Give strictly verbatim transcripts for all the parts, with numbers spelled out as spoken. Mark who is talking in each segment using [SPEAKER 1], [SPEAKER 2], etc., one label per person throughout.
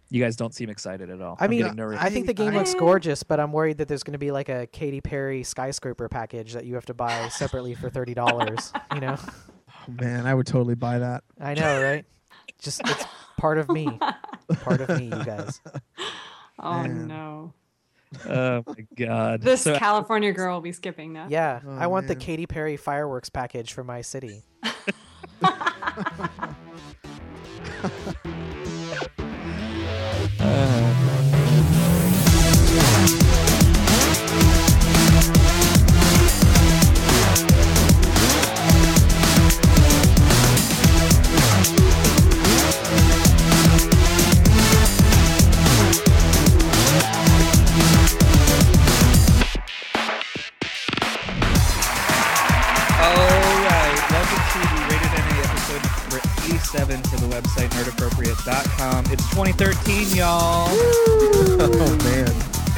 [SPEAKER 1] You guys don't seem excited at all.
[SPEAKER 2] I
[SPEAKER 1] I'm
[SPEAKER 2] mean,
[SPEAKER 1] getting nervous.
[SPEAKER 2] I think the game
[SPEAKER 3] I-
[SPEAKER 2] looks gorgeous, but I'm worried that there's going to be like a Katy Perry skyscraper package that you have to buy separately for thirty dollars. You know?
[SPEAKER 4] Oh, man, I would totally buy that.
[SPEAKER 2] I know, right? Just it's part of me, part of me, you guys.
[SPEAKER 3] Oh
[SPEAKER 4] Man.
[SPEAKER 3] no.
[SPEAKER 1] Oh my god.
[SPEAKER 3] This
[SPEAKER 1] So-
[SPEAKER 3] California girl will be skipping that.
[SPEAKER 2] Yeah,
[SPEAKER 4] Oh,
[SPEAKER 2] I want the
[SPEAKER 4] man.
[SPEAKER 2] Katy Perry fireworks package for my city.
[SPEAKER 1] Alright, welcome to the Rated N A episode number eighty-seven to the website nerd appropriate dot com. It's twenty thirteen, y'all.
[SPEAKER 4] Oh, man.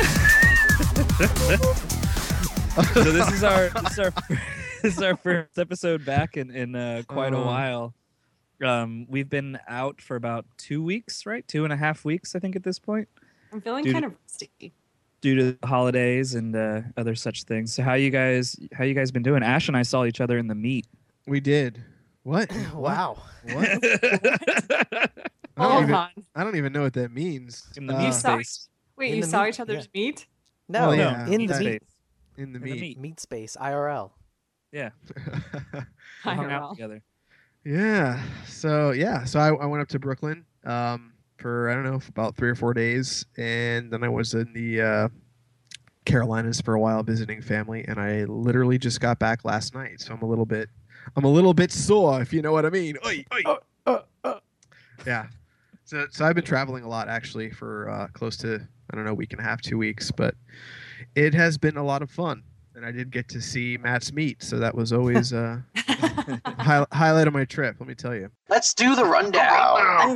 [SPEAKER 1] So this is our this is our this is our first episode back in in uh, quite a
[SPEAKER 4] Oh.
[SPEAKER 1] while. Um, we've been out for about two weeks, right? Two and a half weeks, I think, at this point,
[SPEAKER 3] I'm feeling
[SPEAKER 1] Dude.
[SPEAKER 3] kind of rusty.
[SPEAKER 1] due to the holidays and uh, other such things. So how you guys how you guys been doing? Ash and I saw each other in the meet.
[SPEAKER 4] We did. What?
[SPEAKER 2] Wow.
[SPEAKER 4] What?
[SPEAKER 1] in
[SPEAKER 4] I don't,
[SPEAKER 3] Hold
[SPEAKER 4] even,
[SPEAKER 3] on.
[SPEAKER 4] I don't even know what that means.
[SPEAKER 1] the
[SPEAKER 4] Uh,
[SPEAKER 1] meat
[SPEAKER 3] You saw-
[SPEAKER 1] space.
[SPEAKER 3] Wait,
[SPEAKER 2] In
[SPEAKER 3] you
[SPEAKER 2] the
[SPEAKER 3] saw
[SPEAKER 2] meat,
[SPEAKER 3] each other's meat?
[SPEAKER 2] No,
[SPEAKER 4] Well, yeah,
[SPEAKER 2] in the
[SPEAKER 4] that-
[SPEAKER 2] meat,
[SPEAKER 4] in the
[SPEAKER 1] in the
[SPEAKER 4] meat.
[SPEAKER 1] meat.
[SPEAKER 2] meat space, I R L.
[SPEAKER 1] Yeah, we
[SPEAKER 3] I
[SPEAKER 1] hung out
[SPEAKER 3] R L.
[SPEAKER 1] together.
[SPEAKER 4] Yeah. So yeah. So I, I went up to Brooklyn um, for I don't know for about three or four days, and then I was in the uh, Carolinas for a while visiting family, and I literally just got back last night. So I'm a little bit I'm a little bit sore, if you know what I mean. Oi, oi.
[SPEAKER 2] Uh, uh, uh.
[SPEAKER 4] Yeah. So so I've been traveling a lot actually for uh, close to I don't know a week and a half, two weeks, but it has been a lot of fun. And I did get to see Matt's meet, so that was always uh, high, highlight of my trip. Let me tell you.
[SPEAKER 5] Let's do the rundown.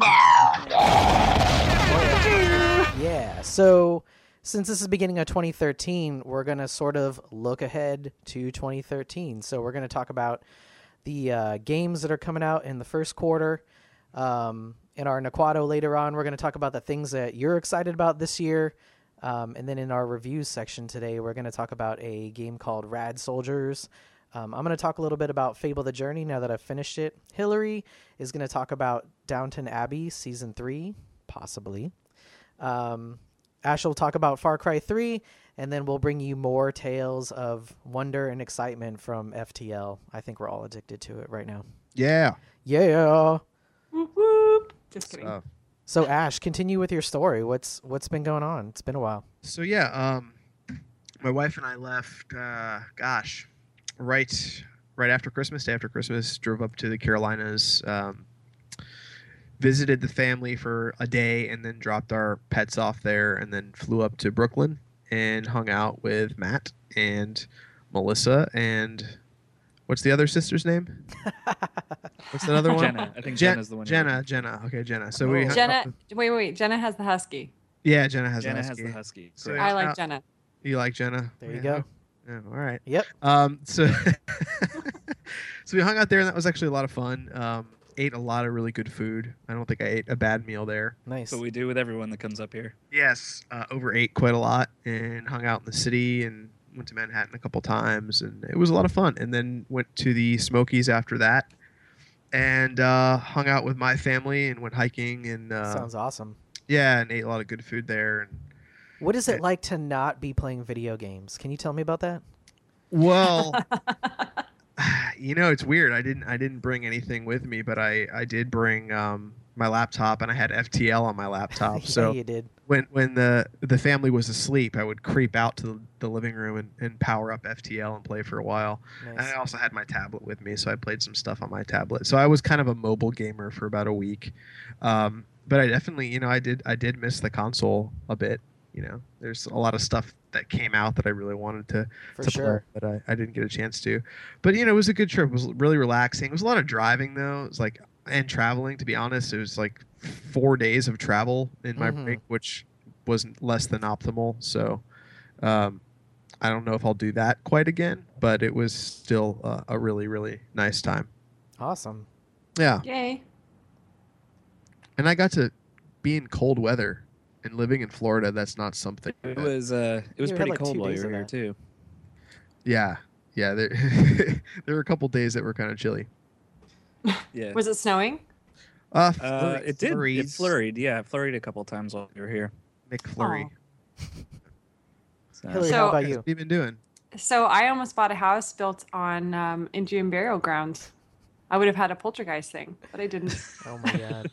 [SPEAKER 2] Yeah. So since this is beginning of twenty thirteen, we're gonna sort of look ahead to twenty thirteen. So we're gonna talk about the uh, games that are coming out in the first quarter. Um, in our Naquato later on, we're gonna talk about the things that you're excited about this year. Um, and then in our reviews section today, we're going to talk about a game called Rad Soldiers. Um, I'm going to talk a little bit about Fable the Journey now that I've finished it. Hillary is going to talk about Downton Abbey Season three, possibly. Um, Ash will talk about Far Cry three, and then we'll bring you more tales of wonder and excitement from F T L. I think we're all addicted to it right now.
[SPEAKER 4] Yeah.
[SPEAKER 2] Yeah.
[SPEAKER 3] Whoop, whoop. Just kidding.
[SPEAKER 4] So,
[SPEAKER 2] So Ash, continue with your story. What's what's been going on? It's been a while.
[SPEAKER 4] so yeah, um, my wife and I left. Uh, gosh, right, right after Christmas, day after Christmas, drove up to the Carolinas, um, visited the family for a day, and then dropped our pets off there, and then flew up to Brooklyn and hung out with Matt and Melissa and what's the other sister's name? What's that other one?
[SPEAKER 1] Jenna. I think
[SPEAKER 4] Jen-
[SPEAKER 1] Jenna's the one. you're
[SPEAKER 4] Jenna, Jenna. Okay, Jenna. So we
[SPEAKER 2] Oh.
[SPEAKER 4] hung
[SPEAKER 3] Jenna,
[SPEAKER 4] out with-
[SPEAKER 3] wait, wait, Jenna has the husky.
[SPEAKER 4] yeah, Jenna has
[SPEAKER 1] Jenna
[SPEAKER 4] a
[SPEAKER 1] has
[SPEAKER 4] husky.
[SPEAKER 1] the husky.
[SPEAKER 4] So
[SPEAKER 1] correct.
[SPEAKER 3] I like
[SPEAKER 4] now-
[SPEAKER 3] Jenna.
[SPEAKER 4] You like Jenna?
[SPEAKER 2] There you
[SPEAKER 4] Yeah.
[SPEAKER 2] go.
[SPEAKER 4] Yeah, all right.
[SPEAKER 2] Yep.
[SPEAKER 4] Um, so, so we hung out there, and that was actually a lot of fun. Um, ate a lot of really good food. I don't think I ate a bad meal there.
[SPEAKER 2] Nice.
[SPEAKER 1] That's what we do with everyone that comes up here.
[SPEAKER 4] Yes, uh, overate quite a lot, and hung out in the city, and went to Manhattan a couple times, and it was a lot of fun. And then went to the Smokies after that, and uh, hung out with my family, and went hiking, and uh,
[SPEAKER 2] Sounds awesome.
[SPEAKER 4] yeah, and ate a lot of good food there. And
[SPEAKER 2] What is it
[SPEAKER 4] Yeah.
[SPEAKER 2] like to not be playing video games? Can you tell me about that?
[SPEAKER 4] well. You know, it's weird. I didn't I didn't bring anything with me, but I, I did bring um, my laptop, and I had F T L on my laptop.
[SPEAKER 2] Yeah,
[SPEAKER 4] So
[SPEAKER 2] you did.
[SPEAKER 4] when when the the family was asleep, I would creep out to the, the living room and, and power up F T L and play for a while. And
[SPEAKER 2] Nice.
[SPEAKER 4] I also had my tablet with me, so I played some stuff on my tablet. So I was kind of a mobile gamer for about a week. Um, but I definitely, you know, I did I did miss the console a bit. You know, there's a lot of stuff that came out that I really wanted to
[SPEAKER 2] For
[SPEAKER 4] to
[SPEAKER 2] sure.
[SPEAKER 4] play, but I, I didn't get a chance to. But you know, it was a good trip. It was really relaxing. It was a lot of driving though. It was like and traveling. To be honest, it was like four days of travel in my
[SPEAKER 2] Mhm.
[SPEAKER 4] break, which wasn't less than optimal. So um, I don't know if I'll do that quite again, but it was still uh, a really really nice time.
[SPEAKER 2] Awesome.
[SPEAKER 4] Yeah,
[SPEAKER 3] Yay.
[SPEAKER 4] and I got to being cold weather and living in Florida, that's not something.
[SPEAKER 1] It
[SPEAKER 4] that-
[SPEAKER 1] was uh, it was
[SPEAKER 2] You had,
[SPEAKER 1] pretty
[SPEAKER 2] like,
[SPEAKER 1] cold
[SPEAKER 2] two
[SPEAKER 1] while you
[SPEAKER 2] days
[SPEAKER 1] were
[SPEAKER 2] of
[SPEAKER 1] here
[SPEAKER 2] that.
[SPEAKER 1] too.
[SPEAKER 4] Yeah, yeah. There, there were a couple days that were kind of chilly.
[SPEAKER 1] Yeah.
[SPEAKER 3] Was it snowing?
[SPEAKER 4] Uh,
[SPEAKER 1] Uh,
[SPEAKER 4] flurry-
[SPEAKER 1] it did. It
[SPEAKER 4] flurries.
[SPEAKER 1] flurried. Yeah, it flurried a couple times while you were here.
[SPEAKER 4] McFlurry.
[SPEAKER 1] So-
[SPEAKER 2] Hillary,
[SPEAKER 3] So-
[SPEAKER 2] how about
[SPEAKER 4] What
[SPEAKER 2] you?
[SPEAKER 4] have you been doing?
[SPEAKER 3] So I almost bought a house built on um, Indian burial grounds. I would have had a poltergeist thing, but I didn't.
[SPEAKER 2] Oh my god.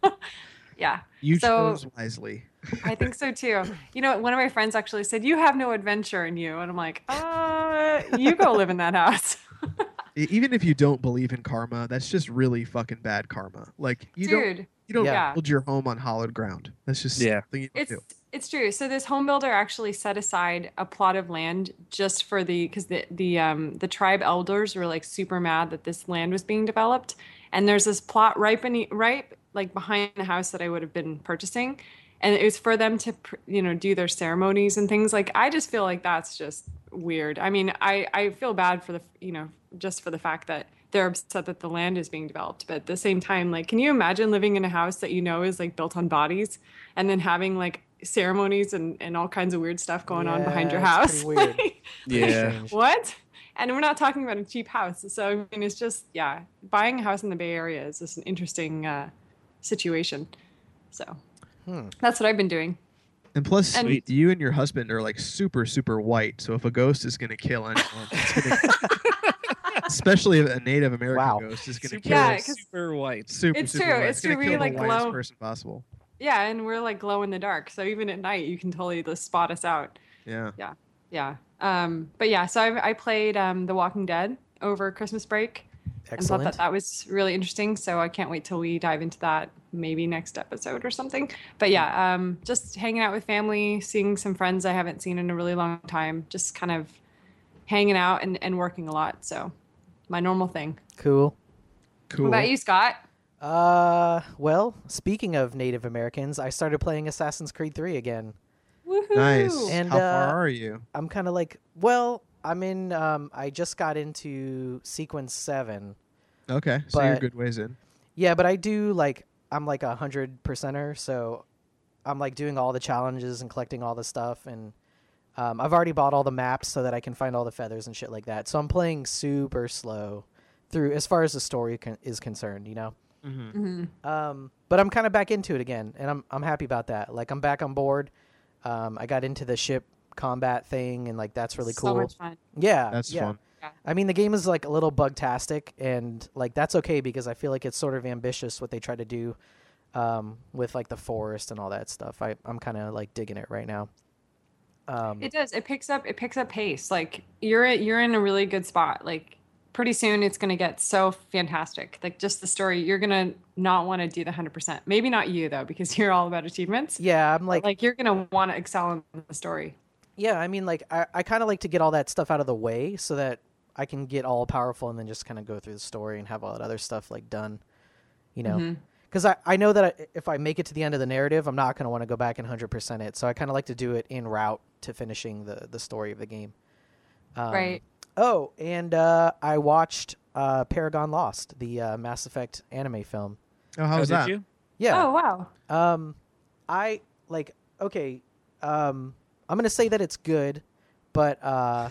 [SPEAKER 3] Yeah,
[SPEAKER 4] You
[SPEAKER 3] So-
[SPEAKER 4] chose wisely.
[SPEAKER 3] I think so too. You know, one of my friends actually said, "You have no adventure in you," and I'm like, "Uh, you go live in that house."
[SPEAKER 4] E- Even if you don't believe in karma, that's just really fucking bad karma. Like you don't
[SPEAKER 3] Dude,
[SPEAKER 4] you don't
[SPEAKER 3] Yeah.
[SPEAKER 4] build your home on hollowed ground. That's just
[SPEAKER 1] Yeah.
[SPEAKER 4] something you don't
[SPEAKER 3] it's
[SPEAKER 4] do.
[SPEAKER 3] it's true. So this home builder actually set aside a plot of land just for the because the the um the tribe elders were like super mad that this land was being developed, and there's this plot right beneath, right like behind the house that I would have been purchasing, and it was for them to pr- you know do their ceremonies and things. Like I just feel like that's just weird. I mean, I I feel bad for the you know just for the fact that they're upset that the land is being developed, but at the same time, like, can you imagine living in a house that you know is like built on bodies and then having like ceremonies and, and all kinds of weird stuff going on behind your
[SPEAKER 2] Yeah, it's
[SPEAKER 3] house?
[SPEAKER 2] pretty weird.
[SPEAKER 3] Like,
[SPEAKER 1] Yeah.
[SPEAKER 2] Strange.
[SPEAKER 3] what? And we're not talking about a cheap house. So, I mean, it's just, yeah, buying a house in the Bay Area is just an interesting uh, situation. So
[SPEAKER 2] Hmm.
[SPEAKER 3] that's what I've been doing.
[SPEAKER 4] And plus,
[SPEAKER 3] And-
[SPEAKER 1] Sweet.
[SPEAKER 4] you and your husband are like super, super white. So if a ghost is going to kill anyone, it's gonna, especially a Native American
[SPEAKER 2] Wow.
[SPEAKER 4] ghost is going to
[SPEAKER 1] Super,
[SPEAKER 4] kill
[SPEAKER 3] Yeah,
[SPEAKER 4] us.
[SPEAKER 3] 'cause-
[SPEAKER 1] super white.
[SPEAKER 4] super,
[SPEAKER 3] It's
[SPEAKER 4] super
[SPEAKER 3] true,
[SPEAKER 4] white.
[SPEAKER 3] it's
[SPEAKER 4] gonna
[SPEAKER 3] true, we,
[SPEAKER 4] kill
[SPEAKER 3] like,
[SPEAKER 4] the whitest
[SPEAKER 3] glow-
[SPEAKER 4] person possible.
[SPEAKER 3] Yeah, and we're like glow in the dark. So even at night, you can totally just spot us out.
[SPEAKER 4] Yeah.
[SPEAKER 3] Yeah. Um, but yeah, so I, I played um, The Walking Dead over Christmas break. And thought
[SPEAKER 2] Excellent.
[SPEAKER 3] that that was really interesting. So I can't wait till we dive into that maybe next episode or something. But yeah, um, just hanging out with family, seeing some friends I haven't seen in a really long time, just kind of hanging out and, and working a lot. So my normal thing.
[SPEAKER 2] Cool.
[SPEAKER 4] Cool.
[SPEAKER 3] What about you, Scott?
[SPEAKER 2] Uh, well, speaking of Native Americans, I started playing Assassin's Creed three again.
[SPEAKER 3] Woohoo!
[SPEAKER 2] And,
[SPEAKER 4] Nice. And how
[SPEAKER 2] uh,
[SPEAKER 4] far are you?
[SPEAKER 2] I'm kind of like, well, I'm in. Um, I just got into sequence seven.
[SPEAKER 4] Okay, so you're
[SPEAKER 2] but-
[SPEAKER 4] good ways in.
[SPEAKER 2] Yeah, but I do like I'm like a hundred percenter, so I'm like doing all the challenges and collecting all the stuff, and um, I've already bought all the maps so that I can find all the feathers and shit like that. So I'm playing super slow through as far as the story con- is concerned, you know.
[SPEAKER 4] Mm-hmm.
[SPEAKER 3] Mhm.
[SPEAKER 2] Um, but I'm kind of back into it again, and I'm I'm happy about that. Like I'm back on board. Um, I got into the ship combat thing, and like that's really cool.
[SPEAKER 3] So much fun.
[SPEAKER 2] Yeah,
[SPEAKER 4] That's
[SPEAKER 2] yeah.
[SPEAKER 4] fun.
[SPEAKER 2] I mean, the game is like a little bug-tastic, and like that's okay because I feel like it's sort of ambitious what they try to do um, with like the forest and all that stuff. I I'm kind of like digging it right now. Um,
[SPEAKER 3] It does. It picks up. It picks up pace. Like you're you're in a really good spot. Like pretty soon it's gonna get so fantastic. Like just the story, you're gonna not want to do the hundred percent. Maybe not you though, because you're all about achievements.
[SPEAKER 2] yeah, I'm
[SPEAKER 3] Like,
[SPEAKER 2] like,
[SPEAKER 3] like you're gonna want to excel in the story.
[SPEAKER 2] yeah, I mean, like I I kind of like to get all that stuff out of the way so that I can get all powerful and then just kind of go through the story and have all that other stuff like done, you know.
[SPEAKER 3] Mhm.
[SPEAKER 2] Because I, I know that I, if I make it to the end of the narrative, I'm not going to want to go back and one hundred percent it. So I kind of like to do it en route to finishing the, the story of the game. Um,
[SPEAKER 3] Right.
[SPEAKER 2] Oh, and uh, I watched uh, Paragon Lost, the uh, Mass Effect anime film.
[SPEAKER 4] Oh, how
[SPEAKER 1] Oh,
[SPEAKER 4] was
[SPEAKER 1] did
[SPEAKER 4] that?
[SPEAKER 1] you?
[SPEAKER 2] Yeah.
[SPEAKER 3] Oh wow.
[SPEAKER 2] Um, I like okay. Um, I'm gonna say that it's good, but uh,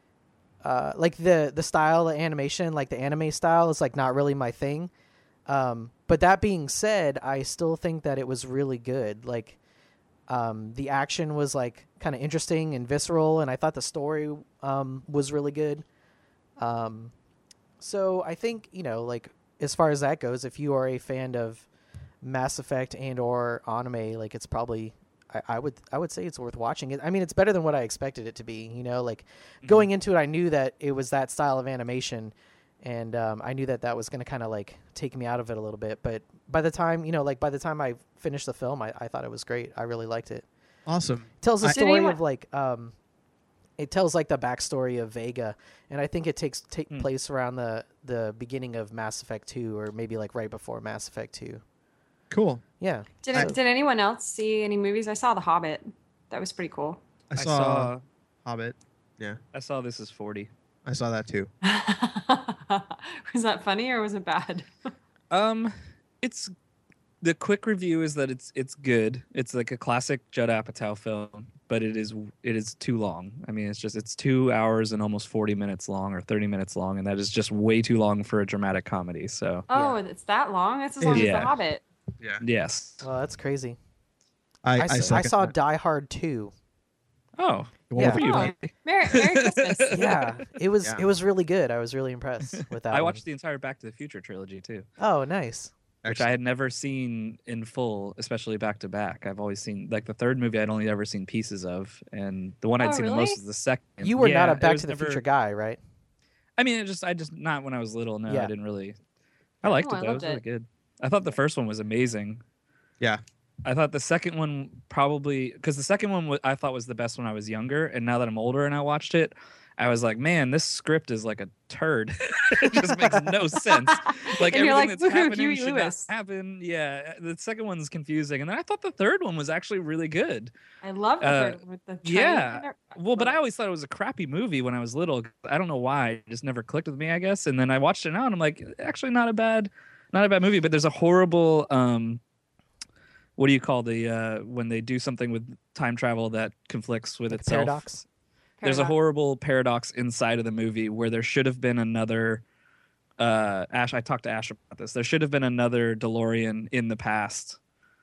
[SPEAKER 2] uh, like the the style, the animation, like the anime style, is like not really my thing. Um, but that being said, I still think that it was really good. Like, um, the action was like kind of interesting and visceral, and I thought the story um was really good. Um, so I think you know, like as far as that goes, if you are a fan of Mass Effect and or anime, like it's probably I, I would I would say it's worth watching it. I mean, it's better than what I expected it to be. You know, like going into it, I knew that it was that style of animation, and um, I knew that that was going to kind of like take me out of it a little bit. But by the time you know, like by the time I finished the film, I, I thought it was great. I really liked it.
[SPEAKER 4] Awesome.
[SPEAKER 2] It tells the
[SPEAKER 4] I-
[SPEAKER 3] Did
[SPEAKER 2] story
[SPEAKER 3] anyone-
[SPEAKER 2] of like um, it tells like the backstory of Vega, and I think it takes take
[SPEAKER 1] Hmm.
[SPEAKER 2] place around the the beginning of Mass Effect two, or maybe like right before Mass Effect two.
[SPEAKER 4] Cool.
[SPEAKER 2] Yeah.
[SPEAKER 3] Did
[SPEAKER 2] So-
[SPEAKER 3] did anyone else see any movies? I saw The Hobbit. That was pretty cool.
[SPEAKER 4] I
[SPEAKER 1] I
[SPEAKER 4] saw,
[SPEAKER 1] saw
[SPEAKER 4] Hobbit.
[SPEAKER 1] I saw This Is forty.
[SPEAKER 4] I saw that too.
[SPEAKER 3] Was that funny or was it bad?
[SPEAKER 1] Um, it's the quick review is that it's it's good. It's like a classic Judd Apatow film, but it is it is too long. I mean, it's just it's two hours and almost forty minutes long or thirty minutes long, and that is just way too long for a dramatic comedy. So
[SPEAKER 3] Oh, it's that long? It's as long
[SPEAKER 1] Yeah.
[SPEAKER 3] as The Hobbit.
[SPEAKER 4] Yeah.
[SPEAKER 1] yes.
[SPEAKER 2] Well, that's crazy.
[SPEAKER 4] I,
[SPEAKER 2] I,
[SPEAKER 4] I,
[SPEAKER 2] s- I
[SPEAKER 4] second
[SPEAKER 2] saw
[SPEAKER 4] that.
[SPEAKER 2] Die Hard two.
[SPEAKER 1] Oh,
[SPEAKER 4] One
[SPEAKER 2] Yeah.
[SPEAKER 4] for you,
[SPEAKER 3] Oh.
[SPEAKER 4] Mike.
[SPEAKER 3] Merry, Merry Christmas.
[SPEAKER 2] Yeah, it was
[SPEAKER 4] Yeah.
[SPEAKER 2] it was really good. I was really impressed with that.
[SPEAKER 1] I
[SPEAKER 2] one.
[SPEAKER 1] watched the entire Back to the Future trilogy too,
[SPEAKER 2] Oh, nice.
[SPEAKER 1] which I had never seen in full, especially back to back. I've always seen like the third movie I'd only ever seen pieces of, and the one I'd
[SPEAKER 3] Oh,
[SPEAKER 1] seen the
[SPEAKER 3] really?
[SPEAKER 1] most is the second.
[SPEAKER 2] You were not
[SPEAKER 1] Yeah,
[SPEAKER 2] a
[SPEAKER 1] it
[SPEAKER 2] Back
[SPEAKER 1] was
[SPEAKER 2] to the
[SPEAKER 1] never-
[SPEAKER 2] Future guy, right?
[SPEAKER 1] I mean, it just I just not when I was little. No,
[SPEAKER 2] Yeah.
[SPEAKER 1] I didn't really. I liked
[SPEAKER 3] Oh,
[SPEAKER 1] it
[SPEAKER 3] I
[SPEAKER 1] though. It was
[SPEAKER 3] loved
[SPEAKER 1] really
[SPEAKER 3] it.
[SPEAKER 1] good. I thought the first one was amazing.
[SPEAKER 4] Yeah.
[SPEAKER 1] I thought the second one probably because the second one wa- I thought was the best when I was younger, and now that I'm older and I watched it, I was like, man, this script is like a turd. It just makes no sense. Like
[SPEAKER 3] And
[SPEAKER 1] everything
[SPEAKER 3] you're like,
[SPEAKER 1] that's
[SPEAKER 3] "Woohoo,
[SPEAKER 1] happening
[SPEAKER 3] Huey
[SPEAKER 1] should
[SPEAKER 3] Lewis."
[SPEAKER 1] not happen. Yeah, the second one's confusing, and then I thought the third one was actually really good.
[SPEAKER 3] I love the
[SPEAKER 1] Uh,
[SPEAKER 3] third one with the
[SPEAKER 1] yeah.
[SPEAKER 3] Chinese-
[SPEAKER 1] Well, but I always thought it was a crappy movie when I was little. I don't know why. It just never clicked with me, I guess. And then I watched it now, and I'm like, actually, not a bad, not a bad movie. But there's a horrible, um, what do you call the uh, when they do something with time travel that conflicts with
[SPEAKER 2] Like
[SPEAKER 1] itself?
[SPEAKER 2] paradox?
[SPEAKER 1] There's a
[SPEAKER 3] Paradox.
[SPEAKER 1] horrible paradox inside of the movie where there should have been another. Uh, Ash, I talked to Ash about this. There should have been another DeLorean in the past,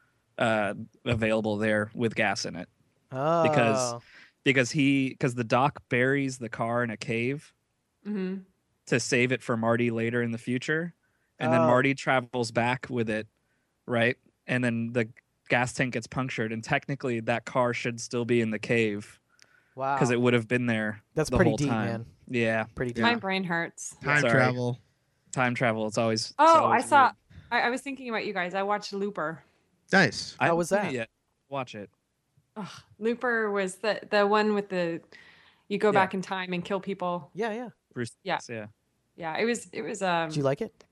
[SPEAKER 1] uh, available there with gas in it.
[SPEAKER 2] Oh,
[SPEAKER 1] Because- because he because the doc buries the car in a cave
[SPEAKER 3] Mhm.
[SPEAKER 1] to save it for Marty later in the future, and then
[SPEAKER 2] Oh.
[SPEAKER 1] Marty travels back with it, right? And then the gas tank gets punctured, and technically that car should still be in the cave
[SPEAKER 2] wow.
[SPEAKER 1] because it would have been there
[SPEAKER 2] That's
[SPEAKER 1] the
[SPEAKER 2] pretty
[SPEAKER 1] whole
[SPEAKER 2] deep,
[SPEAKER 1] time.
[SPEAKER 2] man.
[SPEAKER 1] Yeah,
[SPEAKER 2] Pretty deep.
[SPEAKER 3] My brain hurts.
[SPEAKER 4] Time
[SPEAKER 1] Sorry.
[SPEAKER 4] travel.
[SPEAKER 1] time travel. It's always. it's
[SPEAKER 3] Oh, I
[SPEAKER 1] always
[SPEAKER 3] saw.
[SPEAKER 1] weird.
[SPEAKER 3] I, I was thinking about you guys. I watched Looper.
[SPEAKER 4] Nice.
[SPEAKER 1] I
[SPEAKER 2] How
[SPEAKER 1] haven't
[SPEAKER 2] was
[SPEAKER 1] seen it
[SPEAKER 2] that?
[SPEAKER 1] yet. Watch it.
[SPEAKER 3] Ugh, Looper was the the one with the you go
[SPEAKER 1] Yeah.
[SPEAKER 3] back in time and kill people.
[SPEAKER 2] Yeah, yeah.
[SPEAKER 1] Bruce.
[SPEAKER 3] Yeah.
[SPEAKER 1] Yeah.
[SPEAKER 3] Yeah, it was it was um
[SPEAKER 2] Did you like it?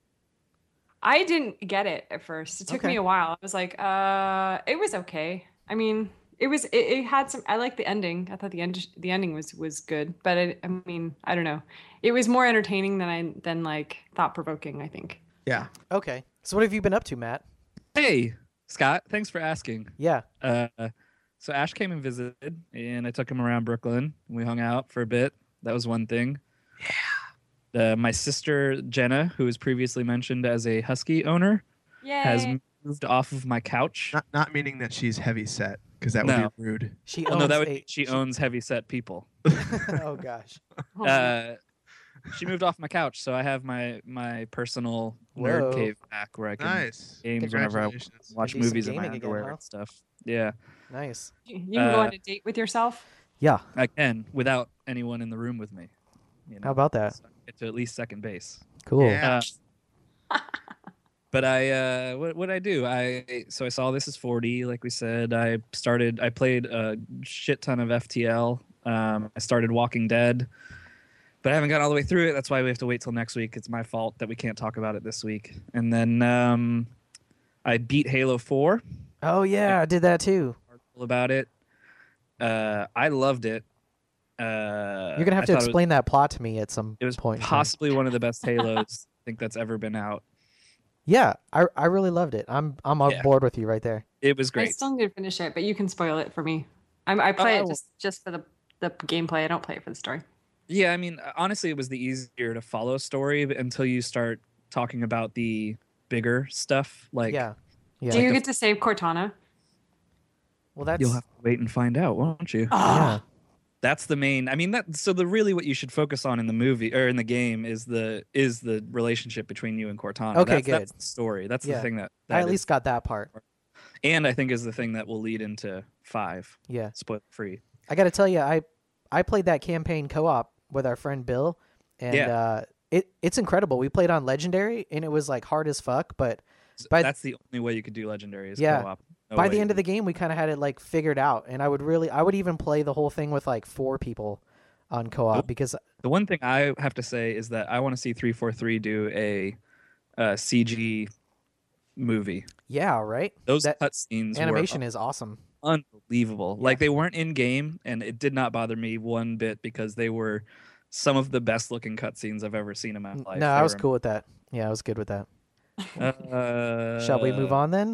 [SPEAKER 3] I didn't get it at first. It took
[SPEAKER 2] Okay.
[SPEAKER 3] me a while. I was like, uh it was okay. I mean, it was it, it had some I liked the ending. I thought the end the ending was was good, but I, I mean, I don't know. It was more entertaining than I than like thought provoking, I think.
[SPEAKER 4] Yeah.
[SPEAKER 2] Okay. So what have you been up to, Matt?
[SPEAKER 1] Hey, Scott. Thanks for asking.
[SPEAKER 2] Yeah.
[SPEAKER 1] Uh, so Ash came and visited, and I took him around Brooklyn. We hung out for a bit. That was one thing. Yeah. Uh, my sister Jenna, who was previously mentioned as a husky owner,
[SPEAKER 3] Yay.
[SPEAKER 1] has moved off of my couch.
[SPEAKER 4] Not not meaning that she's heavy set, because that would
[SPEAKER 1] No.
[SPEAKER 4] be rude.
[SPEAKER 2] She
[SPEAKER 1] Oh,
[SPEAKER 2] owns
[SPEAKER 1] no, that would
[SPEAKER 2] a-
[SPEAKER 1] she owns heavy set people.
[SPEAKER 2] Oh gosh.
[SPEAKER 3] Oh,
[SPEAKER 1] Uh, she moved off my couch, so I have my my personal nerd
[SPEAKER 2] Whoa.
[SPEAKER 1] cave back where I can
[SPEAKER 4] Nice.
[SPEAKER 1] games whenever I
[SPEAKER 4] Congratulations.
[SPEAKER 1] watch
[SPEAKER 2] Maybe some
[SPEAKER 1] movies in my
[SPEAKER 2] gaming again,
[SPEAKER 1] underwear
[SPEAKER 2] huh?
[SPEAKER 1] and stuff. Yeah,
[SPEAKER 2] Nice.
[SPEAKER 3] you you can go
[SPEAKER 1] uh,
[SPEAKER 3] on a date with yourself.
[SPEAKER 2] Yeah.
[SPEAKER 1] I can without anyone in the room with me. You know?
[SPEAKER 2] How about that?
[SPEAKER 1] So I get to at least second base.
[SPEAKER 2] Cool.
[SPEAKER 4] Yeah.
[SPEAKER 1] Uh, but I, uh, what what I do? I so I saw This Is forty, like we said. I started. I played a shit ton of F T L. Um, I started Walking Dead, but I haven't got all the way through it. That's why we have to wait till next week. It's my fault that we can't talk about it this week. And then um, I beat Halo four.
[SPEAKER 2] Oh yeah, I did that too.
[SPEAKER 1] Article about it. Uh, I loved it. Uh,
[SPEAKER 2] You're gonna have
[SPEAKER 1] I
[SPEAKER 2] to
[SPEAKER 1] thought it was-
[SPEAKER 2] explain that plot to me at some
[SPEAKER 1] It was
[SPEAKER 2] point. soon.
[SPEAKER 1] possibly one of the best Halos I think that's ever been out.
[SPEAKER 2] Yeah, I I really loved it. I'm I'm on
[SPEAKER 1] Yeah.
[SPEAKER 2] board with you right there.
[SPEAKER 1] It was
[SPEAKER 3] I
[SPEAKER 1] great.
[SPEAKER 3] still need to finish it, but you can spoil it for me. I'm, I play
[SPEAKER 1] Oh, I
[SPEAKER 3] it
[SPEAKER 1] will.
[SPEAKER 3] just just for the the gameplay. I don't play it for the story.
[SPEAKER 1] Yeah, I mean, honestly, it was the easier to follow story but until you start talking about the bigger stuff. Like,
[SPEAKER 2] yeah. Yeah.
[SPEAKER 3] Do you
[SPEAKER 1] the-
[SPEAKER 3] get to save Cortana?
[SPEAKER 2] well, that's
[SPEAKER 1] you'll have to wait and find out, won't you?
[SPEAKER 2] yeah.
[SPEAKER 1] That's the main. I mean, that. So the really what you should focus on in the movie or in the game is the is the relationship between you and Cortana.
[SPEAKER 2] Okay,
[SPEAKER 1] that's, That's
[SPEAKER 2] good.
[SPEAKER 1] the story. That's
[SPEAKER 2] Yeah.
[SPEAKER 1] the thing that,
[SPEAKER 2] I
[SPEAKER 1] that
[SPEAKER 2] at
[SPEAKER 1] is-
[SPEAKER 2] least got that part.
[SPEAKER 1] and I think is the thing that will lead into five.
[SPEAKER 2] Yeah.
[SPEAKER 1] Spoiler free.
[SPEAKER 2] I got to tell you, I I played that campaign co-op with our friend Bill, and
[SPEAKER 1] Yeah.
[SPEAKER 2] uh, it it's incredible. We played on Legendary, and it was like hard as fuck. But By-
[SPEAKER 1] That's the only way you could do legendary is
[SPEAKER 2] Yeah.
[SPEAKER 1] co-op. No
[SPEAKER 2] by
[SPEAKER 1] way
[SPEAKER 2] the
[SPEAKER 1] you
[SPEAKER 2] end of the game, we kind of had it like figured out. And I would really, I would even play the whole thing with like four people on co-op
[SPEAKER 1] Ooh.
[SPEAKER 2] because
[SPEAKER 1] The one thing I have to say is that I want to see three forty-three do a, uh C G movie.
[SPEAKER 2] yeah, right.
[SPEAKER 1] Those
[SPEAKER 2] That
[SPEAKER 1] cutscenes
[SPEAKER 2] animation
[SPEAKER 1] were
[SPEAKER 2] is awesome.
[SPEAKER 1] unbelievable.
[SPEAKER 2] Yeah.
[SPEAKER 1] Like they weren't in game, and it did not bother me one bit because they were some of the best looking cutscenes I've ever seen in my
[SPEAKER 2] N-
[SPEAKER 1] life.
[SPEAKER 2] no,
[SPEAKER 1] They
[SPEAKER 2] I was
[SPEAKER 1] were
[SPEAKER 2] cool with that. Yeah, I was good with that.
[SPEAKER 1] am- Uh,
[SPEAKER 2] Shall we move on then?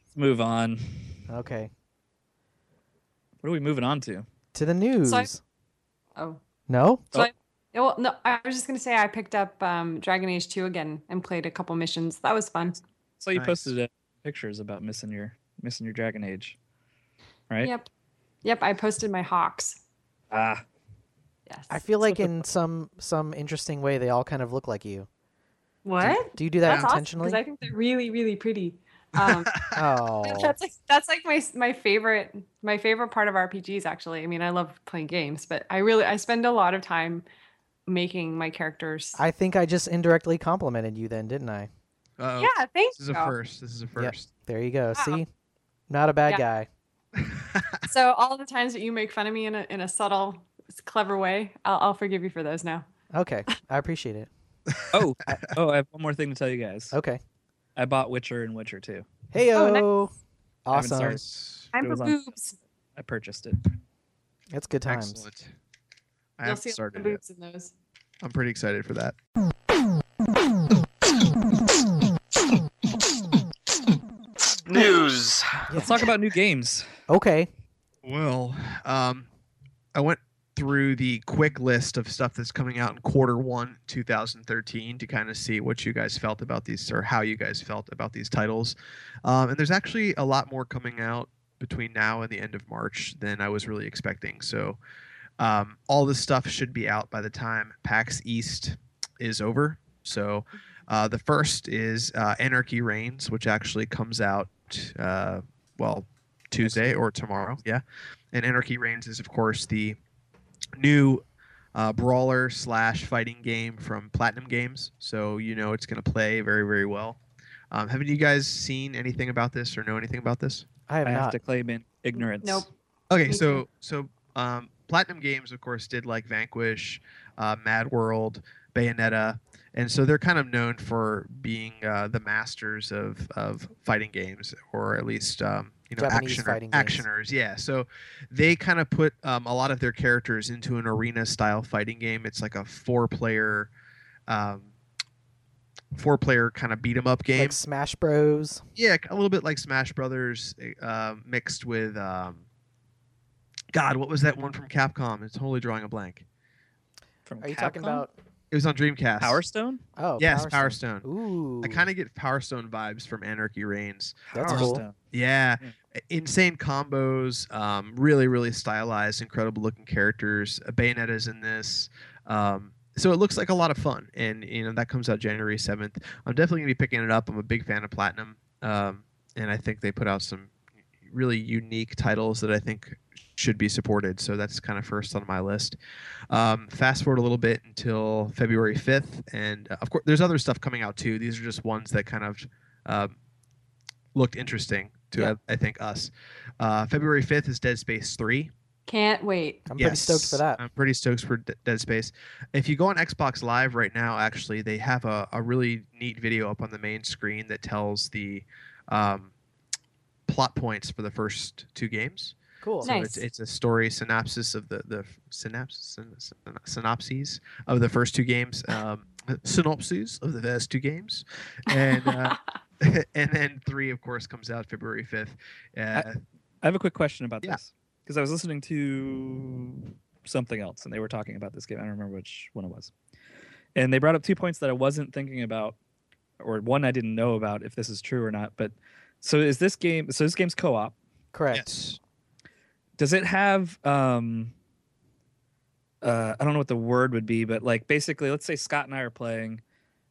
[SPEAKER 1] Let's move on.
[SPEAKER 2] Okay.
[SPEAKER 1] What are we moving on to?
[SPEAKER 2] To the news.
[SPEAKER 3] So I- Oh.
[SPEAKER 2] No?
[SPEAKER 3] So I, yeah, well, no, I was just gonna say I picked up um, Dragon Age two again and played a couple missions. That was fun.
[SPEAKER 1] So you
[SPEAKER 4] Nice.
[SPEAKER 1] posted uh, pictures about missing your missing your Dragon Age, right?
[SPEAKER 3] Yep. Yep. I posted my hawks.
[SPEAKER 1] Ah,
[SPEAKER 3] Yes.
[SPEAKER 2] I feel like in some some interesting way they all kind of look like you.
[SPEAKER 3] What?
[SPEAKER 2] Do you do that
[SPEAKER 3] That's awesome
[SPEAKER 2] intentionally?
[SPEAKER 3] because I think they're really, really pretty. Um,
[SPEAKER 2] Oh.
[SPEAKER 3] that's like that's like my my favorite my favorite part of R P Gs. Actually, I mean, I love playing games, but I really I spend a lot of time making my characters.
[SPEAKER 2] I think I just indirectly complimented you then, didn't I?
[SPEAKER 4] Uh-oh.
[SPEAKER 3] Yeah, thank
[SPEAKER 4] This is a
[SPEAKER 3] you.
[SPEAKER 4] first. This is a
[SPEAKER 2] Yep.
[SPEAKER 4] first.
[SPEAKER 2] There you go.
[SPEAKER 3] Wow.
[SPEAKER 2] See? Not a bad
[SPEAKER 3] Yeah.
[SPEAKER 2] guy.
[SPEAKER 3] So all the times that you make fun of me in a in a subtle, clever way, I'll, I'll forgive you for those now.
[SPEAKER 2] Okay. I appreciate it.
[SPEAKER 1] oh, oh! I have one more thing to tell you guys.
[SPEAKER 2] Okay.
[SPEAKER 1] I bought Witcher and Witcher two.
[SPEAKER 2] Hey
[SPEAKER 3] Oh,
[SPEAKER 2] yo.
[SPEAKER 1] I haven't
[SPEAKER 2] Awesome.
[SPEAKER 1] started.
[SPEAKER 4] Nice.
[SPEAKER 3] I'm
[SPEAKER 1] It
[SPEAKER 3] for
[SPEAKER 1] was on-
[SPEAKER 3] boobs.
[SPEAKER 1] I purchased it.
[SPEAKER 2] It's good times.
[SPEAKER 4] Excellent. I
[SPEAKER 3] You'll
[SPEAKER 4] haven't
[SPEAKER 3] see a lot of
[SPEAKER 4] started yet.
[SPEAKER 3] boobs in those.
[SPEAKER 4] I'm pretty excited for that.
[SPEAKER 5] News.
[SPEAKER 1] Let's talk about new games.
[SPEAKER 2] Okay.
[SPEAKER 4] Well, um, I went through the quick list of stuff that's coming out in quarter one, two thousand thirteen, to kind of see what you guys felt about these, or how you guys felt about these titles. Um, and there's actually a lot more coming out between now and the end of March than I was really expecting. So um, all this stuff should be out by the time PAX East is over. So uh, the first is uh, Anarchy Reigns, which actually comes out, uh, well, Tuesday or tomorrow. Yeah. And Anarchy Reigns is, of course, the new uh, brawler slash fighting game from Platinum Games. So you know it's going to play very, very well. Um, haven't you guys seen anything about this or know anything about this?
[SPEAKER 2] I have
[SPEAKER 1] I have
[SPEAKER 2] not.
[SPEAKER 1] to claim in ignorance.
[SPEAKER 3] Nope.
[SPEAKER 4] Okay,
[SPEAKER 3] Me
[SPEAKER 4] so
[SPEAKER 3] too.
[SPEAKER 4] so um, Platinum Games, of course, did like Vanquish, uh, Mad World, Bayonetta, and so they're kind of known for being uh, the masters of, of fighting games, or at least um, you know
[SPEAKER 2] Japanese
[SPEAKER 4] actioner,
[SPEAKER 2] fighting games.
[SPEAKER 4] actioners. Yeah, so they kind of put um, a lot of their characters into an arena-style fighting game. It's like a four-player, um, four-player kind of beat 'em up game.
[SPEAKER 2] Like Smash Bros.
[SPEAKER 4] Yeah, a little bit like Smash Brothers, uh, mixed with um, God. What was that one from Capcom? It's totally drawing a blank.
[SPEAKER 1] From
[SPEAKER 2] Are you
[SPEAKER 1] Capcom?
[SPEAKER 2] talking about?
[SPEAKER 4] It was on Dreamcast.
[SPEAKER 1] Power Stone?
[SPEAKER 2] Oh,
[SPEAKER 4] Yes,
[SPEAKER 2] Power
[SPEAKER 4] Power
[SPEAKER 2] Stone.
[SPEAKER 4] Stone.
[SPEAKER 2] Ooh.
[SPEAKER 4] I kind of get Power Stone vibes from Anarchy Reigns.
[SPEAKER 2] That's
[SPEAKER 1] Power
[SPEAKER 2] cool.
[SPEAKER 1] Stone.
[SPEAKER 4] Yeah,
[SPEAKER 1] Yeah.
[SPEAKER 4] insane combos, um, really, really stylized, incredible looking characters. Uh, Bayonetta's in this. Um, so it looks like a lot of fun, and you know that comes out January seventh. I'm definitely gonna be picking it up. I'm a big fan of Platinum, um, and I think they put out some really unique titles that I think should be supported. So that's kind of first on my list. Um, fast forward a little bit until February fifth, and uh, of course there's other stuff coming out too. These are just ones that kind of um, looked interesting to
[SPEAKER 2] Yeah.
[SPEAKER 4] I, I think us. Uh, February fifth is Dead Space three.
[SPEAKER 3] Can't wait.
[SPEAKER 2] I'm pretty stoked for that.
[SPEAKER 4] I'm pretty stoked for D- Dead Space. If you go on Xbox Live right now, actually, they have a, a really neat video up on the main screen that tells the um, plot points for the first two games.
[SPEAKER 2] Cool.
[SPEAKER 4] So
[SPEAKER 3] Nice.
[SPEAKER 4] it's, it's a story synopsis of the the synapses syn- synopses of the first two games. Um, synopses of the first two games, and uh, and then three, of course, comes out February fifth. Uh,
[SPEAKER 1] I have a quick question about
[SPEAKER 4] Yeah.
[SPEAKER 1] this because I was listening to something else and they were talking about this game. I don't remember which one it was. And they brought up two points that I wasn't thinking about, or one I didn't know about if this is true or not. But so is this game? So this game's co-op.
[SPEAKER 2] Correct.
[SPEAKER 4] yes.
[SPEAKER 1] Does it have? Um, uh, I don't know what the word would be, but like basically, let's say Scott and I are playing.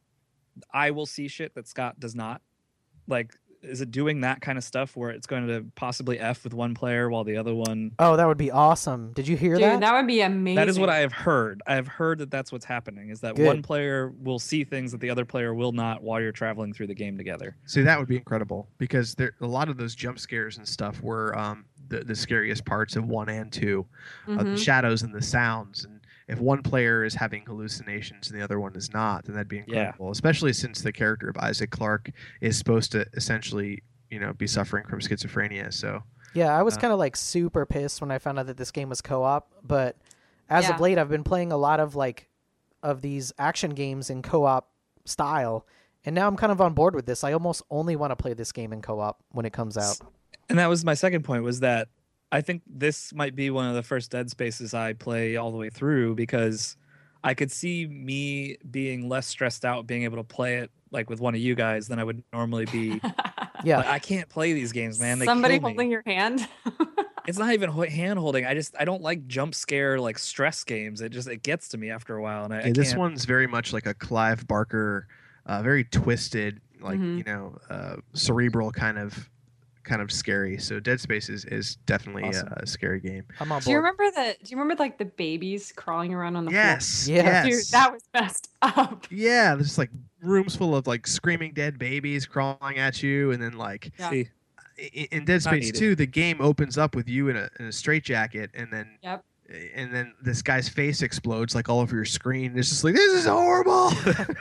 [SPEAKER 1] I will see shit that Scott does not. Like, is it doing that kind of stuff where it's going to possibly F with one player while the other one?
[SPEAKER 2] Oh, that would be awesome. Did you hear
[SPEAKER 3] Dude,
[SPEAKER 2] that?
[SPEAKER 3] that would be amazing.
[SPEAKER 1] That is what I have heard. I have heard that that's what's happening. Is that
[SPEAKER 2] Good.
[SPEAKER 1] one player will see things that the other player will not while you're traveling through the game together.
[SPEAKER 4] See, that would be incredible because there a lot of those jump scares and stuff were um, the the scariest parts of one and two, uh, the
[SPEAKER 3] Mhm.
[SPEAKER 4] shadows and the sounds. And if one player is having hallucinations and the other one is not, then that'd be
[SPEAKER 1] Yeah.
[SPEAKER 4] incredible. Especially since the character of Isaac Clarke is supposed to essentially, you know, be suffering from schizophrenia. So
[SPEAKER 2] Yeah, I was
[SPEAKER 4] Uh,
[SPEAKER 2] kind of like super pissed when I found out that this game was co-op, but as of
[SPEAKER 3] Yeah.
[SPEAKER 2] late I've been playing a lot of like of these action games in co-op style, And now I'm kind of on board with this. I almost only want to play this game in co-op when it comes out.
[SPEAKER 1] And that was my second point, was that I think this might be one of the first Dead Spaces I play all the way through, because I could see me being less stressed out being able to play it like with one of you guys than I would normally be.
[SPEAKER 2] Yeah.
[SPEAKER 1] Like, I can't play these games, man. They
[SPEAKER 3] Somebody
[SPEAKER 1] kill me.
[SPEAKER 3] holding your hand.
[SPEAKER 1] It's not even hand holding. I just I don't like jump scare like stress games. It just it gets to me after a while, and I, I
[SPEAKER 4] Yeah, this
[SPEAKER 1] can't-
[SPEAKER 4] one's very much like a Clive Barker, uh, very twisted, like
[SPEAKER 3] Mhm.
[SPEAKER 4] you know, uh, cerebral kind of, kind of scary. So Dead Space is, is definitely
[SPEAKER 1] Awesome.
[SPEAKER 4] a, a scary game.
[SPEAKER 2] I'm on
[SPEAKER 3] Do you
[SPEAKER 2] board.
[SPEAKER 3] remember the? Do you remember like the babies crawling around on the
[SPEAKER 4] Yes,
[SPEAKER 2] Yeah.
[SPEAKER 3] floor? Dude,
[SPEAKER 4] yes,
[SPEAKER 3] that was messed up.
[SPEAKER 4] yeah. There's like rooms full of like screaming dead babies crawling at you, and then like
[SPEAKER 3] Yeah.
[SPEAKER 1] see.
[SPEAKER 4] i- in Dead
[SPEAKER 1] Not
[SPEAKER 4] Space
[SPEAKER 1] needed.
[SPEAKER 4] two, the game opens up with you in a in a straitjacket, and then
[SPEAKER 3] Yep.
[SPEAKER 4] and then this guy's face explodes like all over your screen. It's just like, this is horrible.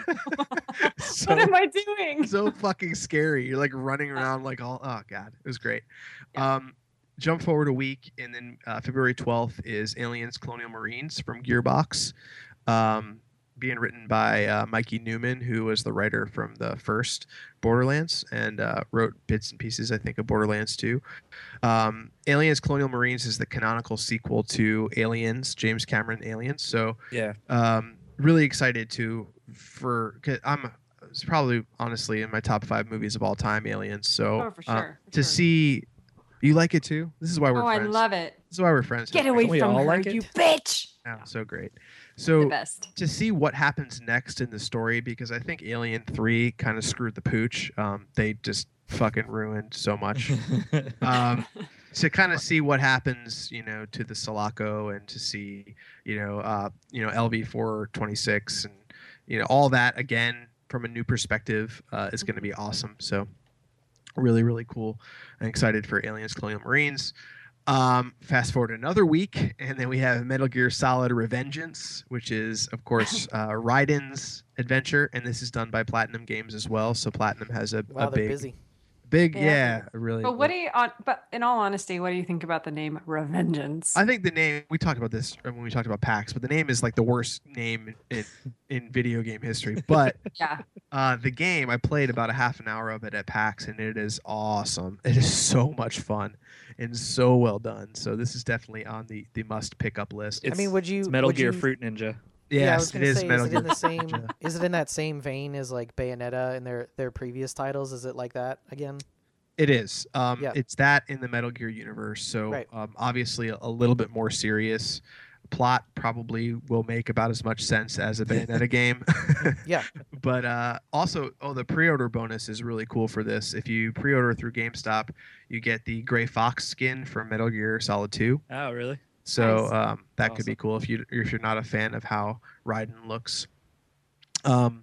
[SPEAKER 4] so,
[SPEAKER 3] What am I doing?
[SPEAKER 4] so fucking scary. You're like running around like all, oh God, it was great.
[SPEAKER 3] Yeah.
[SPEAKER 4] Um, jump forward a week, and then uh, February twelfth is Aliens Colonial Marines from Gearbox. Um, being written by uh, Mikey Newman, who was the writer from the first Borderlands and uh, wrote bits and pieces, I think, of Borderlands two. Um, Aliens Colonial Marines is the canonical sequel to Aliens, James Cameron Aliens. So
[SPEAKER 1] Yeah.
[SPEAKER 4] um, really excited to for 'cause I'm it's probably honestly in my top five movies of all time, Aliens. So
[SPEAKER 3] Oh, for
[SPEAKER 4] uh,
[SPEAKER 3] sure, for
[SPEAKER 4] to
[SPEAKER 3] sure.
[SPEAKER 4] see you like it too. This is why we're
[SPEAKER 3] Oh, I
[SPEAKER 4] friends.
[SPEAKER 3] love it.
[SPEAKER 4] This is why we're friends.
[SPEAKER 3] Get
[SPEAKER 4] Henry.
[SPEAKER 3] away
[SPEAKER 1] Don't we
[SPEAKER 3] from
[SPEAKER 1] all
[SPEAKER 3] her,
[SPEAKER 1] like it?
[SPEAKER 3] you bitch.
[SPEAKER 4] Yeah, so great.
[SPEAKER 3] The
[SPEAKER 4] So
[SPEAKER 3] best.
[SPEAKER 4] to see what happens next in the story, because I think Alien three kind of screwed the pooch. Um, they just fucking ruined so much. um, to kind of see what happens, you know, to the Sulaco, and to see, you know, uh, you know, L V four twenty-six, and you know, all that again from a new perspective uh, is going to be awesome. So really, really cool. I'm excited for Aliens Colonial Marines. Um, fast forward another week, and then we have Metal Gear Solid Revengeance, which is, of course, uh, Raiden's adventure, and this is done by Platinum Games as well. So Platinum has a,
[SPEAKER 2] Wow,
[SPEAKER 4] a
[SPEAKER 2] they're
[SPEAKER 4] big,
[SPEAKER 2] busy.
[SPEAKER 4] big,
[SPEAKER 3] Yeah.
[SPEAKER 4] yeah, really.
[SPEAKER 3] But what do you? on- But in all honesty, what do you think about the name Revengeance?
[SPEAKER 4] I think the name, we talked about this when we talked about PAX, but the name is like the worst name in in video game history. But
[SPEAKER 3] Yeah.
[SPEAKER 4] uh, the game, I played about a half an hour of it at PAX, and it is awesome. It is so much fun and so well done. So this is definitely on the the must pick up list.
[SPEAKER 1] It's,
[SPEAKER 2] I mean, would you?
[SPEAKER 1] it's Metal
[SPEAKER 2] would
[SPEAKER 1] Gear
[SPEAKER 2] you-
[SPEAKER 1] Fruit Ninja.
[SPEAKER 2] Yeah, I
[SPEAKER 4] Yes,
[SPEAKER 2] was
[SPEAKER 4] it
[SPEAKER 2] gonna
[SPEAKER 4] is
[SPEAKER 2] say,
[SPEAKER 4] Metal
[SPEAKER 2] is it
[SPEAKER 4] Gear.
[SPEAKER 2] in the same?
[SPEAKER 4] Ninja.
[SPEAKER 2] Is it in that same vein as like Bayonetta and their their previous titles? Is it like that again?
[SPEAKER 4] It is. Um,
[SPEAKER 2] Yeah.
[SPEAKER 4] It's that in the Metal Gear universe. So
[SPEAKER 2] Right.
[SPEAKER 4] um, obviously a, a little bit more serious. Plot probably will make about as much sense as a Bayonetta game.
[SPEAKER 2] Yeah.
[SPEAKER 4] But uh, also, oh, the pre-order bonus is really cool for this. If you pre-order through GameStop, you get the Gray Fox skin from Metal Gear Solid two.
[SPEAKER 1] Oh, really?
[SPEAKER 4] So
[SPEAKER 3] Nice.
[SPEAKER 4] um, that could be
[SPEAKER 1] Awesome.
[SPEAKER 4] cool if you if you're not a fan of how Raiden looks. Um,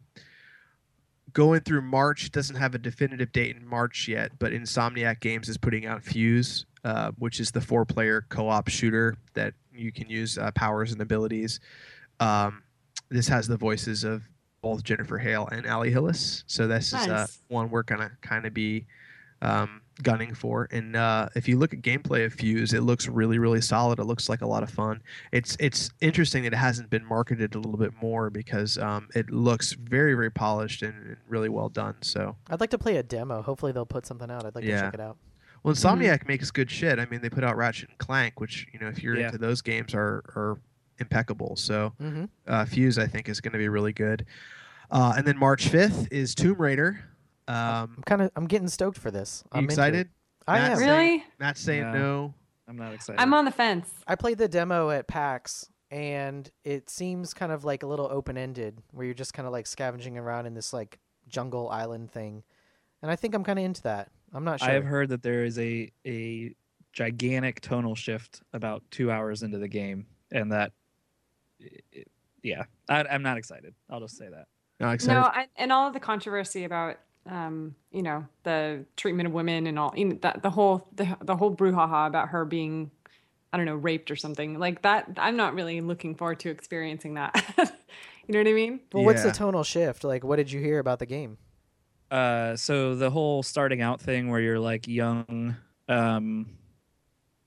[SPEAKER 4] going through March, doesn't have a definitive date in March yet, but Insomniac Games is putting out Fuse, uh, which is the four-player co-op shooter that you can use uh, powers and abilities. Um, this has the voices of both Jennifer Hale and Ali Hillis, so this is uh,
[SPEAKER 3] Nice.
[SPEAKER 4] one we're gonna kind of be um, gunning for. And uh, if you look at gameplay of Fuse, it looks really, really solid. It looks like a lot of fun. It's it's interesting that it hasn't been marketed a little bit more because um, it looks very, very polished and, and really well done. So,
[SPEAKER 2] I'd like to play a demo. Hopefully they'll put something out. I'd like
[SPEAKER 4] Yeah.
[SPEAKER 2] to check it out.
[SPEAKER 4] well,
[SPEAKER 3] Mm-hmm.
[SPEAKER 4] Insomniac makes good shit. I mean, they put out Ratchet and Clank, which you know, if you're
[SPEAKER 1] Yeah.
[SPEAKER 4] into those games, are are impeccable. So,
[SPEAKER 2] Mm-hmm.
[SPEAKER 4] uh, Fuse, I think, is going to be really good. Uh, and then March fifth is Tomb Raider. Um,
[SPEAKER 2] I'm kind of I'm getting stoked for this.
[SPEAKER 4] you
[SPEAKER 2] I'm into it.
[SPEAKER 4] excited?
[SPEAKER 2] I
[SPEAKER 4] Matt,
[SPEAKER 2] am.
[SPEAKER 4] say-
[SPEAKER 3] Really?
[SPEAKER 4] Matt's saying
[SPEAKER 1] No.
[SPEAKER 4] no.
[SPEAKER 1] I'm not excited.
[SPEAKER 3] I'm on the fence.
[SPEAKER 2] I played the demo at PAX, and it seems kind of like a little open-ended, where you're just kind of like scavenging around in this like jungle island thing, and I think I'm kind of into that. I'm not sure.
[SPEAKER 1] I have heard that there is a a gigantic tonal shift about two hours into the game, and that, it- it- yeah, I, I'm not excited. I'll just say that.
[SPEAKER 4] No, excited.
[SPEAKER 3] No, I, and all of the controversy about, um, you know, the treatment of women and all, you know, the, the whole the, the whole brouhaha about her being, I don't know, raped or something like that. I'm not really looking forward to experiencing that. You know what I mean?
[SPEAKER 2] Well, what's the
[SPEAKER 4] Yeah.
[SPEAKER 2] tonal shift? Like, what did you hear about the game?
[SPEAKER 1] Uh, so the whole starting out thing where you're like young, um,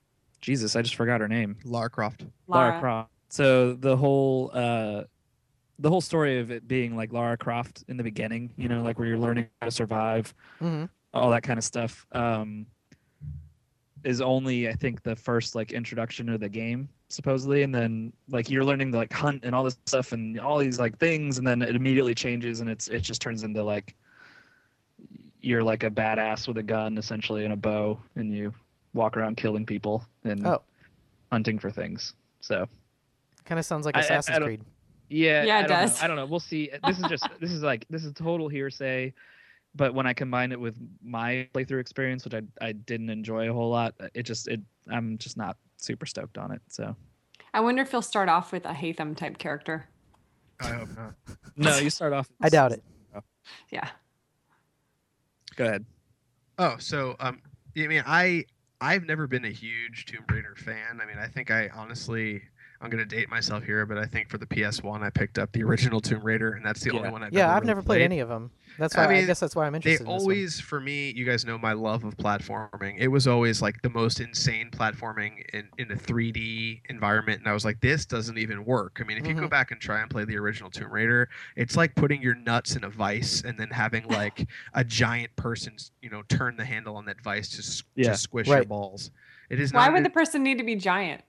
[SPEAKER 1] Jesus, I just forgot her name.
[SPEAKER 4] Lara Croft.
[SPEAKER 1] Lara
[SPEAKER 3] Lara.
[SPEAKER 1] Croft. So the whole uh, the whole story of it being like Lara Croft in the beginning, you know, like where you're learning how to survive,
[SPEAKER 2] Mm-hmm.
[SPEAKER 1] all that kind of stuff, um, is only I think the first like introduction to the game supposedly, and then like you're learning to like hunt and all this stuff and all these like things, and then it immediately changes and it's it just turns into like you're like a badass with a gun essentially and a bow, and you walk around killing people and
[SPEAKER 2] Oh.
[SPEAKER 1] hunting for things. So
[SPEAKER 2] Kind of sounds like
[SPEAKER 1] I- I-
[SPEAKER 2] Assassin's
[SPEAKER 1] I don't-
[SPEAKER 2] Creed.
[SPEAKER 1] yeah,
[SPEAKER 3] Yeah,
[SPEAKER 1] I
[SPEAKER 3] it
[SPEAKER 1] don't know.
[SPEAKER 3] does.
[SPEAKER 1] I don't know. We'll see. This is just this is like this is total hearsay, but when I combine it with my playthrough experience, which I I didn't enjoy a whole lot, it just it I'm just not super stoked on it. So
[SPEAKER 3] I wonder if he'll start off with a Hatham type character.
[SPEAKER 4] I hope not.
[SPEAKER 1] no, you start off.
[SPEAKER 2] I doubt it.
[SPEAKER 3] Yeah.
[SPEAKER 1] Go ahead.
[SPEAKER 4] Oh, so um, I mean, I I've never been a huge Tomb Raider fan. I mean, I think I honestly, I'm gonna date myself here, but I think for the P S one, I picked up the original Tomb Raider, and that's the
[SPEAKER 1] Yeah.
[SPEAKER 4] only one I've
[SPEAKER 2] Yeah,
[SPEAKER 4] ever
[SPEAKER 2] I've
[SPEAKER 4] really
[SPEAKER 2] never played any of them. That's why
[SPEAKER 4] I
[SPEAKER 2] I,
[SPEAKER 4] mean,
[SPEAKER 2] guess that's why I'm
[SPEAKER 4] They
[SPEAKER 2] interested. in this one.
[SPEAKER 4] always, for me, you guys know my love of platforming. It was always like the most insane platforming in, in a three D environment, and I was like, this doesn't even work. I mean, if you go
[SPEAKER 2] Mhm.
[SPEAKER 4] back and try and play the original Tomb Raider, it's like putting your nuts in a vice and then having like a giant person, you know, turn the handle on that vice to, s-
[SPEAKER 1] Yeah.
[SPEAKER 4] to squish your
[SPEAKER 2] Right.
[SPEAKER 4] balls. It is
[SPEAKER 3] Why
[SPEAKER 4] not.
[SPEAKER 3] would the person need to be giant?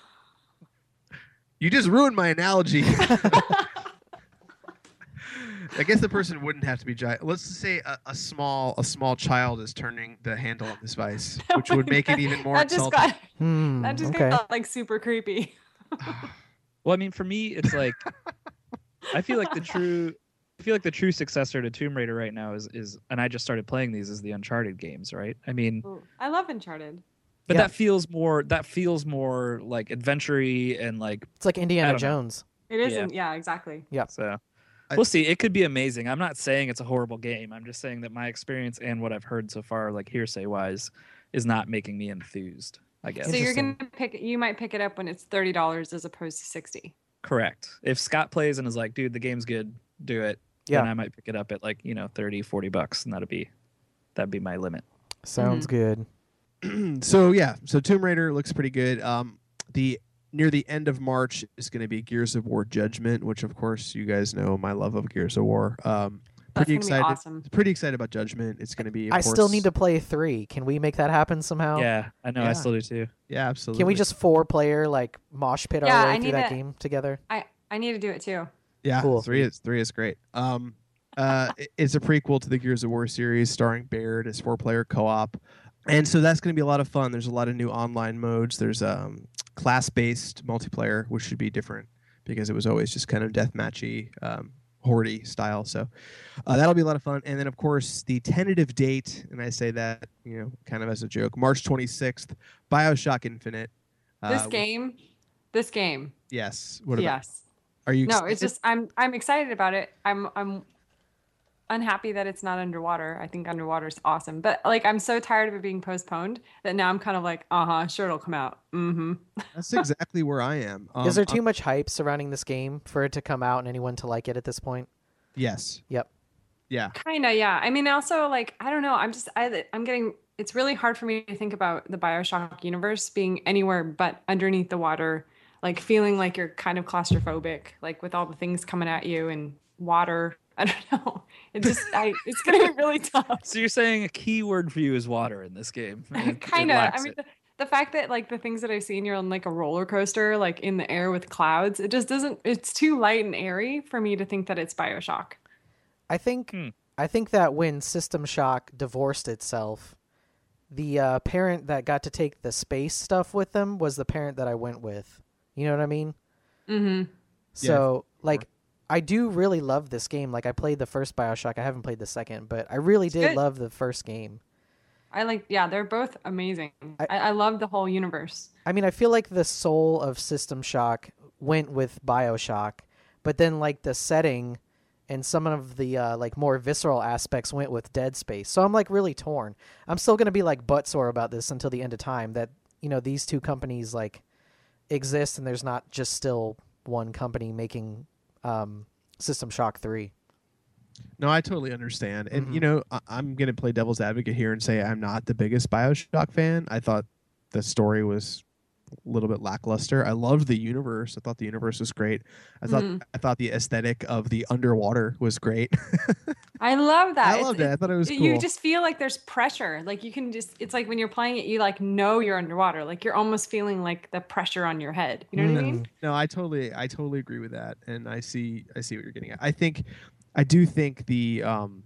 [SPEAKER 4] You just ruined my analogy. I guess the person wouldn't have to be giant. Let's just say a, a small a small child is turning the handle on this vice, which would make it even more
[SPEAKER 3] that just
[SPEAKER 4] insulting.
[SPEAKER 3] got
[SPEAKER 2] Hmm,
[SPEAKER 3] that just
[SPEAKER 2] okay.
[SPEAKER 3] got like super creepy.
[SPEAKER 1] Well, I mean, for me, it's like I feel like the true, I feel like the true successor to Tomb Raider right now is is, and I just started playing these is the Uncharted games, right? I mean,
[SPEAKER 3] Ooh, I love Uncharted.
[SPEAKER 1] but
[SPEAKER 2] Yeah.
[SPEAKER 1] that feels more that feels more like adventure-y and like
[SPEAKER 2] It's like
[SPEAKER 1] I
[SPEAKER 2] Indiana
[SPEAKER 1] don't know.
[SPEAKER 2] Jones.
[SPEAKER 3] It
[SPEAKER 1] Yeah.
[SPEAKER 3] isn't. Yeah, exactly.
[SPEAKER 1] so.
[SPEAKER 4] I-
[SPEAKER 1] We'll see. It could be amazing. I'm not saying it's a horrible game. I'm just saying that my experience and what I've heard so far, like hearsay wise, is not making me enthused. I guess.
[SPEAKER 3] So you're
[SPEAKER 2] Interesting.
[SPEAKER 3] gonna pick. You might pick it up when it's thirty dollars as opposed to sixty.
[SPEAKER 1] Correct. If Scott plays and is like, dude, the game's good, do it.
[SPEAKER 2] Yeah.
[SPEAKER 1] Then I might pick it up at like, you know, thirty, forty bucks, and that'd be that'd be my limit.
[SPEAKER 2] Sounds good.
[SPEAKER 4] So yeah, so Tomb Raider looks pretty good. Um, the near the end of March is going to be Gears of War Judgment, which of course you guys know my love of Gears of War. Um,
[SPEAKER 3] That's
[SPEAKER 4] pretty
[SPEAKER 3] gonna be
[SPEAKER 4] excited.
[SPEAKER 3] awesome.
[SPEAKER 4] Pretty excited about Judgment. It's going to be. Of
[SPEAKER 2] I
[SPEAKER 4] course,
[SPEAKER 2] still need to play three. Can we make that happen somehow?
[SPEAKER 1] Yeah, I know.
[SPEAKER 4] Yeah.
[SPEAKER 1] I still do too.
[SPEAKER 4] Yeah, absolutely.
[SPEAKER 2] Can we just four player like mosh pit
[SPEAKER 3] Yeah,
[SPEAKER 2] our way
[SPEAKER 3] I
[SPEAKER 2] through
[SPEAKER 3] need
[SPEAKER 2] that
[SPEAKER 3] to-
[SPEAKER 2] game together?
[SPEAKER 3] I I need to do it too.
[SPEAKER 4] Yeah,
[SPEAKER 2] Cool.
[SPEAKER 4] three is three is great. Um, uh, it- it's a prequel to the Gears of War series, starring Baird as four-player co-op, and so that's going to be a lot of fun. There's a lot of new online modes. There's um, class-based multiplayer, which should be different because it was always just kind of deathmatchy, um, horde style. So uh, that'll be a lot of fun. And then, of course, the tentative date, and I say that you know kind of as a joke, March twenty-sixth, BioShock Infinite.
[SPEAKER 3] This
[SPEAKER 4] Uh,
[SPEAKER 3] game, this game.
[SPEAKER 4] Yes. What about?
[SPEAKER 3] Yes.
[SPEAKER 4] Are you?
[SPEAKER 3] No,
[SPEAKER 4] excited?
[SPEAKER 3] it's just I'm I'm excited about it. I'm I'm unhappy that it's not underwater. I think underwater is awesome, but like I'm so tired of it being postponed that now I'm kind of like, uh huh, sure it'll come out. Mm-hmm.
[SPEAKER 4] That's exactly where I am. Um,
[SPEAKER 2] Is there
[SPEAKER 4] I'm-
[SPEAKER 2] too much hype surrounding this game for it to come out and anyone to like it at this point?
[SPEAKER 4] Yes.
[SPEAKER 2] Yep.
[SPEAKER 4] Yeah.
[SPEAKER 3] Kinda, yeah. I mean, also like I don't know. I'm just I I'm getting. It's really hard for me to think about the Bioshock universe being anywhere but underneath the water, like feeling like you're kind of claustrophobic, like with all the things coming at you and water. I don't know. It just I it's gonna be really tough.
[SPEAKER 1] So you're saying a key word for you is water in this game? It- it
[SPEAKER 3] kind of. I
[SPEAKER 1] lacks
[SPEAKER 3] mean,
[SPEAKER 1] it.
[SPEAKER 3] the, the fact that like the things that I've seen, you're on like a roller coaster, like in the air with clouds. It just doesn't. It's too light and airy for me to think that it's Bioshock.
[SPEAKER 2] I think
[SPEAKER 1] Hmm.
[SPEAKER 2] I think that when System Shock divorced itself, the uh, parent that got to take the space stuff with them was the parent that I went with. You know what I mean?
[SPEAKER 3] Mm-hmm.
[SPEAKER 2] So like I do really love this game. Like I played the first BioShock. I haven't played the second, but I really did
[SPEAKER 3] good.
[SPEAKER 2] love the first game.
[SPEAKER 3] I like. Yeah, they're both amazing.
[SPEAKER 2] I-
[SPEAKER 3] I, I love the whole universe.
[SPEAKER 2] I mean, I feel like the soul of System Shock went with BioShock, but then like the setting and some of the uh, like more visceral aspects went with Dead Space. So I'm like really torn. I'm still gonna be like buttsore about this until the end of time. That you know these two companies like exist and there's not just still one company making um, System Shock three.
[SPEAKER 4] No, I totally understand. And,
[SPEAKER 2] Mhm.
[SPEAKER 4] you know, I- I'm going to play devil's advocate here and say I'm not the biggest Bioshock fan. I thought the story was a little bit lackluster. I loved the universe. I thought the universe was great. I thought
[SPEAKER 3] Mhm.
[SPEAKER 4] I thought the aesthetic of the underwater was great.
[SPEAKER 3] I love that.
[SPEAKER 4] I
[SPEAKER 3] It's-
[SPEAKER 4] loved it. I thought it was
[SPEAKER 3] You
[SPEAKER 4] cool.
[SPEAKER 3] just feel like there's pressure. Like you can just, it's like when you're playing it, you like know you're underwater. Like you're almost feeling like the pressure on your head. You know what I mean?
[SPEAKER 4] No, I totally, I totally agree with that, and I see, I see what you're getting at. I think, I do think the um,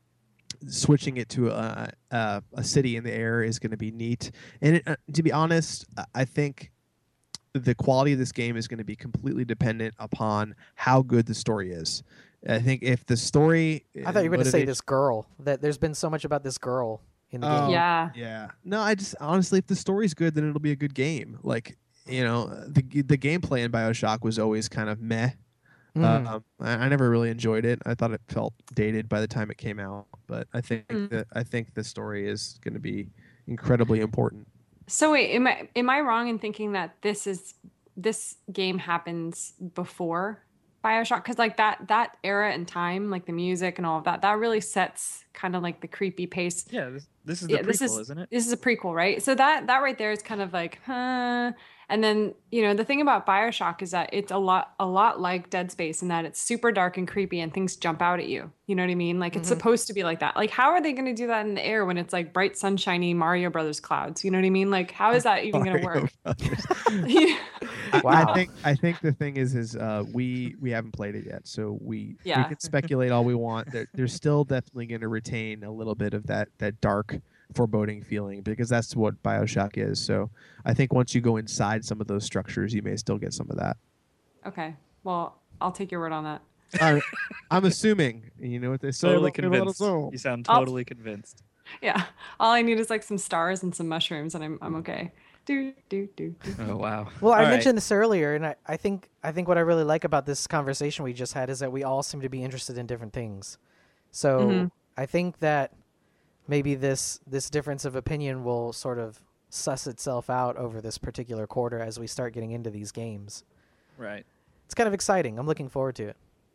[SPEAKER 4] switching it to a a, a city in the air is going to be neat. And it, uh, to be honest, I- I think the quality of this game is going to be completely dependent upon how good the story is. I think if the story,
[SPEAKER 2] I thought you were going to say
[SPEAKER 4] motivation-
[SPEAKER 2] this girl. That there's been so much about this girl in the
[SPEAKER 4] Oh,
[SPEAKER 2] game.
[SPEAKER 3] Yeah.
[SPEAKER 4] Yeah. No, I just honestly, if the story's good, then it'll be a good game. Like, you know, the the gameplay in BioShock was always kind of meh.
[SPEAKER 2] Mm.
[SPEAKER 4] Um, I, I never really enjoyed it. I thought it felt dated by the time it came out. But I think
[SPEAKER 3] Mm.
[SPEAKER 4] that I think the story is going to be incredibly important.
[SPEAKER 3] So wait, am I am I wrong in thinking that this is this game happens before BioShock? Because like that that era and time, like the music and all of that, that really sets kind of like the creepy pace.
[SPEAKER 1] Yeah, this, this is the
[SPEAKER 3] Yeah,
[SPEAKER 1] prequel,
[SPEAKER 3] this is
[SPEAKER 1] isn't it?
[SPEAKER 3] this is a prequel, right? So that that right there is kind of like, huh. And then you know the thing about BioShock is that it's a lot a lot like Dead Space in that it's super dark and creepy and things jump out at you. You know what I mean? Like it's
[SPEAKER 2] Mhm.
[SPEAKER 3] supposed to be like that. Like how are they going to do that in the air when it's like bright sunshiny Mario Brothers clouds? You know what I mean? Like how is that even going to
[SPEAKER 4] Mario
[SPEAKER 3] work?
[SPEAKER 4] Brothers.
[SPEAKER 3] Yeah.
[SPEAKER 4] I-
[SPEAKER 2] Wow.
[SPEAKER 4] I think I think the thing is is uh, we we haven't played it yet, so we we
[SPEAKER 3] Yeah.
[SPEAKER 4] can speculate all we want. There, there's still definitely going to retain a little bit of that that dark, foreboding feeling because that's what BioShock is. So I think once you go inside some of those structures, you may still get some of that.
[SPEAKER 3] Okay. Well, I'll take your word on that.
[SPEAKER 4] I, I'm assuming. You know what they say?
[SPEAKER 1] Totally
[SPEAKER 4] about me, let us
[SPEAKER 1] convinced.
[SPEAKER 4] know.
[SPEAKER 1] You sound
[SPEAKER 3] I'll-
[SPEAKER 1] totally convinced.
[SPEAKER 3] Yeah. All I need is like some stars and some mushrooms and I'm I'm okay. Do do do do.
[SPEAKER 1] Oh wow.
[SPEAKER 2] Well, I
[SPEAKER 1] All right.
[SPEAKER 2] mentioned this earlier, and I, I think I think what I really like about this conversation we just had is that we all seem to be interested in different things. So
[SPEAKER 3] Mhm.
[SPEAKER 2] I think that maybe this this difference of opinion will sort of suss itself out over this particular quarter as we start getting into these games.
[SPEAKER 1] Right.
[SPEAKER 2] It's kind of exciting. I'm looking forward to it.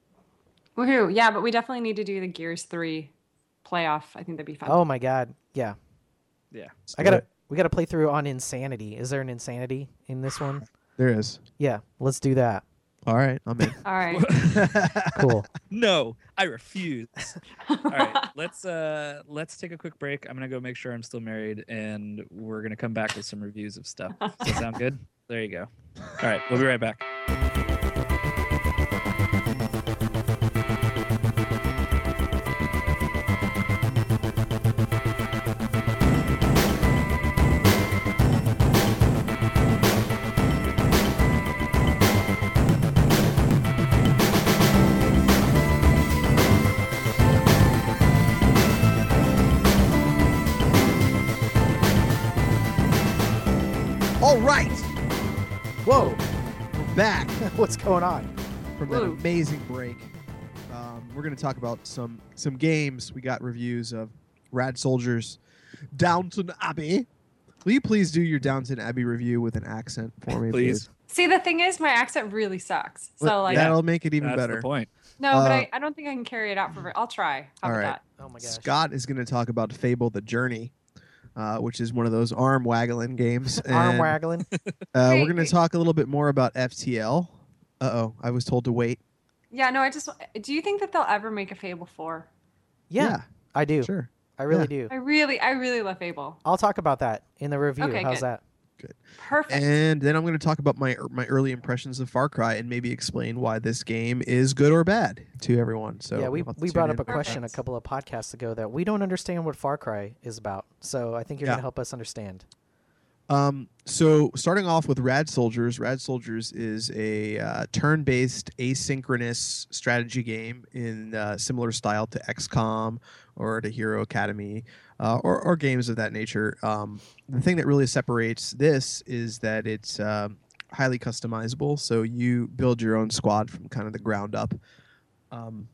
[SPEAKER 3] Woohoo. Yeah, but we definitely need to do the Gears three playoff. I think that'd be fun.
[SPEAKER 2] Oh my god, yeah!
[SPEAKER 1] Yeah.
[SPEAKER 4] Let's
[SPEAKER 2] I
[SPEAKER 4] do
[SPEAKER 2] gotta
[SPEAKER 4] it.
[SPEAKER 2] we gotta play through on Insanity. Is there an Insanity in this one?
[SPEAKER 4] There is.
[SPEAKER 2] Yeah, let's do that.
[SPEAKER 4] All right, I'm in.
[SPEAKER 3] All right.
[SPEAKER 2] Cool.
[SPEAKER 1] No, I refuse. All right, let's uh let's take a quick break. I'm gonna go make sure I'm still married, and we're gonna come back with some reviews of stuff. Does that sound good? There you go. All right, we'll be right back.
[SPEAKER 4] All right,
[SPEAKER 2] Whoa,
[SPEAKER 4] we're back
[SPEAKER 2] what's going on?
[SPEAKER 4] from that
[SPEAKER 3] Woo.
[SPEAKER 4] amazing break. Um, we're going to talk about some some games. We got reviews of Rad Soldiers, Downton Abbey. Will you please do your Downton Abbey review with an accent for me,
[SPEAKER 1] Please.
[SPEAKER 4] please?
[SPEAKER 3] See, the thing is, my accent really sucks. So like,
[SPEAKER 4] That'll make it even
[SPEAKER 1] That's
[SPEAKER 4] better.
[SPEAKER 1] the point.
[SPEAKER 3] no, but
[SPEAKER 4] uh,
[SPEAKER 3] I, I don't think I can carry it out for. Very, I'll try. How
[SPEAKER 4] All
[SPEAKER 3] about
[SPEAKER 4] right.
[SPEAKER 3] that?
[SPEAKER 2] Oh my gosh.
[SPEAKER 4] Scott is going to talk about Fable: The Journey, uh, which is one of those arm waggling games.
[SPEAKER 2] Arm
[SPEAKER 4] And,
[SPEAKER 2] waggling.
[SPEAKER 4] Uh, we're
[SPEAKER 3] Wait,
[SPEAKER 4] going to
[SPEAKER 3] wait.
[SPEAKER 4] talk a little bit more about F T L. Uh oh, I was told to wait.
[SPEAKER 3] Yeah, no, I just. Do you think that they'll ever make a Fable four?
[SPEAKER 2] Yeah, I do.
[SPEAKER 4] sure.
[SPEAKER 2] I really
[SPEAKER 4] Yeah.
[SPEAKER 2] do.
[SPEAKER 3] I really, I really love Fable.
[SPEAKER 2] I'll talk about that in the review.
[SPEAKER 3] Okay,
[SPEAKER 2] How's
[SPEAKER 3] good.
[SPEAKER 2] that?
[SPEAKER 3] Perfect.
[SPEAKER 4] And then I'm going to talk about my my early impressions of Far Cry and maybe explain why this game is good or bad to everyone. So
[SPEAKER 2] yeah, we
[SPEAKER 4] you'll have to
[SPEAKER 2] we
[SPEAKER 4] tune
[SPEAKER 2] brought
[SPEAKER 4] in.
[SPEAKER 2] up a question a
[SPEAKER 3] Perfect.
[SPEAKER 2] couple of podcasts ago that we don't understand what Far Cry is about. So I think you're
[SPEAKER 4] Yeah.
[SPEAKER 2] gonna help us understand.
[SPEAKER 4] Um, so starting off with Rad Soldiers, Rad Soldiers is a uh, turn-based asynchronous strategy game in uh, similar style to X COM or to Hero Academy uh, or, or games of that nature. Um, the thing that really separates this is that it's um, highly customizable. So you build your own squad from kind of the ground up. Um,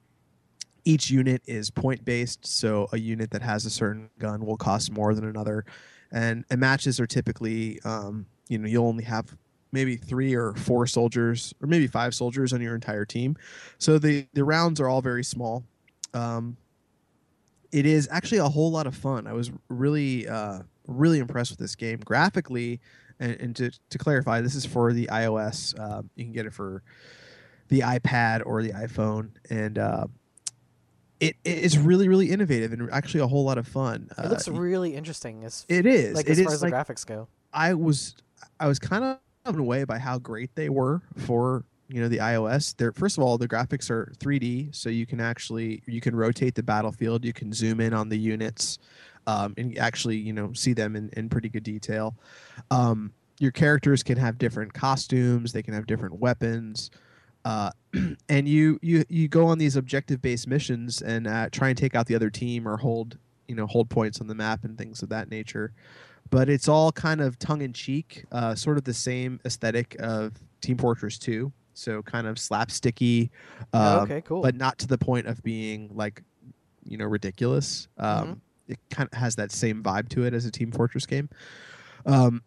[SPEAKER 4] each unit is point-based, so a unit that has a certain gun will cost more than another. And, and matches are typically, um, you know, you'll only have maybe three or four soldiers, or maybe five soldiers on your entire team. So the the rounds are all very small. Um, it is actually a whole lot of fun. I was really uh, really impressed with this game graphically and, and to to clarify, this is for the iOS. Um, you can get it for the iPad or the iPhone, and uh, it it's really really innovative and actually a whole lot of fun.
[SPEAKER 2] It looks
[SPEAKER 4] uh,
[SPEAKER 2] really interesting. As
[SPEAKER 4] It is.
[SPEAKER 2] like
[SPEAKER 4] It
[SPEAKER 2] as
[SPEAKER 4] is
[SPEAKER 2] far as
[SPEAKER 4] like,
[SPEAKER 2] the graphics go.
[SPEAKER 4] I was I was kind of blown away by how great they were for you know the iOS. They're first of all the graphics are three D, so you can actually you can rotate the battlefield, you can zoom in on the units, um, and actually you know see them in, in pretty good detail. Um, your characters can have different costumes, they can have different weapons. Uh, and you, you you go on these objective based missions and uh, try and take out the other team or hold you know hold points on the map and things of that nature. But it's all kind of tongue in cheek, uh, sort of the same aesthetic of Team Fortress two. So kind of slapsticky, um,
[SPEAKER 2] Oh, okay, cool.
[SPEAKER 4] but not to the point of being like you know ridiculous. Um,
[SPEAKER 2] Mhm.
[SPEAKER 4] It kind of has that same vibe to it as a Team Fortress game. Um,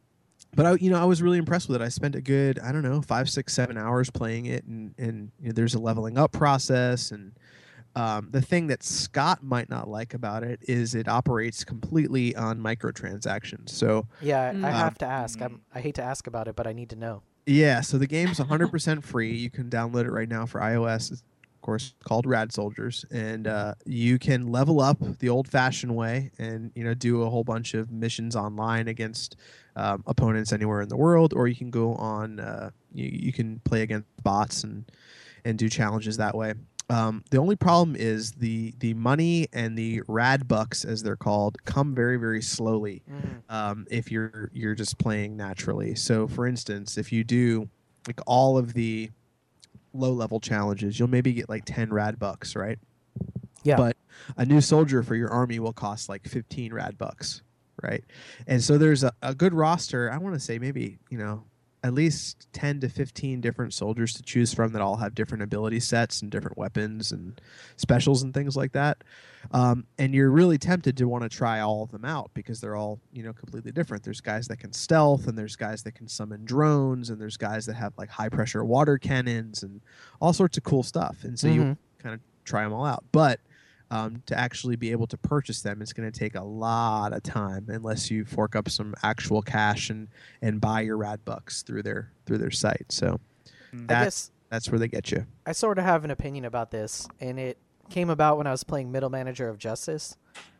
[SPEAKER 4] But I, you know, I was really impressed with it. I spent a good, I don't know, five, six, seven hours playing it, and and you know, there's a leveling up process. And um, the thing that Scott might not like about it is it operates completely on microtransactions. So
[SPEAKER 2] Yeah,
[SPEAKER 3] Mm.
[SPEAKER 2] I
[SPEAKER 3] Um,
[SPEAKER 2] have to ask. I'm, I hate to ask about it, but I need to know.
[SPEAKER 4] yeah, so the game's one hundred percent free. You can download it right now for iOS. It's, of course, called Rad Soldiers, and uh, you can level up the old-fashioned way, and you know, do a whole bunch of missions online against um, opponents anywhere in the world, or you can go on. Uh, you, you can play against bots and and do challenges that way. Um, the only problem is the the money and the rad bucks, as they're called, come very very slowly
[SPEAKER 2] Mhm.
[SPEAKER 4] um, if you're you're just playing naturally. So, for instance, if you do like all of the low level challenges, you'll maybe get like ten rad bucks, right?
[SPEAKER 2] Yeah.
[SPEAKER 4] But a new soldier for your army will cost like fifteen rad bucks, right? And so there's a, a good roster. I want to say maybe, you know, at least ten to fifteen different soldiers to choose from that all have different ability sets and different weapons and specials and things like that. Um, and you're really tempted to want to try all of them out because they're all, you know, completely different. There's guys that can stealth, and there's guys that can summon drones, and there's guys that have like high pressure water cannons and all sorts of cool stuff. And so you
[SPEAKER 2] Mhm.
[SPEAKER 4] kind of try them all out. But um, to actually be able to purchase them, it's going to take a lot of time unless you fork up some actual cash and and buy your rad bucks through their through their site. So
[SPEAKER 2] I
[SPEAKER 4] that's
[SPEAKER 2] guess
[SPEAKER 4] that's where they get you.
[SPEAKER 2] I sort of have an opinion about this, and it came about when I was playing Middle Manager of Justice.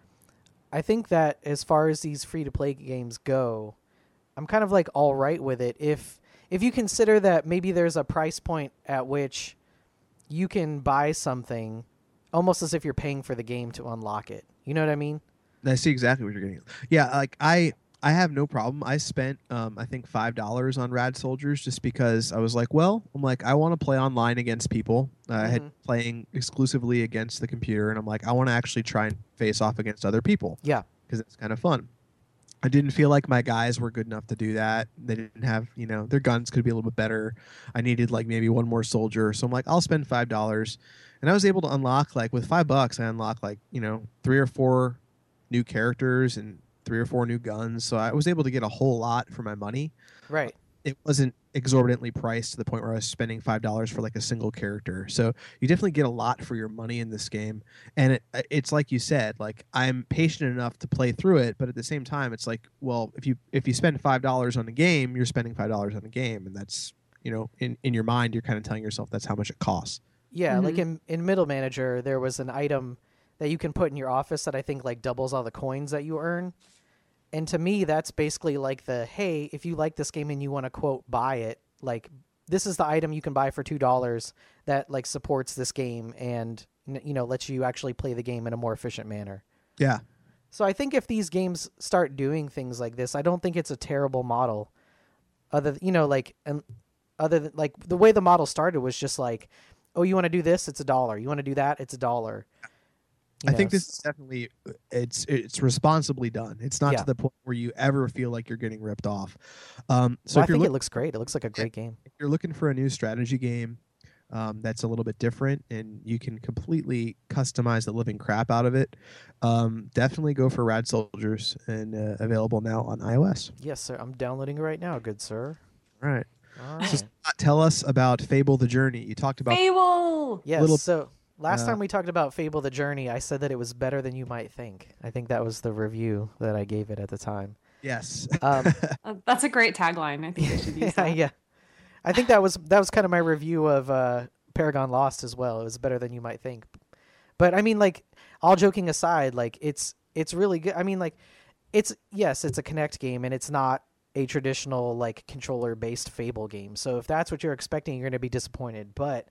[SPEAKER 2] I think that as far as these free-to-play games go, I'm kind of like all right with it if if you consider that maybe there's a price point at which you can buy something almost as if you're paying for the game to unlock it. You know what I mean?
[SPEAKER 4] I see exactly what you're getting at. Yeah, like I I have no problem. I spent um, I think five dollars on Rad Soldiers just because I was like, well, I'm like I want to play online against people. Uh, I had
[SPEAKER 2] Mhm.
[SPEAKER 4] playing exclusively against the computer, and I'm like I want to actually try and face off against other people
[SPEAKER 2] Yeah.
[SPEAKER 4] because it's kind of fun. I didn't feel like my guys were good enough to do that. They didn't have, you know, their guns could be a little bit better. I needed like maybe one more soldier, so I'm like, I'll spend five dollars, and I was able to unlock like with five bucks, I unlocked like you know three or four new characters and three or four new guns. So I was able to get a whole lot for my money.
[SPEAKER 2] Right.
[SPEAKER 4] It wasn't exorbitantly priced to the point where I was spending five dollars for like a single character. So you definitely get a lot for your money in this game. And it, it's like you said, like I'm patient enough to play through it, but at the same time, it's like, well, if you if you spend five dollars on a game, you're spending five dollars on a game, and that's you know in in your mind, you're kind of telling yourself that's how much it costs.
[SPEAKER 2] Yeah, like
[SPEAKER 3] Mhm.
[SPEAKER 2] in in Middle Manager, there was an item that you can put in your office that I think like doubles all the coins that you earn. And to me, that's basically like the, hey, if you like this game and you want to quote buy it, like this is the item you can buy for two dollars that like supports this game and n- you know lets you actually play the game in a more efficient manner.
[SPEAKER 4] Yeah.
[SPEAKER 2] So I think if these games start doing things like this, I don't think it's a terrible model. Other, you know, like and other than like the way the model started was just like, oh, you want to do this, it's a dollar. You want to do that, it's a dollar. You
[SPEAKER 4] I
[SPEAKER 2] know,
[SPEAKER 4] think this
[SPEAKER 2] s-
[SPEAKER 4] is definitely it's it's responsibly done. It's not
[SPEAKER 2] Yeah.
[SPEAKER 4] to the point where you ever feel like you're getting ripped off. Um, so
[SPEAKER 2] well, I
[SPEAKER 4] if you're
[SPEAKER 2] think
[SPEAKER 4] look,
[SPEAKER 2] it looks great. It looks like a great game.
[SPEAKER 4] if you're looking for a new strategy game um, that's a little bit different and you can completely customize the living crap out of it, um, definitely go for Rad Soldiers and uh, available now on iOS.
[SPEAKER 2] Yes, sir. I'm downloading it right now, good sir.
[SPEAKER 4] All right.
[SPEAKER 2] All
[SPEAKER 4] So
[SPEAKER 2] right.
[SPEAKER 4] Scott, tell us about Fable: The Journey. You talked about
[SPEAKER 3] Fable.
[SPEAKER 2] Yes.
[SPEAKER 4] little-
[SPEAKER 2] So last
[SPEAKER 4] uh,
[SPEAKER 2] time we talked about Fable: The Journey, I said that it was better than you might think. I think that was the review that I gave it at the time.
[SPEAKER 4] Yes.
[SPEAKER 2] Um,
[SPEAKER 3] Uh, that's a great tagline. I think we should use
[SPEAKER 2] yeah,
[SPEAKER 3] that.
[SPEAKER 2] yeah. I think that was that was kind of my review of uh, Paragon Lost as well. It was better than you might think. But I mean, like, all joking aside, like it's it's really good. I mean, like, it's yes, it's a Kinect game, and it's not a traditional like controller based Fable game. So if that's what you're expecting, you're going to be disappointed. But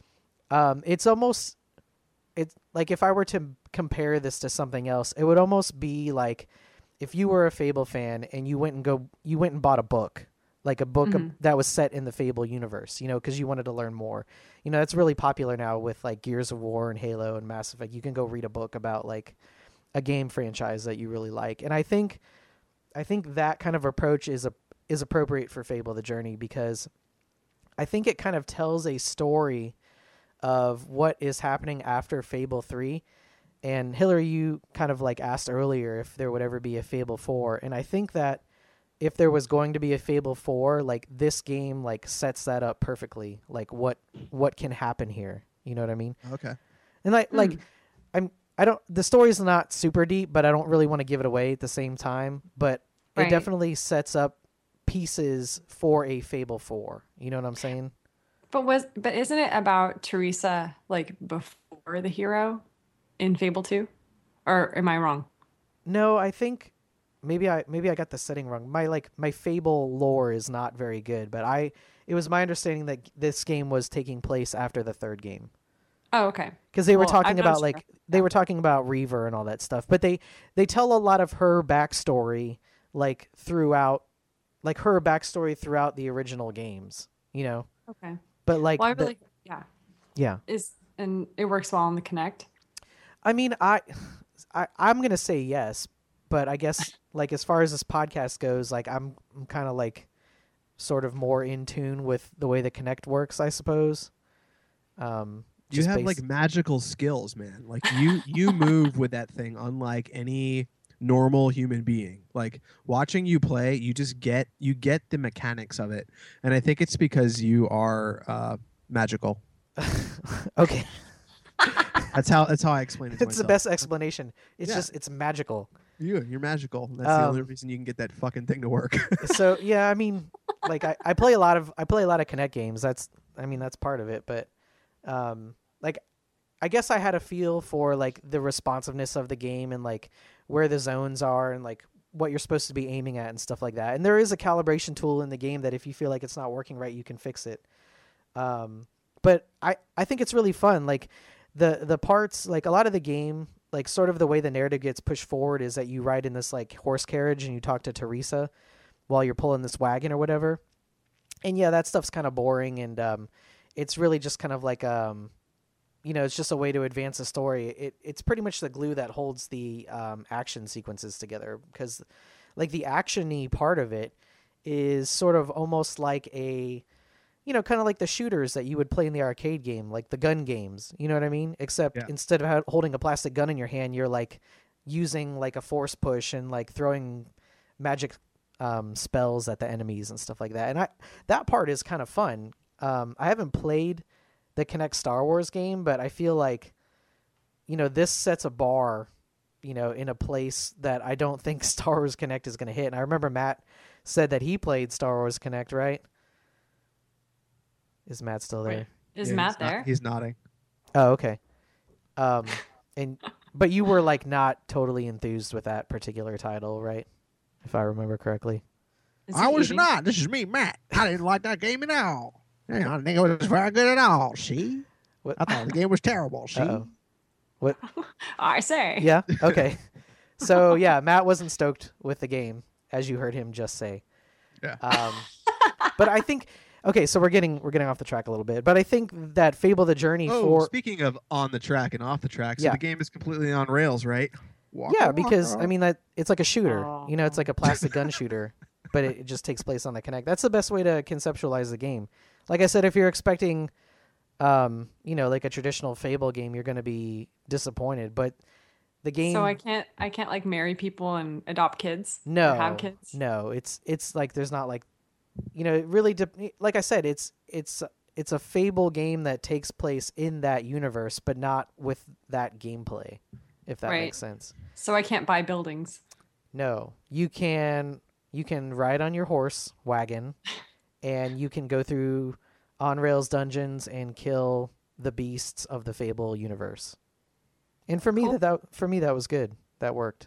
[SPEAKER 2] um, it's almost it's like if I were to compare this to something else, it would almost be like if you were a Fable fan and you went and go you went and bought a book, like a book
[SPEAKER 3] Mm-hmm.
[SPEAKER 2] that was set in the Fable universe, you know, because you wanted to learn more. You know, that's really popular now with like Gears of War and Halo and Mass Effect. You can go read a book about like a game franchise that you really like, and I think, I think that kind of approach is a is appropriate for Fable: The Journey, because I think it kind of tells a story of what is happening after Fable three. And Hillary, you kind of like asked earlier if there would ever be a Fable four, and I think that if there was going to be a Fable four, like this game like sets that up perfectly. Like what what can happen here? You know what I mean?
[SPEAKER 4] Okay.
[SPEAKER 2] And like
[SPEAKER 3] Hmm.
[SPEAKER 2] like I'm I don't the story's not super deep, but I don't really want to give it away at the same time. But it
[SPEAKER 3] Right.
[SPEAKER 2] definitely sets up pieces for a Fable four. You know what I'm saying?
[SPEAKER 3] But was but isn't it about Teresa like before the hero in Fable two? Or am I wrong?
[SPEAKER 2] No, I think maybe I maybe I got the setting wrong. My like my Fable lore is not very good, but I it was my understanding that this game was taking place after the third game.
[SPEAKER 3] Oh, okay.
[SPEAKER 2] Because they were
[SPEAKER 3] Well, I'm
[SPEAKER 2] talking
[SPEAKER 3] not
[SPEAKER 2] about
[SPEAKER 3] sure.
[SPEAKER 2] like they were talking about Reaver and all that stuff, but they they tell a lot of her backstory like throughout, like her backstory throughout the original games, you know.
[SPEAKER 3] Okay.
[SPEAKER 2] But like,
[SPEAKER 3] Well, I
[SPEAKER 2] the-
[SPEAKER 3] really yeah.
[SPEAKER 2] yeah,
[SPEAKER 3] Is and it works well on the Kinect.
[SPEAKER 2] I mean, I, I I'm gonna say yes, but I guess like as far as this podcast goes, like I'm I'm kind of like sort of more in tune with the way the Kinect works, I suppose. Um,
[SPEAKER 4] You
[SPEAKER 2] just
[SPEAKER 4] have
[SPEAKER 2] based-
[SPEAKER 4] like magical skills, man. Like you you move with that thing unlike any normal human being. Like watching you play, you just get you get the mechanics of it. And I think it's because you are uh magical.
[SPEAKER 2] okay.
[SPEAKER 4] That's how that's how I explain it to
[SPEAKER 2] It's the
[SPEAKER 4] myself.
[SPEAKER 2] best explanation. It's
[SPEAKER 4] Yeah.
[SPEAKER 2] just it's magical.
[SPEAKER 4] You you're magical. That's the only
[SPEAKER 2] Um,
[SPEAKER 4] reason you can get that fucking thing to work.
[SPEAKER 2] So yeah, I mean, like I, I play a lot of I play a lot of Kinect games. That's I mean that's part of it. But um, like I guess I had a feel for like the responsiveness of the game and like where the zones are and like what you're supposed to be aiming at and stuff like that. And there is a calibration tool in the game that if you feel like it's not working right, you can fix it. Um, but I I think it's really fun. Like the the parts like a lot of the game like sort of the way the narrative gets pushed forward is that you ride in this like horse carriage and you talk to Teresa while you're pulling this wagon or whatever. And yeah, that stuff's kind of boring and um, it's really just kind of like um, you know, it's just a way to advance the story. It it's pretty much the glue that holds the um, action sequences together because like the action-y part of it is sort of almost like a you know, kind of like the shooters that you would play in the arcade game, like the gun games. You know what I mean? Except
[SPEAKER 4] Yeah.
[SPEAKER 2] instead of ha- holding a plastic gun in your hand, you're like using like a force push and like throwing magic um, spells at the enemies and stuff like that. And I that part is kind of fun. Um, I haven't played the Kinect Star Wars game, but I feel like you know this sets a bar, you know, in a place that I don't think Star Wars Kinect is going to hit. And I remember Matt said that he played Star Wars Kinect, right? Is Matt still there?
[SPEAKER 3] Wait, is
[SPEAKER 4] Yeah,
[SPEAKER 3] Matt
[SPEAKER 4] he's not-
[SPEAKER 3] there?
[SPEAKER 4] he's nodding.
[SPEAKER 2] Oh, okay. Um, and but you were like not totally enthused with that particular title, right? If I remember correctly.
[SPEAKER 3] Is he eating?
[SPEAKER 4] not. This is me, Matt. I didn't like that game at all. I didn't think it was very good at all. See,
[SPEAKER 2] What?
[SPEAKER 4] I thought the game was terrible. See,
[SPEAKER 2] Uh-oh. What?
[SPEAKER 3] I say.
[SPEAKER 2] Yeah. Okay. So yeah, Matt wasn't stoked with the game, as you heard him just say.
[SPEAKER 4] Yeah.
[SPEAKER 2] Um, but I think okay, so we're getting we're getting off the track a little bit, but I think that Fable: The Journey
[SPEAKER 4] Oh,
[SPEAKER 2] for
[SPEAKER 4] speaking of on the track and off the track, so
[SPEAKER 2] Yeah.
[SPEAKER 4] the game is completely on rails, right? Waka
[SPEAKER 2] yeah, because
[SPEAKER 4] waka.
[SPEAKER 2] I mean that it's like a shooter.
[SPEAKER 3] Oh.
[SPEAKER 2] You know, it's like a plastic gun shooter, but it, it just takes place on the Kinect. That's the best way to conceptualize the game. Like I said, if you're expecting, um, you know, like a traditional Fable game, you're going to be disappointed. But the game,
[SPEAKER 3] So I can't I can't like marry people and adopt kids.
[SPEAKER 2] no,
[SPEAKER 3] Or have kids.
[SPEAKER 2] no, it's it's like there's not like, you know, it really. De- like I said, it's it's it's a Fable game that takes place in that universe, but not with that gameplay. If that
[SPEAKER 3] Right.
[SPEAKER 2] makes sense.
[SPEAKER 3] So I can't buy buildings.
[SPEAKER 2] No, you can you can ride on your horse wagon, and you can go through on rails dungeons and kill the beasts of the Fable universe. And for me,
[SPEAKER 3] Cool.
[SPEAKER 2] that, that for me that was good. That worked.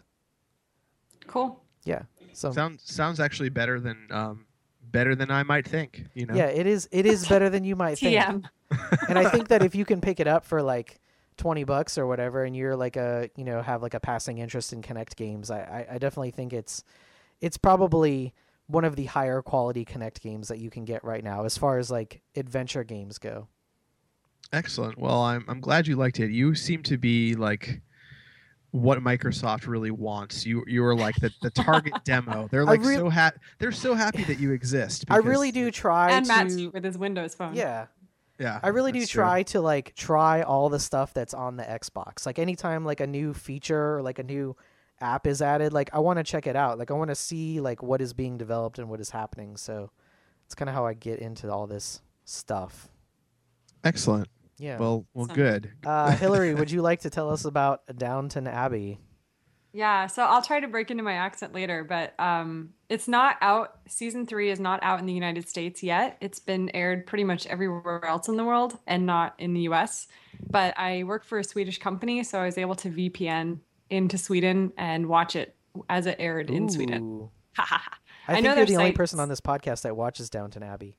[SPEAKER 3] Cool.
[SPEAKER 2] Yeah. So
[SPEAKER 4] Sounds sounds actually better than um better than I might think. You know.
[SPEAKER 2] yeah, it is. It is better than you might think.
[SPEAKER 3] T M.
[SPEAKER 2] And I think that if you can pick it up for like twenty bucks or whatever, and you're like a you know have like a passing interest in Connect games, I, I, I definitely think it's it's probably one of the higher quality Connect games that you can get right now as far as like adventure games go.
[SPEAKER 4] Excellent. Well, I'm I'm glad you liked it. You seem to be like what Microsoft really wants. You you are like the, the target demo. They're like
[SPEAKER 2] re-
[SPEAKER 4] so ha- they're so happy that you exist.
[SPEAKER 2] I really
[SPEAKER 4] because-
[SPEAKER 2] do try
[SPEAKER 3] And
[SPEAKER 2] to
[SPEAKER 3] Matt with his Windows phone.
[SPEAKER 2] yeah.
[SPEAKER 4] Yeah.
[SPEAKER 2] I really do
[SPEAKER 4] that's true.
[SPEAKER 2] try to like try all the stuff that's on the Xbox. Like anytime like a new feature or like a new app is added, like I want to check it out. Like I want to see like what is being developed and what is happening. So it's kind of how I get into all this stuff.
[SPEAKER 4] Excellent.
[SPEAKER 2] Yeah.
[SPEAKER 4] Well, well,
[SPEAKER 3] So-
[SPEAKER 4] good.
[SPEAKER 2] uh, Hillary, would you like to tell us about Downton Abbey?
[SPEAKER 3] Yeah, so I'll try to break into my accent later, but um, it's not out. Season three is not out in the United States yet. It's been aired pretty much everywhere else in the world and not in the U S. But I work for a Swedish company, so I was able to V P N into Sweden and watch it as it aired in Sweden.
[SPEAKER 2] Ooh.
[SPEAKER 3] Ha ha ha.
[SPEAKER 2] I,
[SPEAKER 3] I
[SPEAKER 2] think
[SPEAKER 3] know
[SPEAKER 2] you're
[SPEAKER 3] their
[SPEAKER 2] the only
[SPEAKER 3] sites-
[SPEAKER 2] person on this podcast that watches Downton Abbey.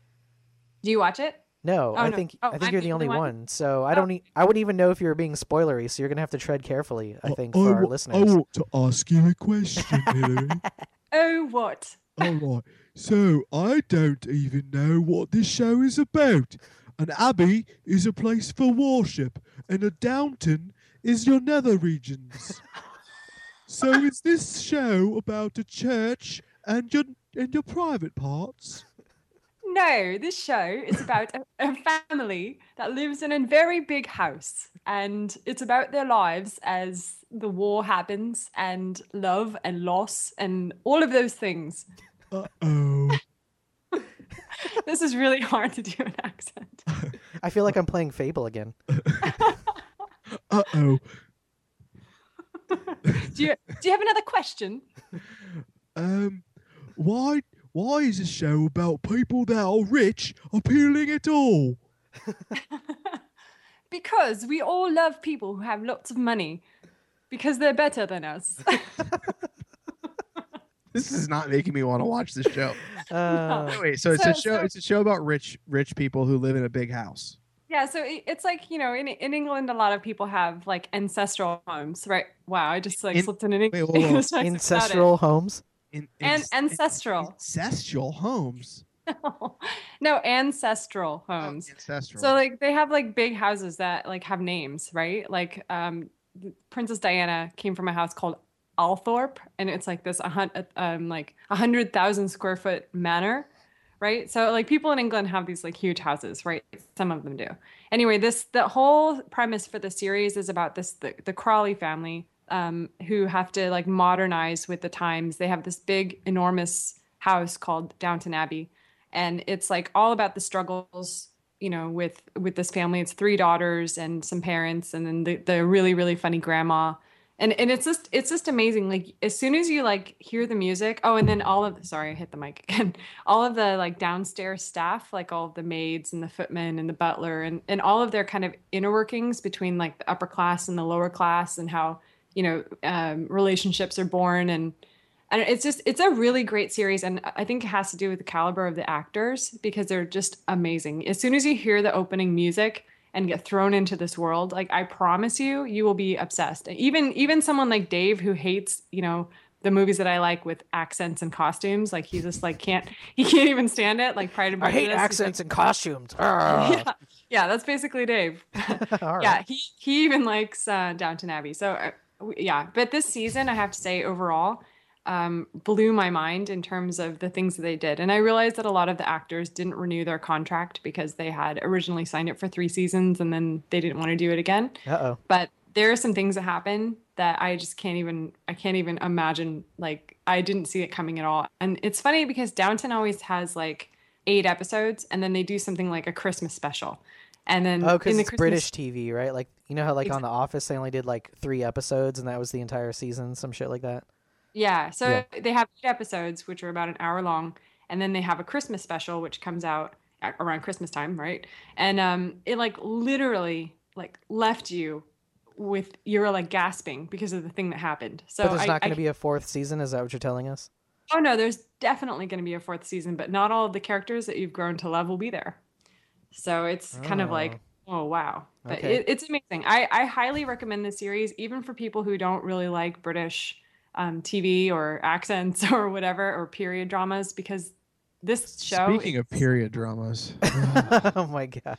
[SPEAKER 3] Do you watch it?
[SPEAKER 2] No,
[SPEAKER 3] Oh,
[SPEAKER 2] I
[SPEAKER 3] no.
[SPEAKER 2] think
[SPEAKER 3] Oh,
[SPEAKER 2] I think
[SPEAKER 3] I'm
[SPEAKER 2] you're
[SPEAKER 3] the
[SPEAKER 2] the only
[SPEAKER 3] only
[SPEAKER 2] one.
[SPEAKER 3] one?
[SPEAKER 2] So I
[SPEAKER 3] Oh.
[SPEAKER 2] don't. E- I wouldn't even know if you were being spoilery. So you're gonna have to tread carefully. I think for our
[SPEAKER 6] wa-
[SPEAKER 2] listeners.
[SPEAKER 6] I want to ask you a question, Hillary.
[SPEAKER 3] Oh, what?
[SPEAKER 6] All right. So I don't even know what this show is about. An abbey is a place for worship, and a Downton is your nether regions. So is this show about a church and your and your private parts?
[SPEAKER 3] No, this show is about a, a family that lives in a very big house, and it's about their lives as the war happens, and love and loss, and all of those things.
[SPEAKER 6] Uh oh.
[SPEAKER 3] This is really hard to do an accent.
[SPEAKER 2] I feel like I'm playing Fable again.
[SPEAKER 6] Uh oh.
[SPEAKER 3] Do you do you have another question?
[SPEAKER 6] Um, why why is a show about people that are rich appealing at all?
[SPEAKER 3] Because we all love people who have lots of money, because they're better than us.
[SPEAKER 4] This is not making me want to watch this show.
[SPEAKER 2] Uh,
[SPEAKER 4] Wait, so it's a
[SPEAKER 3] So-
[SPEAKER 4] show.
[SPEAKER 3] so-
[SPEAKER 4] It's a show about rich rich people who live in a big house.
[SPEAKER 3] Yeah, so it- it's like, you know, in in England, a lot of people have like ancestral homes, right? Wow, I just like
[SPEAKER 4] In-
[SPEAKER 3] slipped in an English.
[SPEAKER 4] wait, hold on.
[SPEAKER 3] English accent about it.
[SPEAKER 2] ancestral homes.
[SPEAKER 4] In,
[SPEAKER 3] And
[SPEAKER 4] in-
[SPEAKER 3] ancestral.
[SPEAKER 4] ancestral homes.
[SPEAKER 3] No, ancestral homes.
[SPEAKER 4] Oh, ancestral.
[SPEAKER 3] So like they have like big houses that like have names, right? Like um Princess Diana came from a house called Althorpe, and it's like this a hun- um like a hundred thousand square foot manor, right? So like people in England have these like huge houses, right? Some of them do. Anyway, this the whole premise for the series is about this the, the Crawley family um who have to like modernize with the times. They have this big enormous house called Downton Abbey, and it's like all about the struggles, you know, with with this family. It's three daughters and some parents, and then the, the really really funny grandma, and and it's just it's just amazing. Like as soon as you like hear the music, oh, and then all of the, sorry, I hit the mic again. All of the like downstairs staff, like all of the maids and the footmen and the butler, and and all of their kind of inner workings between like the upper class and the lower class, and how, you know, um, relationships are born. And And it's just, it's a really great series. And I think it has to do with the caliber of the actors, because they're just amazing. As soon as you hear the opening music and get thrown into this world, like I promise you, you will be obsessed. Even, even someone like Dave, who hates, you know, the movies that I like with accents and costumes, like he just like can't, he can't even stand it. Like Pride and
[SPEAKER 2] I hate
[SPEAKER 3] Prejudice, he's
[SPEAKER 2] accents
[SPEAKER 3] like,
[SPEAKER 2] and costumes. Arrgh.
[SPEAKER 3] yeah, yeah, that's basically Dave.
[SPEAKER 2] All right.
[SPEAKER 3] Yeah, he he even likes uh, Downton Abbey. So uh, w- yeah, but this season, I have to say, overall, um, blew my mind in terms of the things that they did. And I realized that a lot of the actors didn't renew their contract because they had originally signed it for three seasons and then they didn't want to do it again.
[SPEAKER 2] Uh-oh.
[SPEAKER 3] But there are some things that happen that I just can't even, I can't even imagine. Like, I didn't see it coming at all. And it's funny because Downton always has like eight episodes, and then they do something like a Christmas special. And then
[SPEAKER 2] Oh, because
[SPEAKER 3] in the
[SPEAKER 2] it's
[SPEAKER 3] Christmas-
[SPEAKER 2] British T V, right? Like, you know how like on
[SPEAKER 3] Exactly.
[SPEAKER 2] The Office they only did like three episodes and that was the entire season, some shit like that.
[SPEAKER 3] Yeah, so
[SPEAKER 2] Yeah.
[SPEAKER 3] they have eight episodes, which are about an hour long, and then they have a Christmas special, which comes out at, around Christmas time, right? And um, it like literally like left you with you're like gasping because of the thing that happened. So
[SPEAKER 2] But there's
[SPEAKER 3] I,
[SPEAKER 2] not going
[SPEAKER 3] I
[SPEAKER 2] to be a fourth season. Is that what you're telling us?
[SPEAKER 3] oh no, there's definitely going to be a fourth season, but not all of the characters that you've grown to love will be there. So it's kind of like, oh wow, but
[SPEAKER 2] Okay.
[SPEAKER 3] it, it's amazing. I, I highly recommend this series, even for people who don't really like British um, T V or accents or whatever or period dramas, because this show.
[SPEAKER 4] Speaking of period dramas,
[SPEAKER 2] Oh my god.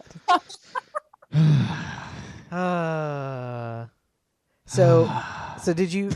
[SPEAKER 2] Uh, so, so did you?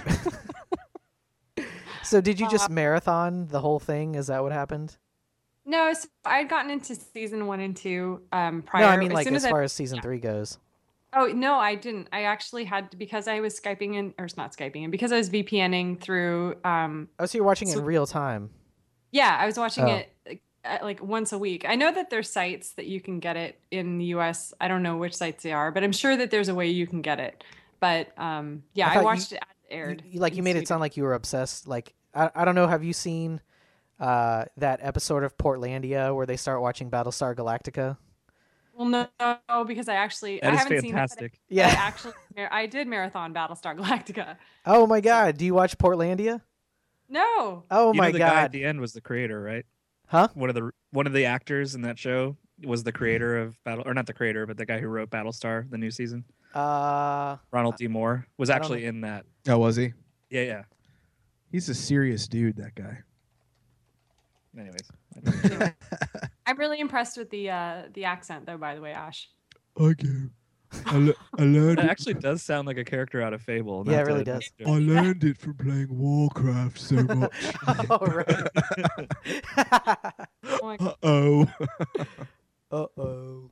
[SPEAKER 2] So did you just marathon the whole thing? Is that what happened?
[SPEAKER 3] No, so I had gotten into season one and two um, prior.
[SPEAKER 2] No, I mean
[SPEAKER 3] as
[SPEAKER 2] like
[SPEAKER 3] soon
[SPEAKER 2] as
[SPEAKER 3] as
[SPEAKER 2] far
[SPEAKER 3] I,
[SPEAKER 2] as season three goes.
[SPEAKER 3] Oh no, I didn't. I actually had to, because I was Skyping in, or not Skyping in, because I was VPNing through. Um,
[SPEAKER 2] Oh, so you're watching it
[SPEAKER 3] So-
[SPEAKER 2] in real time.
[SPEAKER 3] yeah, I was watching
[SPEAKER 2] Oh.
[SPEAKER 3] it like, uh, like once a week. I know that there's sites that you can get it in the U S. I don't know which sites they are, but I'm sure that there's a way you can get it. But um, yeah,
[SPEAKER 2] I
[SPEAKER 3] I,
[SPEAKER 2] thought you-
[SPEAKER 3] watched it as it
[SPEAKER 2] You,
[SPEAKER 3] aired.
[SPEAKER 2] you- like you
[SPEAKER 3] in
[SPEAKER 2] made it
[SPEAKER 3] Sweden.
[SPEAKER 2] sound like you were obsessed. Like I, I don't know. Have you seen uh, that episode of Portlandia where they start watching Battlestar Galactica?
[SPEAKER 3] Well, no, no, because I actually
[SPEAKER 1] That
[SPEAKER 3] I
[SPEAKER 1] is
[SPEAKER 3] haven't seen it.
[SPEAKER 1] fantastic.
[SPEAKER 3] But
[SPEAKER 2] Yeah.
[SPEAKER 3] I actually I did marathon Battlestar Galactica.
[SPEAKER 2] Oh my god! Do you watch Portlandia?
[SPEAKER 3] No.
[SPEAKER 2] Oh
[SPEAKER 1] you
[SPEAKER 2] my
[SPEAKER 1] know the guy at
[SPEAKER 2] god!
[SPEAKER 1] the end was the creator, right?
[SPEAKER 2] Huh?
[SPEAKER 1] One of the one of the actors in that show was the creator of Battle, or not the creator, but the guy who wrote Battlestar, the new season.
[SPEAKER 2] Uh,
[SPEAKER 1] Ronald D. Moore was
[SPEAKER 2] I don't
[SPEAKER 1] actually
[SPEAKER 2] know.
[SPEAKER 1] in that.
[SPEAKER 4] oh, was he?
[SPEAKER 1] Yeah, yeah.
[SPEAKER 4] He's a serious dude. That guy.
[SPEAKER 1] Anyways,
[SPEAKER 3] I'm really impressed with the uh the accent though, by the way, Ash.
[SPEAKER 6] I go. I, le- I learned
[SPEAKER 1] that
[SPEAKER 6] it.
[SPEAKER 1] actually does sound like a character out of Fable.
[SPEAKER 2] Yeah,
[SPEAKER 1] not
[SPEAKER 2] it really
[SPEAKER 1] to-
[SPEAKER 2] does.
[SPEAKER 6] I learned it from playing Warcraft so much.
[SPEAKER 2] oh right.
[SPEAKER 3] Oh my
[SPEAKER 6] Uh oh.
[SPEAKER 2] Uh oh.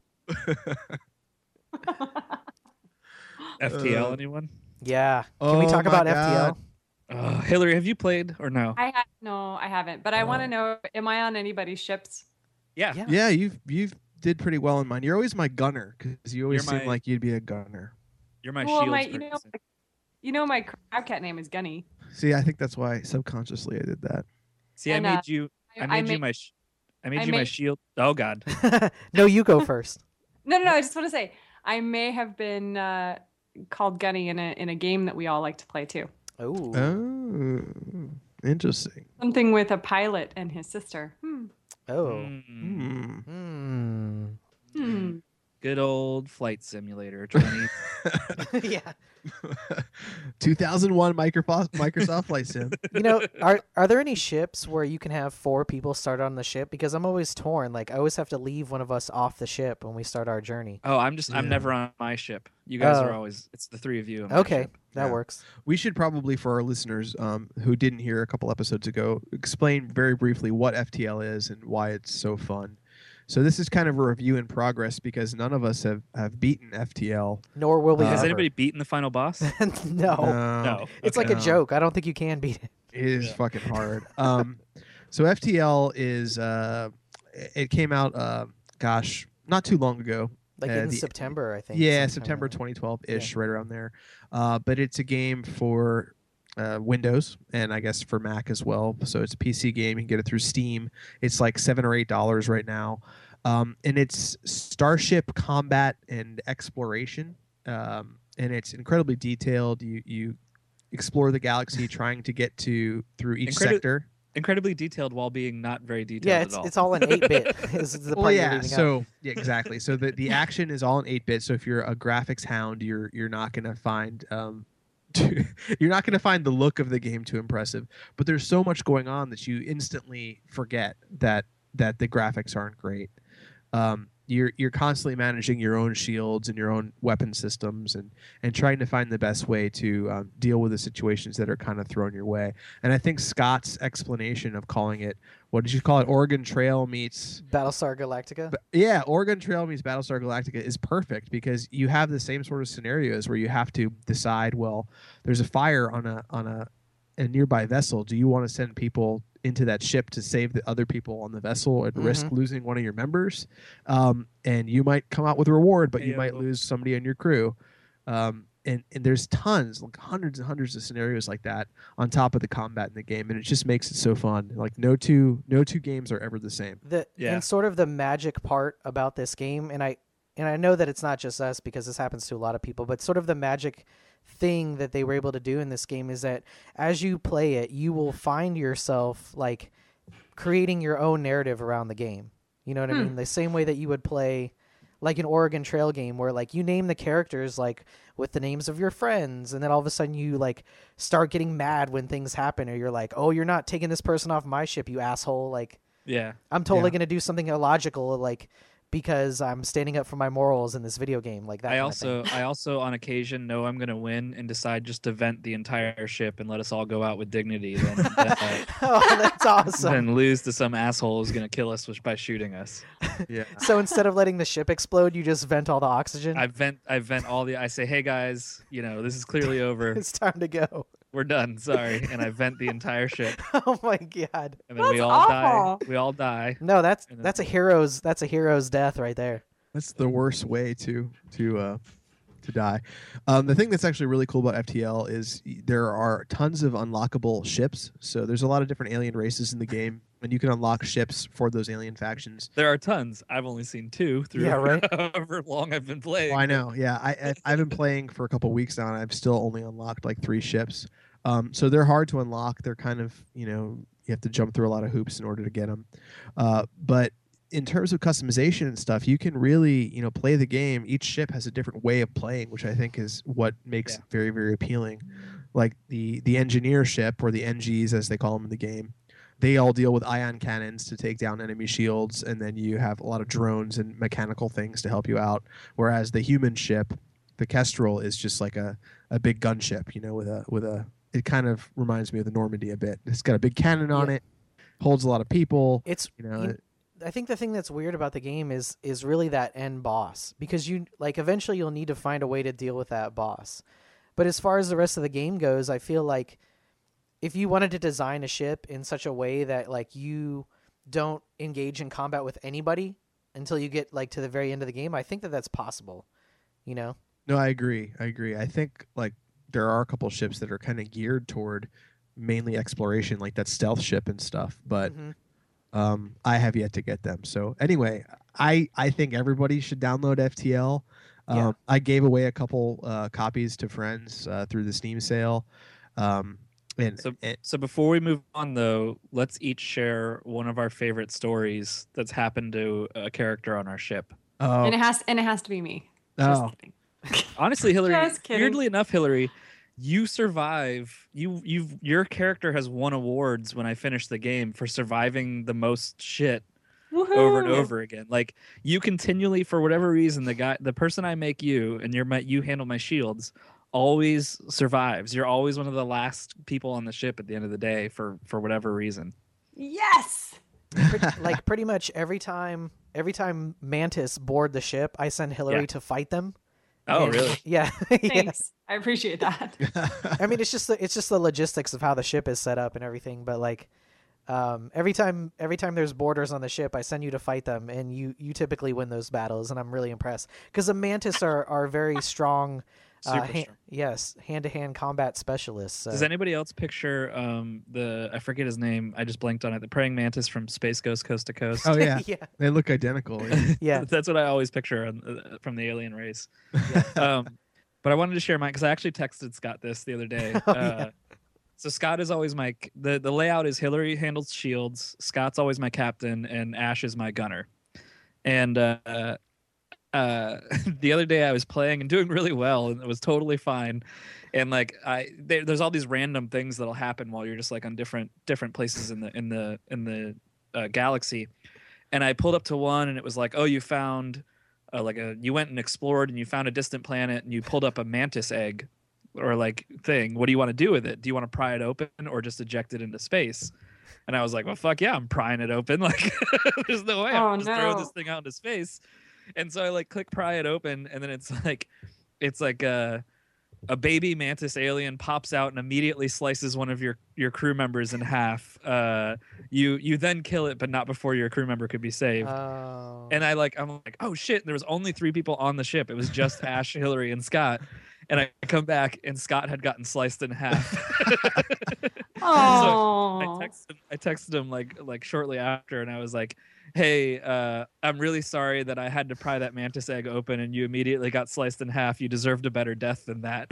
[SPEAKER 1] F T L,
[SPEAKER 4] Uh,
[SPEAKER 1] anyone?
[SPEAKER 2] Yeah. Can we
[SPEAKER 4] Oh
[SPEAKER 2] talk
[SPEAKER 4] my
[SPEAKER 2] about
[SPEAKER 4] God.
[SPEAKER 2] F T L?
[SPEAKER 1] Uh, Hillary, have you played or no?
[SPEAKER 3] I have no, I haven't, but I want
[SPEAKER 2] Oh.
[SPEAKER 3] to know: am I on anybody's ships?
[SPEAKER 1] Yeah.
[SPEAKER 2] Yeah.
[SPEAKER 4] Yeah, you've you've did pretty well in mine. You're always my gunner because you always
[SPEAKER 1] You're
[SPEAKER 4] seem
[SPEAKER 1] my-
[SPEAKER 4] like you'd be a gunner.
[SPEAKER 1] You're my
[SPEAKER 3] well,
[SPEAKER 1] shield.
[SPEAKER 3] my you know, you know my crab cat name is Gunny.
[SPEAKER 4] See, I think that's why subconsciously I did that.
[SPEAKER 1] See, I
[SPEAKER 3] and,
[SPEAKER 1] made
[SPEAKER 3] uh,
[SPEAKER 1] you. I
[SPEAKER 3] I-
[SPEAKER 1] made
[SPEAKER 3] I
[SPEAKER 1] you
[SPEAKER 3] made-
[SPEAKER 1] my. Sh- I made
[SPEAKER 3] I
[SPEAKER 1] you my
[SPEAKER 3] made-
[SPEAKER 1] shield. Oh God.
[SPEAKER 2] no, you go first.
[SPEAKER 3] No, no, no. I just want to say I may have been uh, called Gunny in a in a game that we all like to play too.
[SPEAKER 2] Oh.
[SPEAKER 4] Oh, interesting.
[SPEAKER 3] Something with a pilot and his sister. Hmm.
[SPEAKER 2] Oh.
[SPEAKER 1] Mm,
[SPEAKER 4] Hmm.
[SPEAKER 2] Hmm.
[SPEAKER 3] Hmm.
[SPEAKER 1] good old flight simulator. twenty
[SPEAKER 2] yeah.
[SPEAKER 4] two thousand one Microsoft Microsoft Flight Sim.
[SPEAKER 2] You know, are are there any ships where you can have four people start on the ship? Because I'm always torn. Like I always have to leave one of us off the ship when we start our journey.
[SPEAKER 1] Oh, I'm just. I'm
[SPEAKER 4] Yeah.
[SPEAKER 1] never on my ship. You guys are
[SPEAKER 2] Oh.
[SPEAKER 1] always. It's the three of you. on my
[SPEAKER 2] Okay,
[SPEAKER 1] ship.
[SPEAKER 2] that
[SPEAKER 4] Yeah.
[SPEAKER 2] works.
[SPEAKER 4] We should probably, for our listeners um, who didn't hear a couple episodes ago, explain very briefly what F T L is and why it's so fun. So this is kind of a review in progress because none of us have, have beaten F T L.
[SPEAKER 2] Nor will we
[SPEAKER 4] Uh,
[SPEAKER 1] Has
[SPEAKER 2] ever.
[SPEAKER 1] anybody beaten the final boss?
[SPEAKER 2] no.
[SPEAKER 1] No.
[SPEAKER 2] It's
[SPEAKER 1] Okay.
[SPEAKER 2] like a
[SPEAKER 4] No.
[SPEAKER 2] joke. I don't think you can beat it.
[SPEAKER 4] It is
[SPEAKER 1] Yeah.
[SPEAKER 4] fucking hard. um, so F T L is uh, it came out, uh, gosh, not too long ago.
[SPEAKER 2] Like
[SPEAKER 4] Uh,
[SPEAKER 2] in
[SPEAKER 4] the-
[SPEAKER 2] September, I think.
[SPEAKER 4] Yeah,
[SPEAKER 2] sometime
[SPEAKER 4] September
[SPEAKER 2] around there.
[SPEAKER 4] twenty twelve ish, right around there. Uh, but it's a game for uh, Windows and I guess for Mac as well. So it's a P C game. You can get it through Steam. It's like seven or eight dollars right now, um, and it's starship combat and exploration. Um, and it's incredibly detailed. You you explore the galaxy trying to get to through each
[SPEAKER 1] Incredi-
[SPEAKER 4] sector.
[SPEAKER 1] Incredibly detailed while being not very detailed
[SPEAKER 2] Yeah,
[SPEAKER 1] at
[SPEAKER 2] it's
[SPEAKER 1] all.
[SPEAKER 2] it's all in eight bit. Is the part
[SPEAKER 4] Well,
[SPEAKER 2] you're
[SPEAKER 4] yeah.
[SPEAKER 2] leaving out.
[SPEAKER 4] So yeah, exactly. So the, the action is all in eight bit. So if you're a graphics hound, you're you're not gonna find um, you're not gonna find the look of the game too impressive. But there's so much going on that you instantly forget that that the graphics aren't great. Um, you're you're constantly managing your own shields and your own weapon systems and and trying to find the best way to um, deal with the situations that are kind of thrown your way. And I think Scott's explanation of calling it, what did you call it, Oregon Trail meets
[SPEAKER 2] Battlestar Galactica.
[SPEAKER 4] but yeah, Oregon Trail meets Battlestar Galactica is perfect because you have the same sort of scenarios where you have to decide, well, there's a fire on a on a, a nearby vessel. Do you want to send people into that ship to save the other people on the vessel and risk losing one of your members? Um, and you might come out with a reward, but you might
[SPEAKER 1] Ayo.
[SPEAKER 4] lose somebody on your crew. Um, and and there's tons, like hundreds and hundreds of scenarios like that on top of the combat in the game, and it just makes it so fun. Like no two no two games are ever the same.
[SPEAKER 2] The
[SPEAKER 1] Yeah.
[SPEAKER 2] and sort of the magic part about this game, and I and I know that it's not just us because this happens to a lot of people, but sort of the magic thing that they were able to do in this game is that as you play it, you will find yourself like creating your own narrative around the game. You know what
[SPEAKER 3] Hmm.
[SPEAKER 2] I mean? The same way that you would play like an Oregon Trail game where like you name the characters like with the names of your friends, and then all of a sudden you like start getting mad when things happen, or you're like, oh, you're not taking this person off my ship, you asshole. Like
[SPEAKER 1] Yeah.
[SPEAKER 2] I'm totally
[SPEAKER 4] Yeah.
[SPEAKER 2] going to do something illogical, like because I'm standing up for my morals in this video game, like that.
[SPEAKER 1] I
[SPEAKER 2] kind
[SPEAKER 1] also
[SPEAKER 2] of thing.
[SPEAKER 1] I also on occasion know I'm gonna win and decide just to vent the entire ship and let us all go out with dignity. Then uh,
[SPEAKER 2] Oh, that's awesome.
[SPEAKER 1] then lose to some asshole who's gonna kill us by shooting us.
[SPEAKER 4] Yeah.
[SPEAKER 2] So instead of letting the ship explode, you just vent all the oxygen.
[SPEAKER 1] I vent I vent all the I say, hey guys, you know this is clearly over.
[SPEAKER 2] It's time to go.
[SPEAKER 1] We're done. Sorry, and I vent the entire ship,
[SPEAKER 2] Oh my god.
[SPEAKER 1] and then we
[SPEAKER 3] That's
[SPEAKER 1] all
[SPEAKER 3] awful.
[SPEAKER 1] die. We all die.
[SPEAKER 2] No, that's
[SPEAKER 1] And then-
[SPEAKER 2] that's a hero's that's a hero's death right there.
[SPEAKER 4] That's the worst way to to uh, to die. Um, the thing that's actually really cool about F T L is y- there are tons of unlockable ships. So there's a lot of different alien races in the game, and you can unlock ships for those alien factions.
[SPEAKER 1] There are tons. I've only seen two through
[SPEAKER 2] Yeah, right.
[SPEAKER 1] however long I've been playing.
[SPEAKER 4] Oh, I know. Yeah, I, I I've been playing for a couple weeks now, and I've still only unlocked like three ships. Um, so they're hard to unlock. They're kind of, you know, you have to jump through a lot of hoops in order to get them. Uh, but in terms of customization and stuff, you can really, you know, play the game. Each ship has a different way of playing, which I think is what makes
[SPEAKER 1] Yeah.
[SPEAKER 4] it very, very appealing. Like the the engineer ship, or the N Gs as they call them in the game, they all deal with ion cannons to take down enemy shields, and then you have a lot of drones and mechanical things to help you out. Whereas the human ship, the Kestrel, is just like a, a big gunship, you know, with a with a. It kind of reminds me of the Normandy a bit. It's got a big cannon on
[SPEAKER 2] Yeah.
[SPEAKER 4] it, holds a lot of people.
[SPEAKER 2] It's
[SPEAKER 4] You know,
[SPEAKER 2] you-
[SPEAKER 4] it-
[SPEAKER 2] I think the thing that's weird about the game is is really that end boss, because you like eventually you'll need to find a way to deal with that boss. But as far as the rest of the game goes, I feel like if you wanted to design a ship in such a way that like you don't engage in combat with anybody until you get like to the very end of the game, I think that that's possible. You know?
[SPEAKER 4] no, I agree. I agree. I think like there are a couple ships that are kind of geared toward mainly exploration, like that stealth ship and stuff. But
[SPEAKER 2] Mhm.
[SPEAKER 4] um, I have yet to get them. So anyway, I I think everybody should download F T L. Um,
[SPEAKER 2] Yeah.
[SPEAKER 4] I gave away a couple uh, copies to friends uh, through the Steam sale. Um, and,
[SPEAKER 1] So,
[SPEAKER 4] and
[SPEAKER 1] so before we move on, though, let's each share one of our favorite stories that's happened to a character on our ship.
[SPEAKER 4] oh,
[SPEAKER 3] And it has and it has to be me. Just
[SPEAKER 4] oh,
[SPEAKER 3] kidding.
[SPEAKER 1] Honestly, Hillary,
[SPEAKER 3] Just kidding.
[SPEAKER 1] weirdly enough, Hillary, you survive. You you've your character has won awards when I finished the game for surviving the most shit over and
[SPEAKER 3] Woohoo!
[SPEAKER 1] over again. Like you continually, for whatever reason, the guy, the person I make you, and you're my, you handle my shields, always survives. You're always one of the last people on the ship at the end of the day for for whatever reason.
[SPEAKER 3] Yes.
[SPEAKER 2] Pretty, like pretty much every time every time Mantis board the ship, I send Hillary
[SPEAKER 1] Yeah.
[SPEAKER 2] to fight them.
[SPEAKER 1] Oh,
[SPEAKER 2] And-
[SPEAKER 1] really?
[SPEAKER 2] Yeah. yeah.
[SPEAKER 3] Thanks. I appreciate that.
[SPEAKER 2] I mean, it's just the, it's just the logistics of how the ship is set up and everything. But like, um, every time every time there's borders on the ship, I send you to fight them, and you you typically win those battles, and I'm really impressed because the Mantis are are very strong. Uh,
[SPEAKER 1] Super
[SPEAKER 2] ha-
[SPEAKER 1] strong.
[SPEAKER 2] yes, hand to hand combat specialists. So.
[SPEAKER 1] Does anybody else picture um the I forget his name? I just blanked on it. The praying mantis from Space Ghost Coast to Coast.
[SPEAKER 4] oh yeah,
[SPEAKER 2] yeah,
[SPEAKER 4] they look identical. Yeah.
[SPEAKER 2] yeah.
[SPEAKER 1] That's what I always picture on, uh, from the alien race. um, but I wanted to share mine because I actually texted Scott this the other day.
[SPEAKER 2] Oh,
[SPEAKER 1] uh,
[SPEAKER 2] yeah.
[SPEAKER 1] So Scott is always my the the layout is Hillary handles shields, Scott's always my captain, and Ash is my gunner. And uh, uh, the other day I was playing and doing really well, and it was totally fine. And like I, there, there's all these random things that'll happen while you're just like on different different places in the in the in the uh, galaxy. And I pulled up to one, and it was like, oh, you found uh, like a you went and explored, and you found a distant planet, and you pulled up a mantis egg or like thing. What do you want to do with it? Do you want to pry it open or just eject it into space? And I was like, well, fuck yeah, I'm prying it open. Like, there's no way
[SPEAKER 3] Oh,
[SPEAKER 1] I'm just throw
[SPEAKER 3] no.
[SPEAKER 1] this thing out into space. And so I like click pry it open, and then it's like, it's like a a baby mantis alien pops out and immediately slices one of your your crew members in half. Uh, you you then kill it, but not before your crew member could be saved.
[SPEAKER 2] Oh.
[SPEAKER 1] And I like, I'm like, oh shit! There was only three people on the ship. It was just Ash, Hillary, and Scott. and I come back and Scott had gotten sliced in half.
[SPEAKER 3] Oh.
[SPEAKER 1] So I texted him, I texted him like like shortly after, and I was like, "Hey, uh, I'm really sorry that I had to pry that mantis egg open, and you immediately got sliced in half. You deserved a better death than that."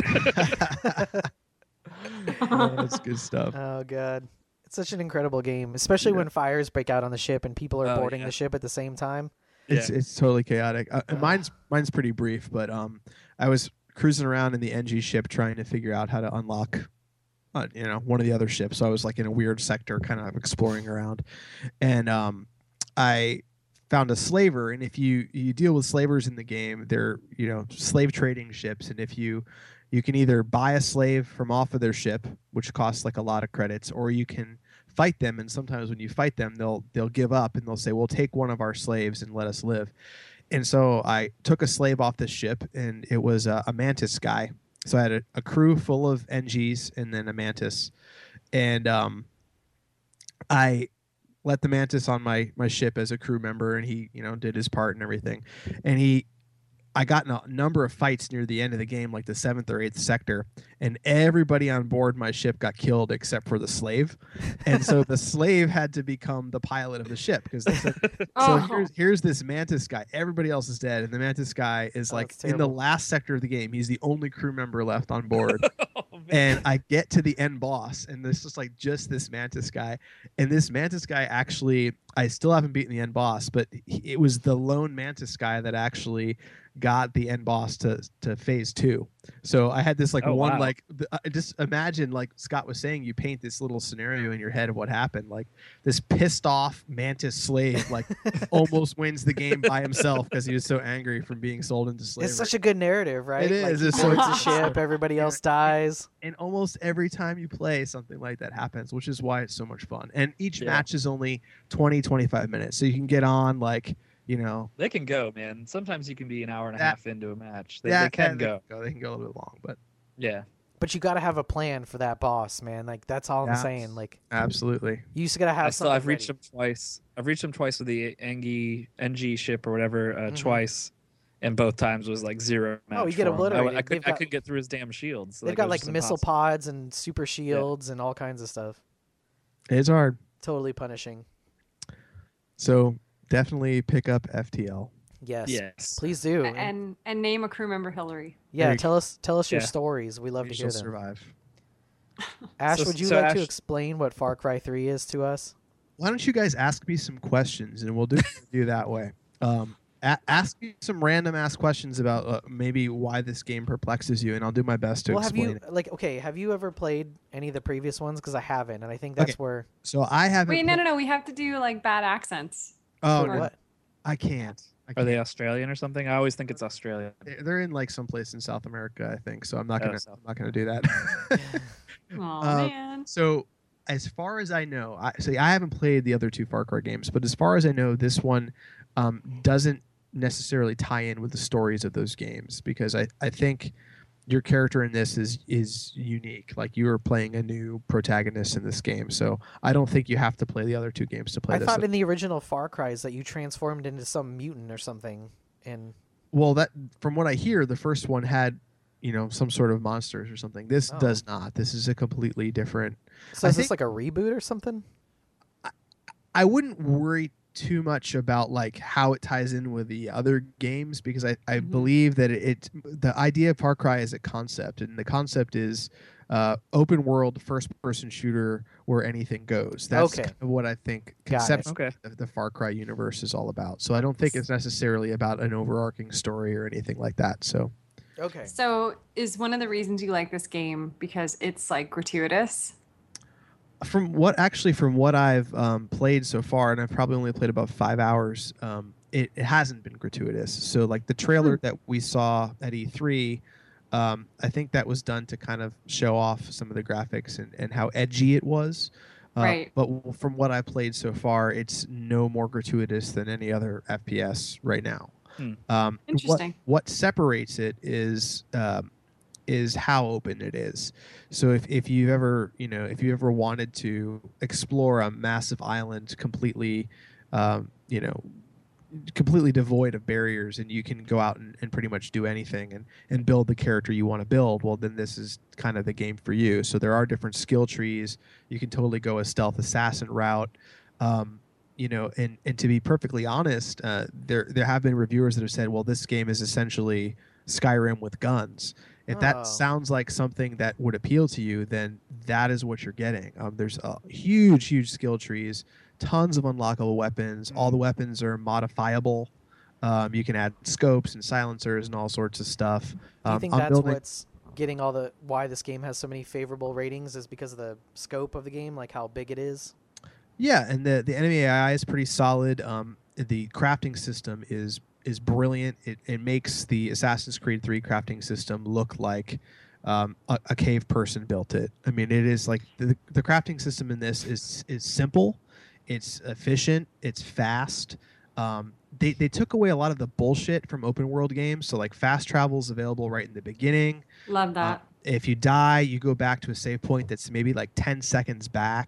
[SPEAKER 4] Oh, that's good stuff.
[SPEAKER 2] Oh god, it's such an incredible game, especially
[SPEAKER 4] Yeah.
[SPEAKER 2] when fires break out on the ship and people are
[SPEAKER 1] Oh,
[SPEAKER 2] boarding
[SPEAKER 1] yeah.
[SPEAKER 2] the ship at the same time.
[SPEAKER 4] It's
[SPEAKER 1] Yeah.
[SPEAKER 4] it's totally chaotic. Uh, and
[SPEAKER 2] Ugh.
[SPEAKER 4] mine's mine's pretty brief, but um, I was cruising around in the N G ship trying to figure out how to unlock, uh, you know, one of the other ships. So I was like in a weird sector, kind of exploring around, and um, I found a slaver. And if you you deal with slavers in the game, they're you know slave trading ships, and if you you can either buy a slave from off of their ship, which costs like a lot of credits, or you can fight them. And sometimes when you fight them, they'll they'll give up and they'll say, "Well, take one of our slaves and let us live." And so I took a slave off this ship, and it was a, a mantis guy. So I had a, a crew full of N Gs and then a mantis, and um, I let the mantis on my my ship as a crew member, and he you know did his part and everything, and he. I got in a number of fights near the end of the game, like the seventh or eighth sector, and everybody on board my ship got killed except for the slave. And so the slave had to become the pilot of the ship because they said, so
[SPEAKER 3] Oh.
[SPEAKER 4] here's, here's this mantis guy. Everybody else is dead, and the mantis guy is
[SPEAKER 2] Oh,
[SPEAKER 4] like
[SPEAKER 2] that's
[SPEAKER 4] in the
[SPEAKER 2] terrible.
[SPEAKER 4] last sector of the game. He's the only crew member left on board.
[SPEAKER 1] Oh, man.
[SPEAKER 4] And I get to the end boss, and this is like just this mantis guy. And this mantis guy actually, I still haven't beaten the end boss, but he, it was the lone mantis guy that actually got the end boss to to phase two. So I had this like
[SPEAKER 1] Oh,
[SPEAKER 4] one
[SPEAKER 1] wow.
[SPEAKER 4] like th- I just imagine, like Scott was saying, you paint this little scenario in your head of what happened. Like this pissed off mantis slave like almost wins the game by himself because he was so angry from being sold into slavery.
[SPEAKER 2] It's such a good narrative, right?
[SPEAKER 4] It
[SPEAKER 2] Like
[SPEAKER 4] is,
[SPEAKER 2] he
[SPEAKER 4] it's so
[SPEAKER 2] boards the
[SPEAKER 4] awesome.
[SPEAKER 2] ship, everybody
[SPEAKER 4] Yeah.
[SPEAKER 2] else dies.
[SPEAKER 4] And almost every time you play, something like that happens, which is why it's so much fun. And each
[SPEAKER 1] Yeah.
[SPEAKER 4] match is only twenty, twenty-five minutes. So you can get on like, you know,
[SPEAKER 1] They can go, man. Sometimes you can be an hour and a
[SPEAKER 4] That-
[SPEAKER 1] half into a match. They,
[SPEAKER 4] yeah,
[SPEAKER 1] they can
[SPEAKER 4] yeah,
[SPEAKER 1] go.
[SPEAKER 4] They can go. They can go a little bit long, but
[SPEAKER 1] Yeah.
[SPEAKER 2] But you got to have a plan for that boss, man. Like that's all I'm
[SPEAKER 4] Yeah.
[SPEAKER 2] saying. Like
[SPEAKER 4] absolutely.
[SPEAKER 2] you just got to have
[SPEAKER 1] I still,
[SPEAKER 2] something
[SPEAKER 1] I've reached
[SPEAKER 2] ready.
[SPEAKER 1] him twice. I've reached him twice with the N G N G ship or whatever, uh,
[SPEAKER 2] Mhm.
[SPEAKER 1] twice, and both times was like zero.
[SPEAKER 2] Oh, you
[SPEAKER 1] match
[SPEAKER 2] get
[SPEAKER 1] for him. I,
[SPEAKER 2] obliterated.
[SPEAKER 1] I, could,
[SPEAKER 2] They've
[SPEAKER 1] I
[SPEAKER 2] got-
[SPEAKER 1] couldn't get through his damn shields.
[SPEAKER 2] They've
[SPEAKER 1] it
[SPEAKER 2] got
[SPEAKER 1] was
[SPEAKER 2] like
[SPEAKER 1] just
[SPEAKER 2] missile
[SPEAKER 1] impossible.
[SPEAKER 2] pods and super shields and all kinds of stuff.
[SPEAKER 4] It's hard.
[SPEAKER 2] Totally punishing.
[SPEAKER 4] So definitely pick up F T L.
[SPEAKER 2] Yes.
[SPEAKER 1] Yes.
[SPEAKER 2] Please do. And,
[SPEAKER 3] And and name a crew member Hillary.
[SPEAKER 2] yeah,
[SPEAKER 4] There you
[SPEAKER 2] tell us tell us your
[SPEAKER 1] Yeah.
[SPEAKER 2] stories. We love
[SPEAKER 4] You
[SPEAKER 2] to
[SPEAKER 4] shall
[SPEAKER 2] hear them.
[SPEAKER 4] survive.
[SPEAKER 2] Ash,
[SPEAKER 1] So-
[SPEAKER 2] would you
[SPEAKER 1] so
[SPEAKER 2] like to
[SPEAKER 1] Ash-
[SPEAKER 2] explain what Far Cry three is to us?
[SPEAKER 4] Why don't you guys ask me some questions and we'll do do that way. Um, a- ask me some random ass questions about uh, maybe why this game perplexes you, and I'll do my best to
[SPEAKER 2] Well, have
[SPEAKER 4] explain
[SPEAKER 2] you
[SPEAKER 4] it.
[SPEAKER 2] like okay? Have you ever played any of the previous ones? Because I haven't, and I think that's
[SPEAKER 4] Okay.
[SPEAKER 2] where.
[SPEAKER 4] So I haven't.
[SPEAKER 3] Wait, no,
[SPEAKER 4] pla-
[SPEAKER 3] no, no. We have to do like bad accents.
[SPEAKER 4] Oh,
[SPEAKER 2] for
[SPEAKER 4] no,
[SPEAKER 2] what?
[SPEAKER 4] I can't. I
[SPEAKER 1] Are
[SPEAKER 4] can't.
[SPEAKER 1] they Australian or something? I always think it's Australian.
[SPEAKER 4] They're in like someplace in South America, I think. So I'm not
[SPEAKER 1] Oh,
[SPEAKER 4] gonna.
[SPEAKER 1] South
[SPEAKER 4] I'm not gonna do that.
[SPEAKER 3] Oh
[SPEAKER 4] Uh,
[SPEAKER 3] man.
[SPEAKER 4] So, as far as I know, I see. I haven't played the other two Far Cry games, but as far as I know, this one um, doesn't necessarily tie in with the stories of those games because I, I think your character in this is is unique. Like you are playing a new protagonist in this game, so I don't think you have to play the other two games to play
[SPEAKER 2] I
[SPEAKER 4] this.
[SPEAKER 2] thought in the original Far Cries that you transformed into some mutant or something. And
[SPEAKER 4] Well, that from what I hear, the first one had, you know, some sort of monsters or something. This
[SPEAKER 2] Oh.
[SPEAKER 4] does not. This is a completely different.
[SPEAKER 2] so
[SPEAKER 4] I
[SPEAKER 2] is this
[SPEAKER 4] think-
[SPEAKER 2] like a reboot or something?
[SPEAKER 4] I wouldn't worry too much about like how it ties in with the other games because I, I
[SPEAKER 3] Mhm.
[SPEAKER 4] believe that it, it the idea of Far Cry is a concept, and the concept is uh, open world first person shooter where anything goes. That's
[SPEAKER 2] Okay.
[SPEAKER 4] kind of what I think
[SPEAKER 2] Got it.
[SPEAKER 4] conceptually
[SPEAKER 1] Okay.
[SPEAKER 4] the, the Far Cry universe is all about. So I don't think it's necessarily about an overarching story or anything like that. So
[SPEAKER 2] Okay.
[SPEAKER 3] So is one of the reasons you like this game because it's like gratuitous?
[SPEAKER 4] from what actually from what I've um, played so far, and I've probably only played about five hours, um, it, it hasn't been gratuitous. So like the trailer that we saw at E three, um, I think that was done to kind of show off some of the graphics and, and how edgy it was. Uh,
[SPEAKER 3] Right.
[SPEAKER 4] But w- from what I've played so far, it's no more gratuitous than any other F P S right now.
[SPEAKER 1] Hmm.
[SPEAKER 4] Um,
[SPEAKER 3] Interesting.
[SPEAKER 4] What, what separates it is um, is how open it is. So if, if you've ever, you know, if you ever wanted to explore a massive island completely, um, you know, completely devoid of barriers, and you can go out and, and pretty much do anything and, and build the character you want to build, well, then this is kind of the game for you. So there are different skill trees. You can totally go a stealth assassin route. Um, you know, and, and to be perfectly honest, uh, there there have been reviewers that have said, well, this game is essentially Skyrim with guns. If
[SPEAKER 2] Oh.
[SPEAKER 4] that sounds like something that would appeal to you, then that is what you're getting. Um, there's uh, huge, huge skill trees, tons of unlockable weapons. All the weapons are modifiable. Um, you can add scopes and silencers and all sorts of stuff.
[SPEAKER 2] Do you
[SPEAKER 4] Um,
[SPEAKER 2] think
[SPEAKER 4] I'm
[SPEAKER 2] that's
[SPEAKER 4] building-
[SPEAKER 2] what's getting all the why this game has so many favorable ratings is because of the scope of the game, like how big it is?
[SPEAKER 4] Yeah, and the the enemy A I is pretty solid. Um, the crafting system is is brilliant. It it makes the Assassin's Creed three crafting system look like um, a, a cave person built it. I mean, it is like the the crafting system in this is is simple, it's efficient, it's fast. Um, they they took away a lot of the bullshit from open world games. So like fast travel is available right in the beginning.
[SPEAKER 3] Love
[SPEAKER 4] Uh,
[SPEAKER 3] that.
[SPEAKER 4] if you die, you go back to a save point that's maybe like ten seconds back.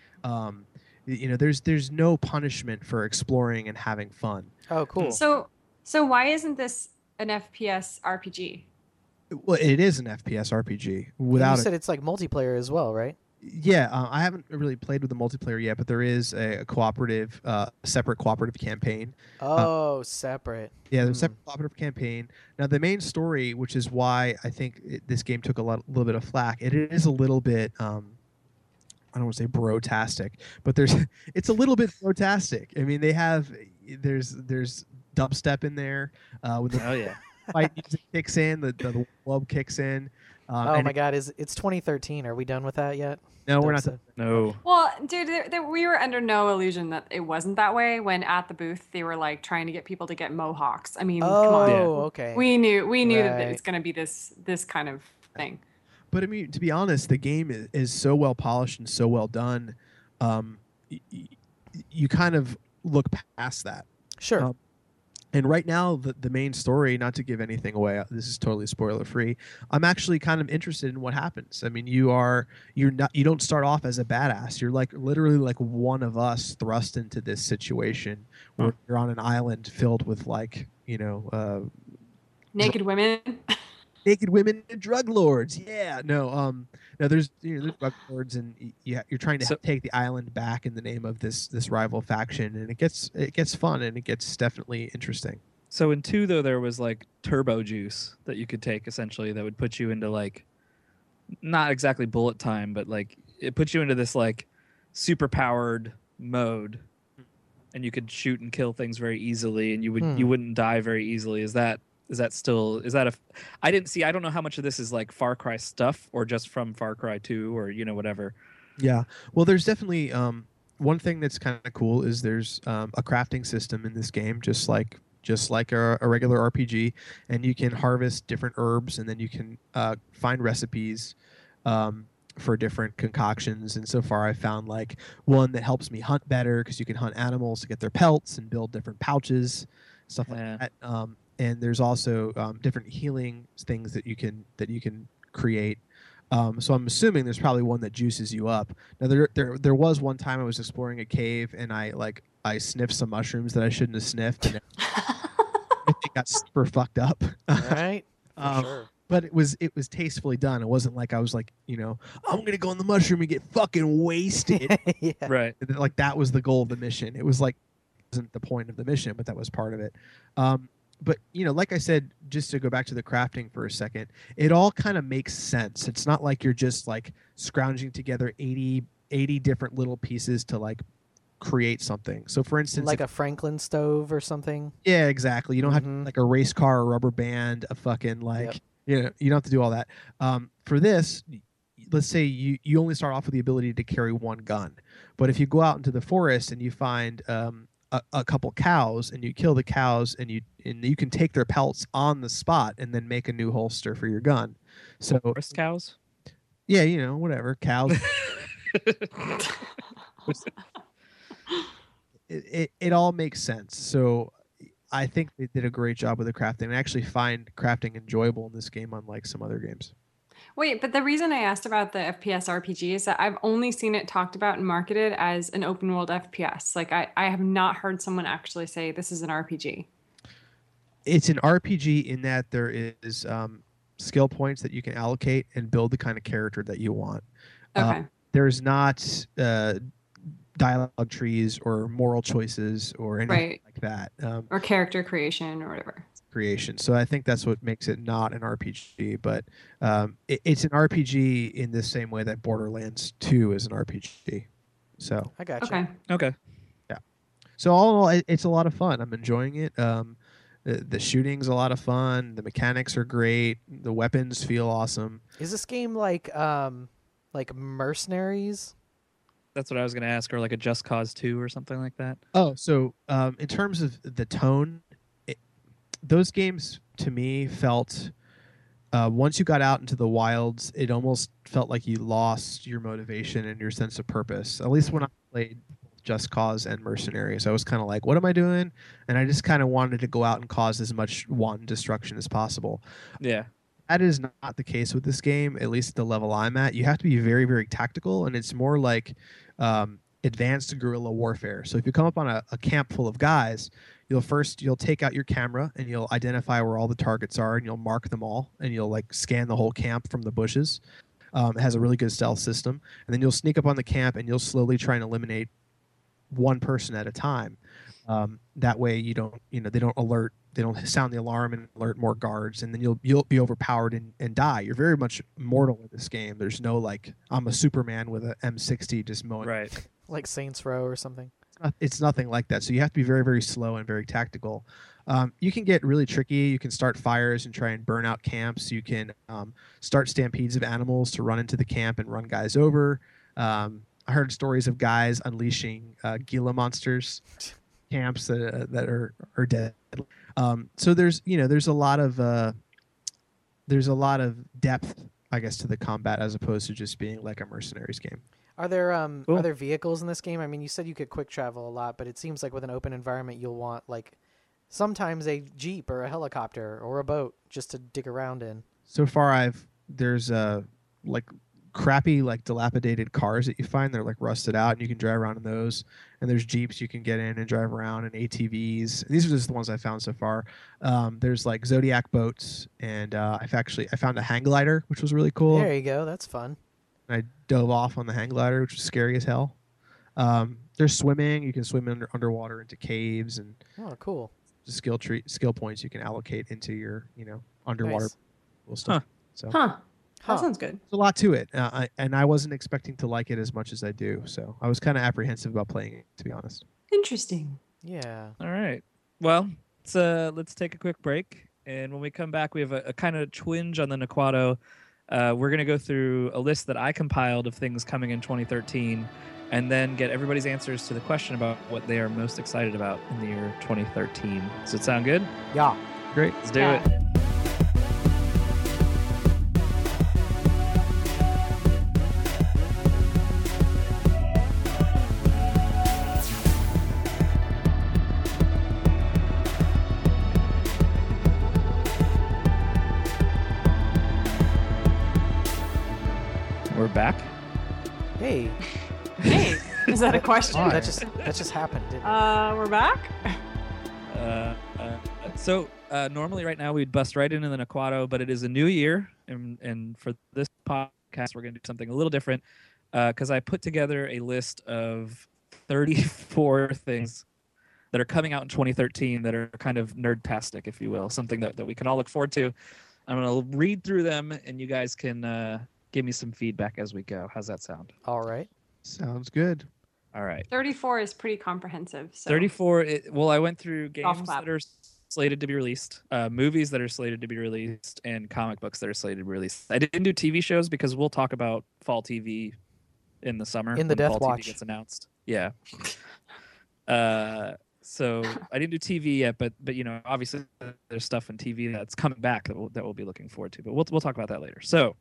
[SPEAKER 4] Um, y- you know, there's there's no punishment for exploring and having fun.
[SPEAKER 2] Oh, cool.
[SPEAKER 3] So, so why isn't this an F P S R P G?
[SPEAKER 4] Well, it is an F P S R P G
[SPEAKER 2] And
[SPEAKER 4] without
[SPEAKER 2] you
[SPEAKER 4] it.
[SPEAKER 2] said it's like multiplayer as well, right?
[SPEAKER 4] Yeah, uh, I haven't really played with the multiplayer yet, but there is a, a cooperative, uh, separate cooperative campaign.
[SPEAKER 2] Oh, separate.
[SPEAKER 4] Yeah, there's a
[SPEAKER 2] Hmm.
[SPEAKER 4] separate cooperative campaign. Now, the main story, which is why I think it, this game took a lot, little bit of flack, it is a little bit. Um, I don't want to say brotastic, but there's it's a little bit brotastic. I mean, they have there's there's dubstep in there uh, when the
[SPEAKER 1] Oh yeah.
[SPEAKER 4] fight music kicks in, the the club kicks in. Um,
[SPEAKER 2] Oh
[SPEAKER 4] and
[SPEAKER 2] my God, is it's twenty thirteen? Are we done with that yet?
[SPEAKER 4] No, we're not.
[SPEAKER 2] Dubstep.
[SPEAKER 1] No.
[SPEAKER 3] Well, dude, there, there, we were under no illusion that it wasn't that way when at the booth they were like trying to get people to get mohawks. I mean, come
[SPEAKER 2] Oh,
[SPEAKER 3] on.
[SPEAKER 1] Yeah.
[SPEAKER 2] okay.
[SPEAKER 3] We knew we knew that
[SPEAKER 2] Right.
[SPEAKER 3] it's going to be this this kind of thing.
[SPEAKER 4] But I mean, to be honest, the game is, is so well polished and so well done. Um, y- y- you kind of look past that.
[SPEAKER 2] Sure.
[SPEAKER 4] Um, And right now, the, the main story, not to give anything away, this is totally spoiler free. I'm actually kind of interested in what happens. I mean, you are you're not you don't start off as a badass. You're like literally like one of us thrust into this situation where
[SPEAKER 1] Huh.
[SPEAKER 4] you're on an island filled with like you know uh,
[SPEAKER 3] Naked women.
[SPEAKER 4] naked women and drug lords. Yeah, no, um, no, there's you know, there's drug lords, and y- yeah, you're trying to
[SPEAKER 1] So-
[SPEAKER 4] take the island back in the name of this this rival faction, and it gets it gets fun and it gets definitely interesting.
[SPEAKER 1] So in two though, there was like turbo juice that you could take essentially that would put you into like, not exactly bullet time, but like it puts you into this like super powered mode, and you could shoot and kill things very easily, and you would
[SPEAKER 2] Hmm.
[SPEAKER 1] you wouldn't die very easily. Is that is that still is that a? I didn't see. I don't know how much of this is like Far Cry stuff or just from Far Cry two or you know whatever.
[SPEAKER 4] Yeah, well, there's definitely um, one thing that's kind of cool is there's um, a crafting system in this game, just like just like a, a regular R P G, and you can harvest different herbs, and then you can uh, find recipes um, for different concoctions. And so far, I found like one that helps me hunt better because you can hunt animals to get their pelts and build different pouches, stuff like
[SPEAKER 1] Yeah.
[SPEAKER 4] that. Um, and there's also um, different healing things that you can that you can create. Um, so I'm assuming there's probably one that juices you up. Now there, there, there was one time I was exploring a cave and I like I sniffed some mushrooms that I shouldn't have sniffed, and it got super fucked up.
[SPEAKER 2] All right. For
[SPEAKER 4] Um,
[SPEAKER 2] sure.
[SPEAKER 4] But it was it was tastefully done. It wasn't like I was like you know I'm gonna go on the mushroom and get fucking wasted.
[SPEAKER 2] yeah.
[SPEAKER 1] Right.
[SPEAKER 4] Like that was the goal of the mission. It was like wasn't the point of the mission, but that was part of it. Um, but you know, like I said, just to go back to the crafting for a second, it all kind of makes sense. It's not like you're just like scrounging together eighty, eighty different little pieces to like create something. So for instance,
[SPEAKER 2] Like
[SPEAKER 4] if-
[SPEAKER 2] a Franklin stove or something.
[SPEAKER 4] yeah, exactly. You don't have
[SPEAKER 2] Mhm.
[SPEAKER 4] like a race car, a rubber band, a fucking like you know, you don't have to do all that. Um, for this, y- let's say you you only start off with the ability to carry one gun, but if you go out into the forest and you find um, a, a couple cows and you kill the cows and you and you can take their pelts on the spot and then make a new holster for your gun. So
[SPEAKER 1] Forest cows.
[SPEAKER 4] yeah, you know, whatever cows. it, it, it all makes sense. So I think they did a great job with the crafting. I actually find crafting enjoyable in this game, unlike some other games.
[SPEAKER 3] Wait, but the reason I asked about the F P S R P G is that I've only seen it talked about and marketed as an open world F P S. Like I, I have not heard someone actually say this is an R P G.
[SPEAKER 4] It's an R P G in that there is um, skill points that you can allocate and build the kind of character that you want.
[SPEAKER 3] Okay.
[SPEAKER 4] Uh, there's not uh, dialogue trees or moral choices or anything
[SPEAKER 3] Right.
[SPEAKER 4] like that. Um,
[SPEAKER 3] Or character creation or whatever.
[SPEAKER 4] creation. So I think that's what makes it not an R P G, but um, it, it's an R P G in the same way that Borderlands two is an R P G. So,
[SPEAKER 2] I got
[SPEAKER 3] Okay.
[SPEAKER 1] Okay.
[SPEAKER 4] so all in all, it, it's a lot of fun. I'm enjoying it. Um, the, the shooting's a lot of fun. The mechanics are great. The weapons feel awesome.
[SPEAKER 2] Is this game like um like Mercenaries?
[SPEAKER 1] That's what I was going to ask, or like a Just Cause two or something like that.
[SPEAKER 4] Oh, so um, in terms of the tone, it, those games to me felt uh, once you got out into the wilds, it almost felt like you lost your motivation and your sense of purpose. At least when I played Just Cause and Mercenaries, I was kind of like, "What am I doing?" And I just kind of wanted to go out and cause as much wanton destruction as possible.
[SPEAKER 1] Yeah.
[SPEAKER 4] That is not the case with this game, at least at the level I'm at. You have to be very, very tactical, and it's more like um, advanced guerrilla warfare. So if you come up on a, a camp full of guys, you'll first you'll take out your camera and you'll identify where all the targets are, and you'll mark them all, and you'll like scan the whole camp from the bushes. Um, it has a really good stealth system, and then you'll sneak up on the camp and you'll slowly try and eliminate one person at a time. Um, that way you don't, you know, they don't alert, they don't sound the alarm and alert more guards, and then you'll you'll be overpowered and, and die. You're very much mortal in this game. There's no like I'm a Superman with a M sixty just mowing.
[SPEAKER 1] Right.
[SPEAKER 2] Like Saints Row or something?
[SPEAKER 4] It's, not, it's nothing like that. So you have to be very very slow and very tactical. Um, you can get really tricky. You can start fires and try and burn out camps. You can um, start stampedes of animals to run into the camp and run guys over. Um, I heard stories of guys unleashing uh, Gila monsters camps that uh, that are are dead. Um, so there's you know there's a lot of uh, there's a lot of depth, I guess, to the combat as opposed to just being like a mercenaries game.
[SPEAKER 2] Are there um
[SPEAKER 1] Cool.
[SPEAKER 2] are there vehicles in this game? I mean, you said you could quick travel a lot, but it seems like with an open environment, you'll want like sometimes a jeep or a helicopter or a boat just to dig around in.
[SPEAKER 4] So far, I've there's uh like crappy like dilapidated cars that you find that are like rusted out, and you can drive around in those. And there's jeeps you can get in and drive around, and A T Vs. These are just the ones I found so far. Um, there's like Zodiac boats, and uh, I've actually I found a hang glider, which was really cool.
[SPEAKER 2] There you go. That's fun.
[SPEAKER 4] And I dove off on the hang glider, which was scary as hell. Um, there's swimming. You can swim under, underwater into caves, and
[SPEAKER 2] Oh, cool.
[SPEAKER 4] just skill tree skill points you can allocate into your you know underwater
[SPEAKER 2] Nice.
[SPEAKER 4] cool stuff.
[SPEAKER 1] Huh.
[SPEAKER 4] So
[SPEAKER 3] Huh.
[SPEAKER 2] Huh.
[SPEAKER 3] That sounds good.
[SPEAKER 4] there's a lot to it, uh, I, and I wasn't expecting to like it as much as I do. So I was kind of apprehensive about playing it, to be honest.
[SPEAKER 3] Interesting.
[SPEAKER 2] Yeah.
[SPEAKER 1] All right. Well, let's uh, let's take a quick break, and when we come back, we have a, a kind of twinge on the Nequado. Uh, we're gonna go through a list that I compiled of things coming in twenty thirteen, and then get everybody's answers to the question about what they are most excited about in the year twenty thirteen. Does it sound good?
[SPEAKER 2] Yeah.
[SPEAKER 4] Great.
[SPEAKER 1] Let's do
[SPEAKER 3] Yeah.
[SPEAKER 1] it. We're back.
[SPEAKER 2] Hey.
[SPEAKER 3] Hey, is that a question?
[SPEAKER 2] That just that just happened. Didn't it?
[SPEAKER 3] Uh, we're back.
[SPEAKER 1] Uh, uh, so uh, normally right now we'd bust right into the Nequado, but it is a new year, and and for this podcast we're going to do something a little different because I put together a list of thirty-four things that are coming out in twenty thirteen that are kind of nerdtastic, if you will, something that, that we can all look forward to. I'm going to read through them, and you guys can uh, give me some feedback as we go. How's that sound?
[SPEAKER 2] All right.
[SPEAKER 4] Sounds good.
[SPEAKER 1] All right.
[SPEAKER 3] thirty-four is pretty comprehensive. So.
[SPEAKER 1] thirty-four. It, well, I went through
[SPEAKER 3] Golf
[SPEAKER 1] games
[SPEAKER 3] clap.
[SPEAKER 1] that are slated to be released, uh, movies that are slated to be released, and comic books that are slated to be released. I didn't do T V shows because we'll talk about fall T V in the summer
[SPEAKER 2] In the
[SPEAKER 1] when
[SPEAKER 2] Death
[SPEAKER 1] fall
[SPEAKER 2] Watch.
[SPEAKER 1] T V gets announced. Yeah. Uh, so I didn't do T V yet, but but you know, obviously there's stuff in T V that's coming back that we'll, that we'll be looking forward to. But we'll we'll talk about that later. So,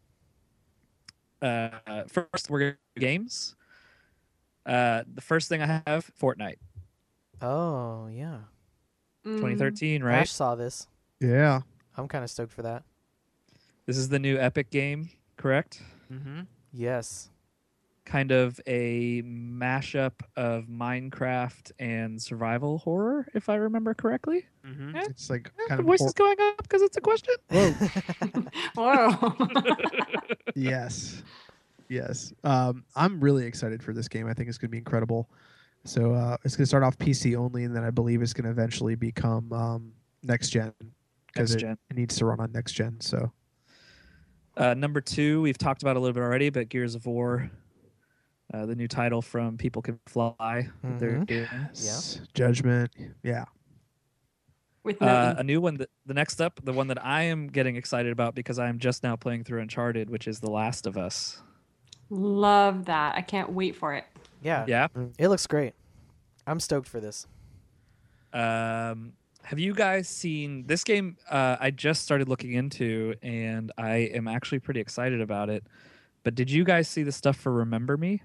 [SPEAKER 1] uh, first we're gonna do games. Uh, the first thing I have, Fortnite,
[SPEAKER 2] Oh yeah.
[SPEAKER 3] Mm.
[SPEAKER 1] twenty thirteen, right?
[SPEAKER 2] Ash saw this.
[SPEAKER 4] Yeah.
[SPEAKER 2] I'm kind of stoked for that.
[SPEAKER 1] This is the new Epic game, correct?
[SPEAKER 4] Mm-hmm.
[SPEAKER 2] Yes.
[SPEAKER 1] Kind of a mashup of Minecraft and survival horror, if I remember correctly.
[SPEAKER 4] Mm-hmm.
[SPEAKER 1] Eh,
[SPEAKER 4] It's like
[SPEAKER 1] Eh,
[SPEAKER 4] kind
[SPEAKER 1] the
[SPEAKER 4] of
[SPEAKER 1] voice
[SPEAKER 4] hor-
[SPEAKER 1] is going up because it's a question.
[SPEAKER 3] Whoa.
[SPEAKER 4] yes, yes. Um, I'm really excited for this game. I think it's going to be incredible. So uh, it's going to start off P C only, and then I believe it's going to eventually become um, next gen because
[SPEAKER 1] Next
[SPEAKER 4] it,
[SPEAKER 1] gen.
[SPEAKER 4] it needs to run on next gen. So
[SPEAKER 1] Uh, number two, we've talked about a little bit already, but Gears of War, uh, the new title from People Can Fly. That they're
[SPEAKER 2] Mhm.
[SPEAKER 1] doing.
[SPEAKER 4] yes, Judgment. Yeah.
[SPEAKER 3] With no
[SPEAKER 1] Uh,
[SPEAKER 3] E.
[SPEAKER 1] a new one. That, the next up, the one that I am getting excited about because I am just now playing through Uncharted, which is The Last of Us.
[SPEAKER 3] Love that. I can't wait for it.
[SPEAKER 2] Yeah.
[SPEAKER 1] Yeah.
[SPEAKER 2] It looks great. I'm stoked for this.
[SPEAKER 1] Um, have you guys seen this game? Uh, I just started looking into, and I am actually pretty excited about it. But did you guys see the stuff for Remember Me?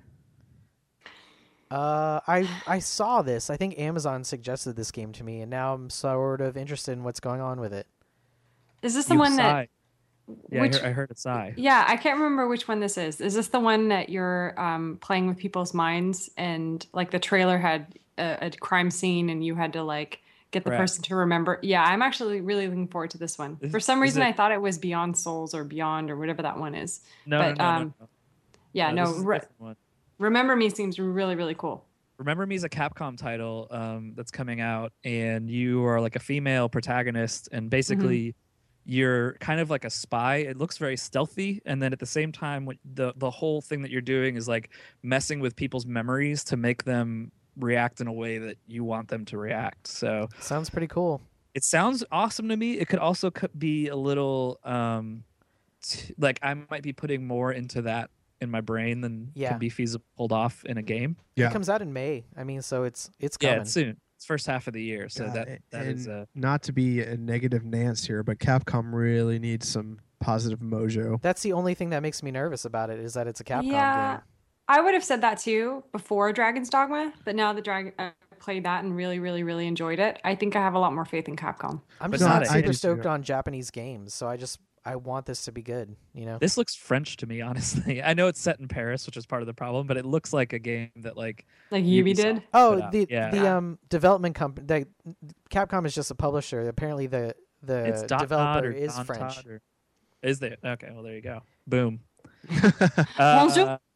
[SPEAKER 2] Uh, I I saw this. I think Amazon suggested this game to me, and now I'm sort of interested in what's going on with it.
[SPEAKER 3] Is this the
[SPEAKER 1] You
[SPEAKER 3] one that?
[SPEAKER 1] sigh. Yeah,
[SPEAKER 3] which,
[SPEAKER 1] I, heard, I heard it sigh.
[SPEAKER 3] Yeah, I can't remember which one this is. Is this the one that you're um, playing with people's minds and like the trailer had a, a crime scene and you had to like get the
[SPEAKER 1] Correct.
[SPEAKER 3] person to remember? Yeah, I'm actually really looking forward to this one.
[SPEAKER 1] Is-
[SPEAKER 3] For some
[SPEAKER 1] is
[SPEAKER 3] reason,
[SPEAKER 1] it-
[SPEAKER 3] I thought it was Beyond Souls or Beyond or whatever that one is.
[SPEAKER 1] No,
[SPEAKER 3] but,
[SPEAKER 1] no, no,
[SPEAKER 3] um,
[SPEAKER 1] no, no.
[SPEAKER 3] Yeah,
[SPEAKER 1] No,
[SPEAKER 3] no.
[SPEAKER 1] this is a
[SPEAKER 3] Re-
[SPEAKER 1] different one.
[SPEAKER 3] Remember Me seems really, really cool.
[SPEAKER 1] Remember Me is a Capcom title um, that's coming out, and you are like a female protagonist, and basically you're kind of like a spy. It looks very stealthy, and then at the same time, what the the whole thing that you're doing is like messing with people's memories to make them react in a way that you want them to react. So
[SPEAKER 2] Sounds pretty cool.
[SPEAKER 1] it sounds awesome to me. It could also co- be a little um, t- like I might be putting more into that in my brain than
[SPEAKER 2] Yeah.
[SPEAKER 1] can be feasible pulled off in a game.
[SPEAKER 4] Yeah.
[SPEAKER 2] It comes out in May. I mean, so it's it's
[SPEAKER 1] Yeah,
[SPEAKER 2] coming.
[SPEAKER 1] it's soon. It's first half of the year, so
[SPEAKER 4] Yeah,
[SPEAKER 1] that
[SPEAKER 4] a-
[SPEAKER 1] that is
[SPEAKER 4] and
[SPEAKER 1] uh,
[SPEAKER 4] not to be a negative Nance here, but Capcom really needs some positive mojo.
[SPEAKER 2] That's the only thing that makes me nervous about it is that it's a Capcom
[SPEAKER 3] yeah,
[SPEAKER 2] game.
[SPEAKER 3] I would have said that too before Dragon's Dogma, but now that Dragon I played that and really, really, really enjoyed it, I think I have a lot more faith in Capcom.
[SPEAKER 2] I'm
[SPEAKER 1] But
[SPEAKER 2] just
[SPEAKER 1] not
[SPEAKER 2] not
[SPEAKER 1] a-
[SPEAKER 2] super
[SPEAKER 4] I do
[SPEAKER 2] stoked
[SPEAKER 4] too.
[SPEAKER 2] on Japanese games, so I just I want this to be good. You know.
[SPEAKER 1] this looks French to me, honestly. I know it's set in Paris, which is part of the problem, but it looks like a game that like
[SPEAKER 3] Like Yubi
[SPEAKER 1] Ubisoft
[SPEAKER 3] did.
[SPEAKER 2] Oh,
[SPEAKER 1] put out.
[SPEAKER 2] the
[SPEAKER 1] yeah,
[SPEAKER 2] the
[SPEAKER 3] Yeah.
[SPEAKER 2] um development company. The Capcom is just a publisher. Apparently, the the
[SPEAKER 1] it's Dot
[SPEAKER 2] developer
[SPEAKER 1] or
[SPEAKER 2] is
[SPEAKER 1] Don
[SPEAKER 2] French.
[SPEAKER 1] Todd or- is there? Okay, well there you go. Boom.
[SPEAKER 3] Bonjour.
[SPEAKER 1] Uh,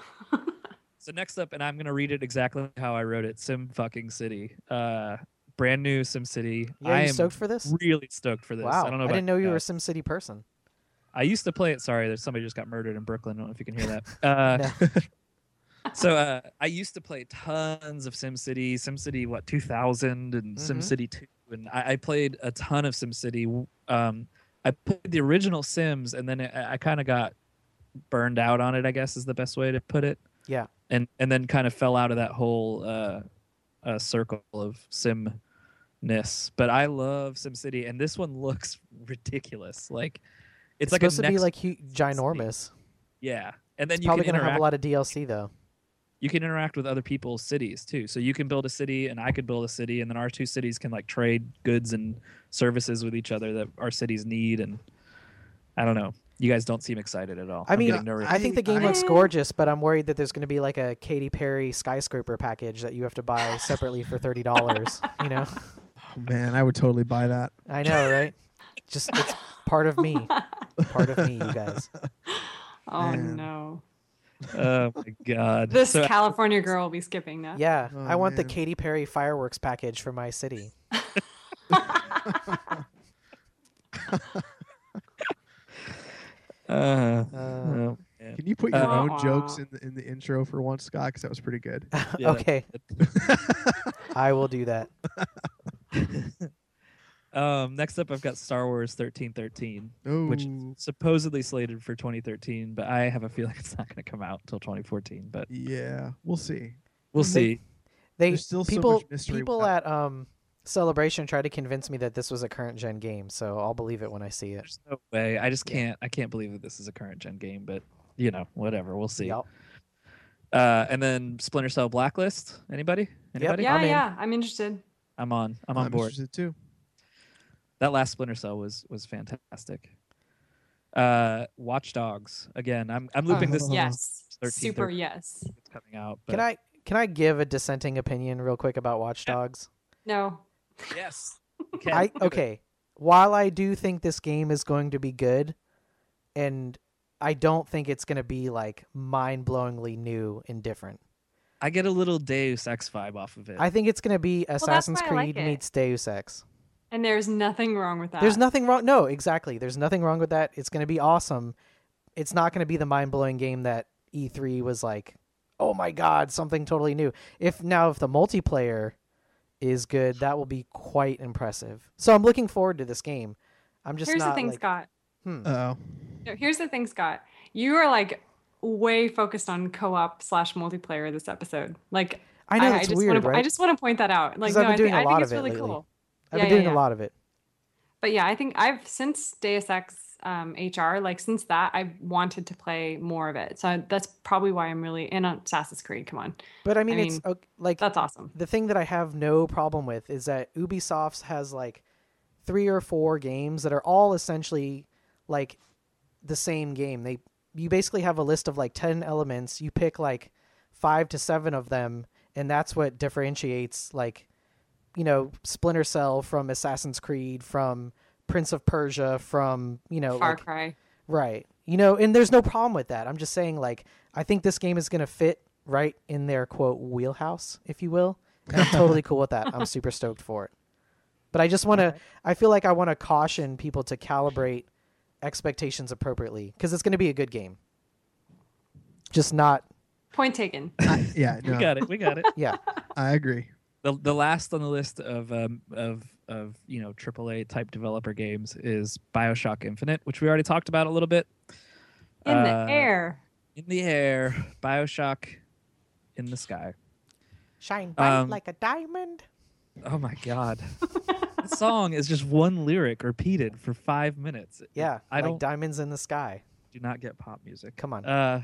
[SPEAKER 1] so next up, and I'm gonna read it exactly how I wrote it. Sim fucking City. Uh, brand new Sim City.
[SPEAKER 2] Yeah,
[SPEAKER 1] I
[SPEAKER 2] you
[SPEAKER 1] am
[SPEAKER 2] stoked for this?
[SPEAKER 1] really stoked for this.
[SPEAKER 2] Wow,
[SPEAKER 1] I don't know.
[SPEAKER 2] I
[SPEAKER 1] About
[SPEAKER 2] didn't know you
[SPEAKER 1] guys.
[SPEAKER 2] were a SimCity person.
[SPEAKER 1] I used to play it. Sorry, there's somebody just got murdered in Brooklyn. I don't know if you can hear that. Uh,
[SPEAKER 2] No.
[SPEAKER 1] so uh, I used to play tons of SimCity, SimCity what two thousand and
[SPEAKER 2] Mhm.
[SPEAKER 1] SimCity two, and I, I played a ton of SimCity. Um, I played the original Sims, and then I, I kind of got burned out on it. I guess is the best way to put it.
[SPEAKER 2] Yeah.
[SPEAKER 1] And and then kind of fell out of that whole uh, uh, circle of Simness. But I love SimCity, and this one looks ridiculous. Like it's,
[SPEAKER 2] It's,
[SPEAKER 1] like
[SPEAKER 2] supposed
[SPEAKER 1] a
[SPEAKER 2] to be
[SPEAKER 1] next
[SPEAKER 2] like hu- ginormous.
[SPEAKER 1] yeah, and then
[SPEAKER 2] It's
[SPEAKER 1] you
[SPEAKER 2] probably
[SPEAKER 1] can
[SPEAKER 2] gonna
[SPEAKER 1] interact.
[SPEAKER 2] have a lot of D L C though.
[SPEAKER 1] You can interact with other people's cities too. So you can build a city, and I could build a city, and then our two cities can like trade goods and services with each other that our cities need. And I don't know. You guys don't seem excited at all.
[SPEAKER 2] I
[SPEAKER 1] I'm
[SPEAKER 2] mean,
[SPEAKER 1] getting nervous.
[SPEAKER 2] I think the game
[SPEAKER 4] I-
[SPEAKER 2] looks gorgeous, but I'm worried that there's going to be like a Katy Perry skyscraper package that you have to buy separately for thirty dollars. You know,
[SPEAKER 4] Oh man, I would totally buy that.
[SPEAKER 2] I know, right? Just it's part of me, part of me, you guys.
[SPEAKER 3] Oh
[SPEAKER 4] Man.
[SPEAKER 3] no.
[SPEAKER 1] Oh my god.
[SPEAKER 3] This
[SPEAKER 1] So-
[SPEAKER 3] California girl will be skipping that.
[SPEAKER 2] Yeah,
[SPEAKER 4] Oh,
[SPEAKER 2] I want the
[SPEAKER 4] man.
[SPEAKER 2] Katy Perry fireworks package for my city.
[SPEAKER 1] uh,
[SPEAKER 2] Uh,
[SPEAKER 1] oh, man.
[SPEAKER 4] Can you put your
[SPEAKER 1] Uh,
[SPEAKER 4] own jokes
[SPEAKER 3] Aw.
[SPEAKER 4] in the in the intro for once, Scott? Because that was pretty good.
[SPEAKER 1] Yeah,
[SPEAKER 2] okay, I will do that.
[SPEAKER 1] Um, next up, I've got Star Wars thirteen thirteen,
[SPEAKER 4] Oh,
[SPEAKER 1] which is supposedly slated for twenty thirteen, but I have a feeling it's not going to come out until twenty fourteen. But
[SPEAKER 4] yeah, we'll see.
[SPEAKER 1] we'll
[SPEAKER 2] They-
[SPEAKER 1] see.
[SPEAKER 2] They
[SPEAKER 4] There's still so
[SPEAKER 2] people
[SPEAKER 4] much mystery
[SPEAKER 2] people
[SPEAKER 4] without-
[SPEAKER 2] at um Celebration tried to convince me that this was a current gen game, so I'll believe it when I see it.
[SPEAKER 1] There's no way. I just
[SPEAKER 2] Yeah.
[SPEAKER 1] can't. I can't believe that this is a current gen game. But you know, whatever. We'll see.
[SPEAKER 2] Yep.
[SPEAKER 1] Uh, and then Splinter Cell Blacklist. Anybody? Anybody?
[SPEAKER 3] Yeah,
[SPEAKER 2] I'm in.
[SPEAKER 3] yeah. I'm interested.
[SPEAKER 1] I'm on. I'm on
[SPEAKER 4] I'm
[SPEAKER 1] board.
[SPEAKER 4] interested too.
[SPEAKER 1] That last Splinter Cell was was fantastic. Uh, Watch Dogs. Again, I'm I'm looping this.
[SPEAKER 4] Oh.
[SPEAKER 3] Yes,
[SPEAKER 1] thirteen
[SPEAKER 3] super
[SPEAKER 1] thirteen.
[SPEAKER 3] yes.
[SPEAKER 1] It's coming out. But
[SPEAKER 2] Can I can I give a dissenting opinion real quick about Watch Dogs?
[SPEAKER 3] No,
[SPEAKER 1] Yes. you can.
[SPEAKER 2] I
[SPEAKER 1] Do it.
[SPEAKER 2] okay. While I do think this game is going to be good, and I don't think it's going to be like mind-blowingly new and different.
[SPEAKER 1] I get a little Deus Ex vibe off of it.
[SPEAKER 2] I think it's going to be
[SPEAKER 3] that's
[SPEAKER 2] Assassin's
[SPEAKER 3] why I like
[SPEAKER 2] Creed
[SPEAKER 3] it.
[SPEAKER 2] meets Deus Ex.
[SPEAKER 3] and there's nothing wrong with that.
[SPEAKER 2] There's nothing wrong. No, exactly. There's nothing wrong with that. It's going to be awesome. It's not going to be the mind-blowing game that E three was like, oh my god, something totally new. If now if the multiplayer is good, that will be quite impressive. So I'm looking forward to this game. I'm just
[SPEAKER 3] Here's
[SPEAKER 2] not
[SPEAKER 3] the thing,
[SPEAKER 2] like,
[SPEAKER 3] Scott.
[SPEAKER 2] hmm.
[SPEAKER 4] Oh,
[SPEAKER 3] No, here's the thing, Scott. You are like way focused on co-op slash multiplayer this episode. Like
[SPEAKER 2] I know
[SPEAKER 3] I,
[SPEAKER 2] it's
[SPEAKER 3] just
[SPEAKER 2] weird,
[SPEAKER 3] wanna,
[SPEAKER 2] right?
[SPEAKER 3] I just want to point that out. Like
[SPEAKER 2] 'Cause I've
[SPEAKER 3] no,
[SPEAKER 2] been
[SPEAKER 3] I,
[SPEAKER 2] doing
[SPEAKER 3] think,
[SPEAKER 2] a
[SPEAKER 3] I
[SPEAKER 2] lot
[SPEAKER 3] think
[SPEAKER 2] of
[SPEAKER 3] it's
[SPEAKER 2] it
[SPEAKER 3] really
[SPEAKER 2] lately.
[SPEAKER 3] cool.
[SPEAKER 2] I've
[SPEAKER 3] yeah,
[SPEAKER 2] been doing
[SPEAKER 3] yeah,
[SPEAKER 2] a
[SPEAKER 3] yeah.
[SPEAKER 2] lot of it.
[SPEAKER 3] But yeah, I think I've since Deus Ex um, H R, like since that, I've wanted to play more of it. So that's probably why I'm really in on Assassin's Creed. Come on,
[SPEAKER 2] But I mean,
[SPEAKER 3] I
[SPEAKER 2] it's
[SPEAKER 3] mean,
[SPEAKER 2] ok- like
[SPEAKER 3] that's awesome.
[SPEAKER 2] the thing that I have no problem with is that Ubisoft has like three or four games that are all essentially like the same game. They you basically have a list of like ten elements. You pick like five to seven of them, and that's what differentiates like you know Splinter Cell from Assassin's Creed, from Prince of Persia, from you know
[SPEAKER 3] Far
[SPEAKER 2] like,
[SPEAKER 3] Cry.
[SPEAKER 2] right. You know, and there's no problem with that. I'm just saying like I think this game is going to fit right in their quote wheelhouse, if you will. And I'm totally cool with that. I'm super stoked for it. But I just want to I feel like I want to caution people to calibrate expectations appropriately because it's going to be a good game. Just not
[SPEAKER 3] Point taken.
[SPEAKER 4] I, yeah,
[SPEAKER 1] We
[SPEAKER 4] no,
[SPEAKER 1] got it. We got it.
[SPEAKER 2] yeah.
[SPEAKER 4] I agree.
[SPEAKER 1] The the last on the list of um of of you know triple A type developer games is BioShock Infinite, which we already talked about a little bit.
[SPEAKER 3] In the
[SPEAKER 1] Uh,
[SPEAKER 3] air.
[SPEAKER 1] In the air, BioShock in the sky.
[SPEAKER 2] Shine bright
[SPEAKER 1] Um,
[SPEAKER 2] like a diamond.
[SPEAKER 1] Oh my god. The song is just one lyric repeated for five minutes.
[SPEAKER 2] Yeah,
[SPEAKER 1] I
[SPEAKER 2] like
[SPEAKER 1] don't
[SPEAKER 2] diamonds in the sky.
[SPEAKER 1] do not get pop music.
[SPEAKER 2] Come on.
[SPEAKER 1] Uh,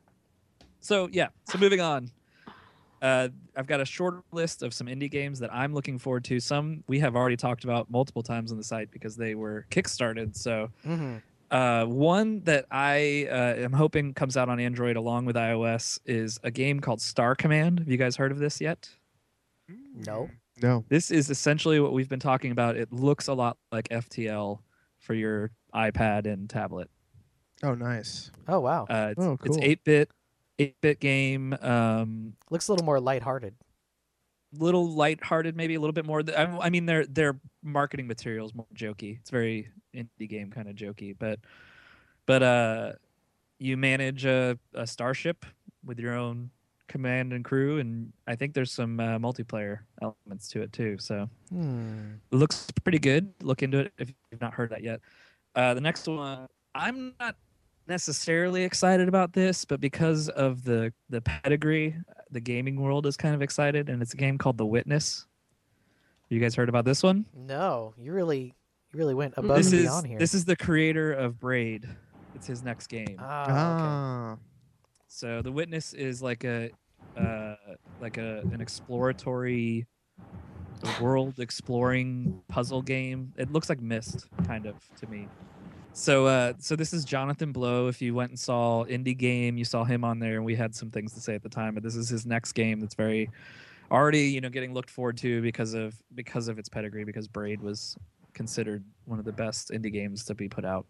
[SPEAKER 1] so yeah. So moving on. Uh, I've got a short list of some indie games that I'm looking forward to. Some we have already talked about multiple times on the site because they were kickstarted. So
[SPEAKER 2] hmm
[SPEAKER 1] uh, one that I uh, am hoping comes out on Android along with iOS is a game called Star Command. Have you guys heard of this yet?
[SPEAKER 2] No.
[SPEAKER 4] No.
[SPEAKER 1] This is essentially what we've been talking about. It looks a lot like F T L for your iPad and tablet.
[SPEAKER 4] Oh, nice.
[SPEAKER 2] Oh wow.
[SPEAKER 1] Uh, it's,
[SPEAKER 4] Oh,
[SPEAKER 1] it's
[SPEAKER 4] cool.
[SPEAKER 1] eight-bit, eight-bit game. Um,
[SPEAKER 2] Looks a little more lighthearted.
[SPEAKER 1] little lighthearted, maybe a little bit more. I, I mean, their their marketing material is more jokey. It's very indie game kind of jokey, but but uh, you manage a, a starship with your own command and crew, and I think there's some uh, multiplayer elements to it too. So
[SPEAKER 2] Hmm.
[SPEAKER 1] it looks pretty good. Look into it if you've not heard that yet. Uh, the next one, I'm not necessarily excited about this, but because of the the pedigree, the gaming world is kind of excited, and it's a game called The Witness. You guys heard about this one?
[SPEAKER 2] No, you really you really went above
[SPEAKER 1] This
[SPEAKER 2] and
[SPEAKER 1] is
[SPEAKER 2] beyond here.
[SPEAKER 1] this is the creator of Braid. It's his next game.
[SPEAKER 2] Ah, okay.
[SPEAKER 4] Ah.
[SPEAKER 1] So The Witness is like a uh, like a an exploratory world exploring puzzle game. It looks like Myst kind of to me. So uh so this is Jonathan Blow. If you went and saw Indie Game, you saw him on there and we had some things to say at the time, but this is his next game that's very already, you know, getting looked forward to because of because of its pedigree, because Braid was considered one of the best indie games to be put out.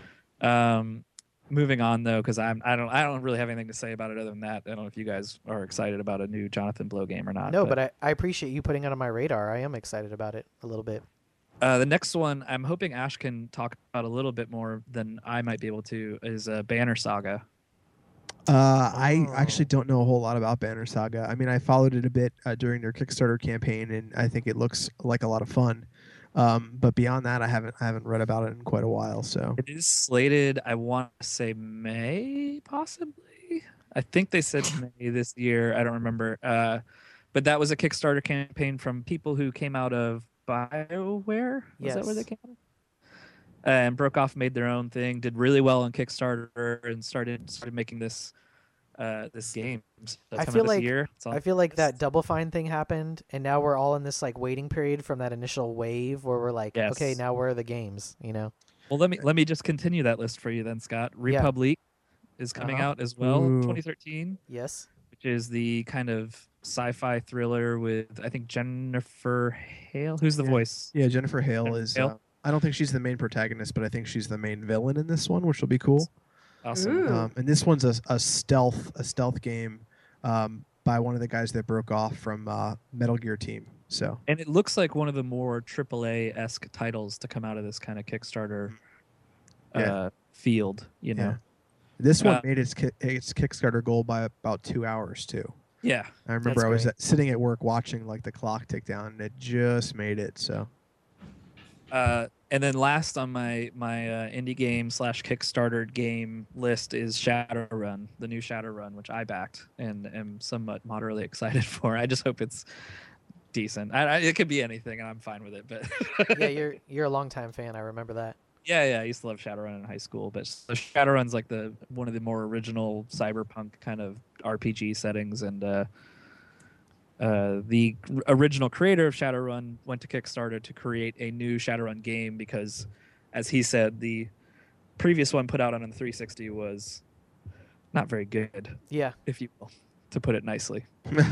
[SPEAKER 1] Um moving on though, because I'm I don't I don't really have anything to say about it other than that. I don't know if you guys are excited about a new Jonathan Blow game or not.
[SPEAKER 2] No, but I, I appreciate you putting it on my radar. I am excited about it a little bit.
[SPEAKER 1] Uh, the next one, I'm hoping Ash can talk about a little bit more than I might be able to, is uh, Banner Saga.
[SPEAKER 4] Uh, I
[SPEAKER 2] Oh.
[SPEAKER 4] actually don't know a whole lot about Banner Saga. I mean, I followed it a bit uh, during their Kickstarter campaign, and I think it looks like a lot of fun. Um, but beyond that, I haven't I haven't read about it in quite a while. So
[SPEAKER 1] It is slated, I want to say May, possibly. I think they said May this year. I don't remember. Uh, but that was a Kickstarter campaign from people who came out of BioWare. Was that where they
[SPEAKER 2] Yes.
[SPEAKER 1] came out of? Uh, and Broke made their own thing, did really well on Kickstarter, and started started making this uh, this game. So
[SPEAKER 2] I
[SPEAKER 1] coming
[SPEAKER 2] feel
[SPEAKER 1] out this
[SPEAKER 2] like-
[SPEAKER 1] year. It's on
[SPEAKER 2] I feel like
[SPEAKER 1] the
[SPEAKER 2] that
[SPEAKER 1] list.
[SPEAKER 2] Double Fine thing happened, and now we're all in this like waiting period from that initial wave where we're like, okay,
[SPEAKER 1] Yes.
[SPEAKER 2] now where are the games? You know?
[SPEAKER 1] Well, let me let me just continue that list for you then, Scott. Republique is coming
[SPEAKER 2] Uh-huh.
[SPEAKER 1] out as well,
[SPEAKER 4] Ooh.
[SPEAKER 1] twenty thirteen,
[SPEAKER 2] Yes.
[SPEAKER 1] which is the kind of sci-fi thriller with I think Jennifer Hale. Who's the
[SPEAKER 4] Yeah.
[SPEAKER 1] voice?
[SPEAKER 4] Yeah, Jennifer Hale
[SPEAKER 1] Jennifer
[SPEAKER 4] is.
[SPEAKER 1] Hale?
[SPEAKER 4] Uh, I don't think she's the main protagonist, but I think she's the main villain in this one, which will be cool.
[SPEAKER 1] Awesome.
[SPEAKER 3] Ooh.
[SPEAKER 4] Um, and this one's a, a stealth a stealth game um, by one of the guys that broke off from uh, Metal Gear Team. So
[SPEAKER 1] And it looks like one of the more triple A esque titles to come out of this kind of Kickstarter
[SPEAKER 4] Yeah.
[SPEAKER 1] uh, field. You know.
[SPEAKER 4] Yeah. this one
[SPEAKER 1] Uh,
[SPEAKER 4] made its ki- its Kickstarter goal by about two hours too.
[SPEAKER 1] Yeah.
[SPEAKER 4] I remember
[SPEAKER 2] That's
[SPEAKER 4] I was
[SPEAKER 2] great.
[SPEAKER 4] at, sitting at work watching like the clock tick down, and it just made it. So
[SPEAKER 1] Uh, and then last on my my uh, indie game slash Kickstarter game list is Shadowrun, the new Shadowrun, which I backed and am somewhat moderately excited for. I just hope it's decent. I, I, it could be anything, and I'm fine with it. But
[SPEAKER 2] Yeah, you're you're a longtime fan. I remember that.
[SPEAKER 1] yeah, yeah, I used to love Shadowrun in high school. But so Shadowrun's like the one of the more original cyberpunk kind of R P G settings, and uh, uh, the r- original creator of Shadowrun went to Kickstarter to create a new Shadowrun game because, as he said, the previous one put out on the three sixty was not very good,
[SPEAKER 2] Yeah.
[SPEAKER 1] if you will, to put it nicely.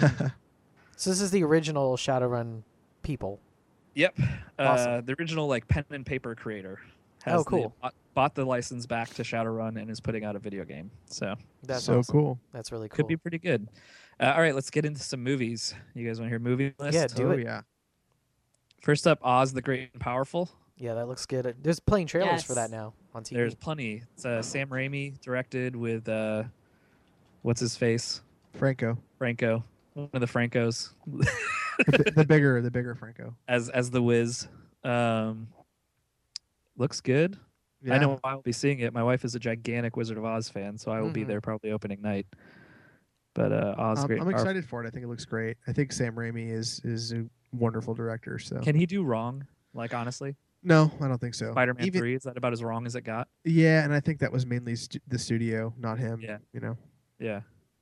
[SPEAKER 2] So this is the original Shadowrun people.
[SPEAKER 1] Yep. Uh,
[SPEAKER 2] Awesome.
[SPEAKER 1] the original like pen and paper creator has
[SPEAKER 2] Oh,
[SPEAKER 1] the-
[SPEAKER 2] cool.
[SPEAKER 1] bought, bought the license back to Shadowrun and is putting out a video game. So
[SPEAKER 2] That's
[SPEAKER 4] so
[SPEAKER 2] awesome.
[SPEAKER 4] cool.
[SPEAKER 2] That's really cool.
[SPEAKER 1] could be pretty good. Uh, all right, let's get into some movies. You guys want to hear movie list?
[SPEAKER 2] Yeah, do
[SPEAKER 4] oh
[SPEAKER 2] it.
[SPEAKER 4] yeah.
[SPEAKER 1] First up, Oz the Great and Powerful.
[SPEAKER 2] Yeah, that looks good. There's playing trailers for that
[SPEAKER 3] Yes.
[SPEAKER 2] now on T V.
[SPEAKER 1] There's plenty. It's uh, Sam Raimi directed with uh, what's his face?
[SPEAKER 4] Franco,
[SPEAKER 1] Franco, one of the Francos,
[SPEAKER 4] the, bi- the bigger the bigger Franco.
[SPEAKER 1] as as the Wiz. Um, looks good.
[SPEAKER 4] Yeah.
[SPEAKER 1] I know I'll be seeing it. My wife is a gigantic Wizard of Oz fan, so I will be
[SPEAKER 2] Mhm.
[SPEAKER 1] there probably opening night. But uh, Oz,
[SPEAKER 4] I'm,
[SPEAKER 1] great.
[SPEAKER 4] I'm
[SPEAKER 1] and Powerful.
[SPEAKER 4] excited for it. I think it looks great. I think Sam Raimi is is a wonderful director. So
[SPEAKER 1] Can he do wrong? Like honestly,
[SPEAKER 4] no, I don't think so.
[SPEAKER 1] Spider-Man
[SPEAKER 4] Even-
[SPEAKER 1] three is that about as wrong as it got?
[SPEAKER 4] Yeah, and I think that was mainly stu- the studio, not him.
[SPEAKER 1] Yeah.
[SPEAKER 4] You know.
[SPEAKER 1] Yeah.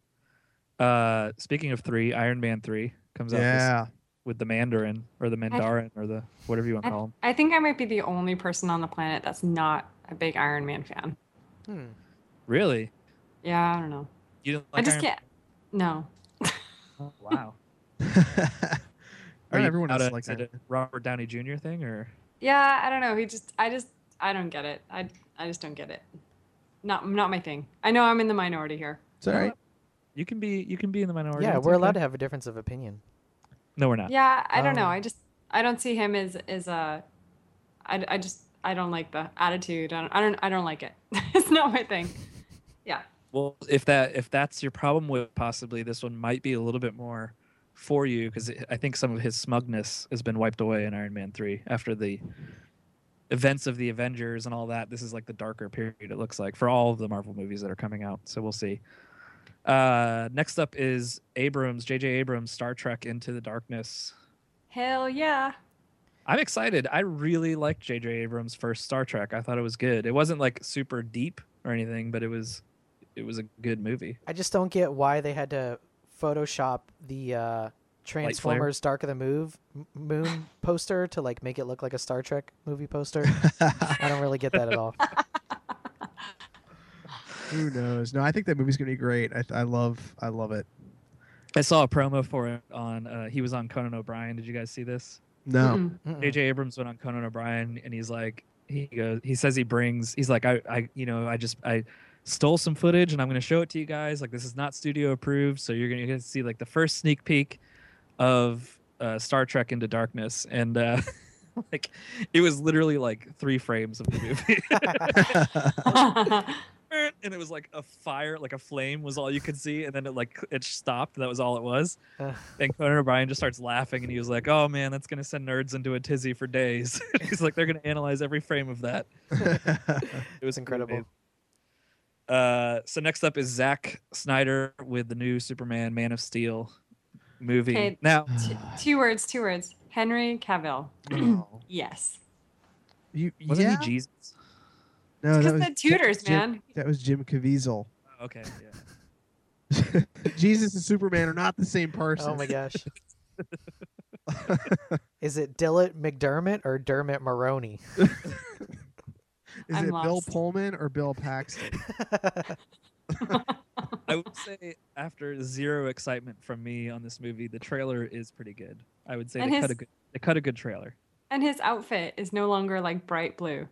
[SPEAKER 1] Uh, speaking of three, Iron Man three comes out this,
[SPEAKER 4] Yeah.
[SPEAKER 1] with the Mandarin or the Mandarin or the whatever you want to call him.
[SPEAKER 3] I think I might be the only person on the planet that's not a big Iron Man fan.
[SPEAKER 2] Hmm.
[SPEAKER 1] Really?
[SPEAKER 3] Yeah, I don't know.
[SPEAKER 1] You didn't
[SPEAKER 3] I
[SPEAKER 1] like
[SPEAKER 3] just
[SPEAKER 1] Iron
[SPEAKER 3] can't. No.
[SPEAKER 1] Oh, wow.
[SPEAKER 4] Not
[SPEAKER 1] Are you
[SPEAKER 4] everyone
[SPEAKER 1] out
[SPEAKER 4] else
[SPEAKER 1] of-
[SPEAKER 4] likes
[SPEAKER 1] is it
[SPEAKER 4] it.
[SPEAKER 1] a Robert Downey Junior thing or?
[SPEAKER 3] Yeah, I don't know. He just, I just, I don't get it. I, I just don't get it. Not, not my thing. I know I'm in the minority here.
[SPEAKER 4] It's all right.
[SPEAKER 1] You can be you can be in the minority.
[SPEAKER 2] Yeah,
[SPEAKER 1] it's
[SPEAKER 2] we're
[SPEAKER 1] okay.
[SPEAKER 2] allowed to have a difference of opinion.
[SPEAKER 1] No, we're not.
[SPEAKER 3] Yeah, I don't know.
[SPEAKER 2] Um,
[SPEAKER 3] I just, I don't see him as, as a, I, I just, I don't like the attitude. I don't, I don't, I don't like it. It's not my thing. Yeah.
[SPEAKER 1] Well, if that if that's your problem with possibly this one might be a little bit more for you because I think some of his smugness has been wiped away in Iron Man three after the events of the Avengers and all that. This is like the darker period it looks like for all of the Marvel movies that are coming out. So we'll see. Uh, next up is Abrams, J J Abrams, Star Trek Into the Darkness.
[SPEAKER 3] Hell yeah.
[SPEAKER 1] I'm excited. I really liked J J Abrams' first Star Trek. I thought it was good. It wasn't like super deep or anything, but it was it was a good movie.
[SPEAKER 2] I just don't get why they had to Photoshop the uh, Transformers Dark of the Move M- Moon poster to like make it look like a Star Trek movie poster. I don't really get that at all.
[SPEAKER 4] Who knows? No, I think that movie's gonna be great. I, I love I love it.
[SPEAKER 1] I saw a promo for it on. Uh, he was on Conan O'Brien. Did you guys see this?
[SPEAKER 4] No.
[SPEAKER 3] Mm-mm.
[SPEAKER 2] Mm-mm.
[SPEAKER 1] J J Abrams went on Conan O'Brien, and he's like, he goes, he says he brings. He's like, I, I, you know, I just I stole some footage, and I'm going to show it to you guys. Like, this is not studio approved, so you're going to see like the first sneak peek of uh, Star Trek Into Darkness, and uh, like it was literally like three frames of the movie. And it was like a fire, like a flame was all you could see, and then it like it stopped. That was all it was.
[SPEAKER 2] Uh.
[SPEAKER 1] And Conan O'Brien just starts laughing, and he was like, "Oh man, that's gonna send nerds into a tizzy for days." He's like, "They're gonna analyze every frame of that." It was
[SPEAKER 2] incredible.
[SPEAKER 1] amazing. Uh, so next up is Zack Snyder with the new Superman Man of Steel movie.
[SPEAKER 3] Okay.
[SPEAKER 1] Now,
[SPEAKER 3] Two, two words, two words. Henry Cavill.
[SPEAKER 4] Oh.
[SPEAKER 3] Yes.
[SPEAKER 4] You,
[SPEAKER 1] wasn't
[SPEAKER 4] yeah?
[SPEAKER 1] he Jesus?
[SPEAKER 4] No,
[SPEAKER 3] Because
[SPEAKER 4] that was
[SPEAKER 3] the tutors,
[SPEAKER 4] Jim,
[SPEAKER 3] man.
[SPEAKER 4] That was Jim Caviezel.
[SPEAKER 1] Oh, okay, yeah.
[SPEAKER 4] Jesus and Superman are not the same person.
[SPEAKER 2] Oh my gosh. Is it Dillett McDermott or Dermot Maroney?
[SPEAKER 4] Is
[SPEAKER 3] I'm
[SPEAKER 4] it Bill
[SPEAKER 3] lost.
[SPEAKER 4] Pullman or Bill Paxton?
[SPEAKER 1] I would say after zero excitement from me on this movie, the trailer is pretty good. I would say
[SPEAKER 3] And
[SPEAKER 1] they
[SPEAKER 3] his-
[SPEAKER 1] cut a good they cut a good trailer.
[SPEAKER 3] And his outfit is no longer like bright blue,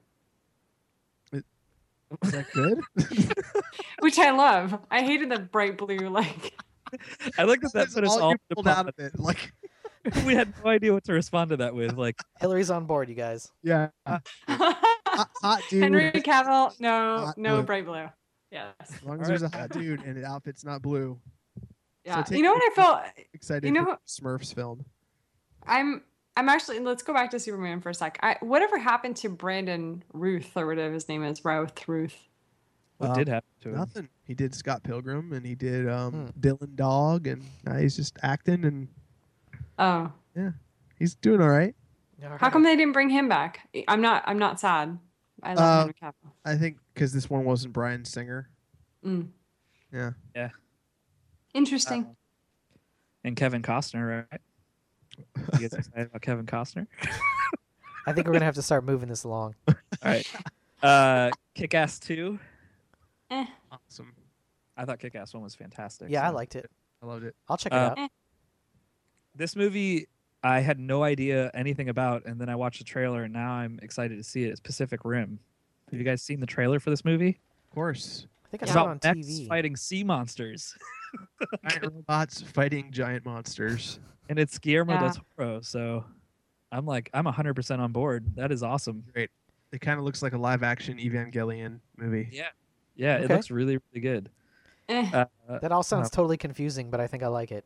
[SPEAKER 4] Is that good?
[SPEAKER 3] which I love. I hated the bright blue. Like,
[SPEAKER 1] I like that that
[SPEAKER 4] That's
[SPEAKER 1] put us
[SPEAKER 4] all
[SPEAKER 1] all
[SPEAKER 4] you
[SPEAKER 1] in
[SPEAKER 4] pulled out of it. Like,
[SPEAKER 1] we had no idea what to respond to that with. Like,
[SPEAKER 2] Hillary's on board, you guys.
[SPEAKER 4] yeah, hot, hot dude.
[SPEAKER 3] Henry Cavill, no,
[SPEAKER 4] Hot
[SPEAKER 3] no
[SPEAKER 4] blue.
[SPEAKER 3] bright blue. Yes.
[SPEAKER 4] As long as
[SPEAKER 1] All
[SPEAKER 4] there's a
[SPEAKER 1] right.
[SPEAKER 4] hot dude and the outfit's not blue.
[SPEAKER 3] Yeah.
[SPEAKER 4] take
[SPEAKER 3] You know what I
[SPEAKER 4] it-
[SPEAKER 3] felt?
[SPEAKER 4] Excited
[SPEAKER 3] You know
[SPEAKER 4] for
[SPEAKER 3] what-
[SPEAKER 4] Smurfs film.
[SPEAKER 3] I'm I'm actually let's go back to Superman for a sec. I whatever happened to Brandon Ruth or whatever his name is, Routh Ruth.
[SPEAKER 1] what
[SPEAKER 4] Um,
[SPEAKER 1] did happen to him?
[SPEAKER 4] Nothing. He did Scott Pilgrim and he did um,
[SPEAKER 2] Hmm.
[SPEAKER 4] Dylan Dog, and now he's just acting and
[SPEAKER 3] Oh.
[SPEAKER 4] he's doing all right.
[SPEAKER 3] How come they didn't bring him back? I'm not I'm not sad. I love
[SPEAKER 4] Uh,
[SPEAKER 3] Henry Cavill.
[SPEAKER 4] I think because this one wasn't Bryan Singer.
[SPEAKER 3] Mm.
[SPEAKER 4] Yeah.
[SPEAKER 3] Interesting.
[SPEAKER 1] Uh, and Kevin Costner, right? You guys excited about Kevin Costner?
[SPEAKER 2] I think we're gonna have to start moving this along.
[SPEAKER 1] All right. Uh, Kick-Ass two.
[SPEAKER 3] Eh.
[SPEAKER 4] Awesome.
[SPEAKER 1] I thought Kick-Ass one was fantastic.
[SPEAKER 2] Yeah, I
[SPEAKER 1] so-
[SPEAKER 2] liked it.
[SPEAKER 4] I loved it.
[SPEAKER 2] I'll check it
[SPEAKER 1] Uh,
[SPEAKER 2] out.
[SPEAKER 1] This movie I had no idea anything about, and then I watched the trailer, and now I'm excited to see it. It's Pacific Rim. Have you guys seen the trailer for this movie?
[SPEAKER 4] Of course.
[SPEAKER 2] I think I
[SPEAKER 1] It's
[SPEAKER 2] saw it
[SPEAKER 1] about
[SPEAKER 2] on
[SPEAKER 1] mechs
[SPEAKER 2] T V.
[SPEAKER 1] fighting sea monsters,
[SPEAKER 4] Giant robots fighting giant monsters.
[SPEAKER 1] and it's Guillermo
[SPEAKER 3] Yeah.
[SPEAKER 1] del Toro. So I'm like, I'm one hundred percent on board. That is awesome.
[SPEAKER 4] Great. It kind of looks like a live action Evangelion movie.
[SPEAKER 1] Yeah, yeah, it
[SPEAKER 2] Okay.
[SPEAKER 1] looks really, really good.
[SPEAKER 3] Eh.
[SPEAKER 1] Uh,
[SPEAKER 2] That all sounds totally confusing, but I think I like it.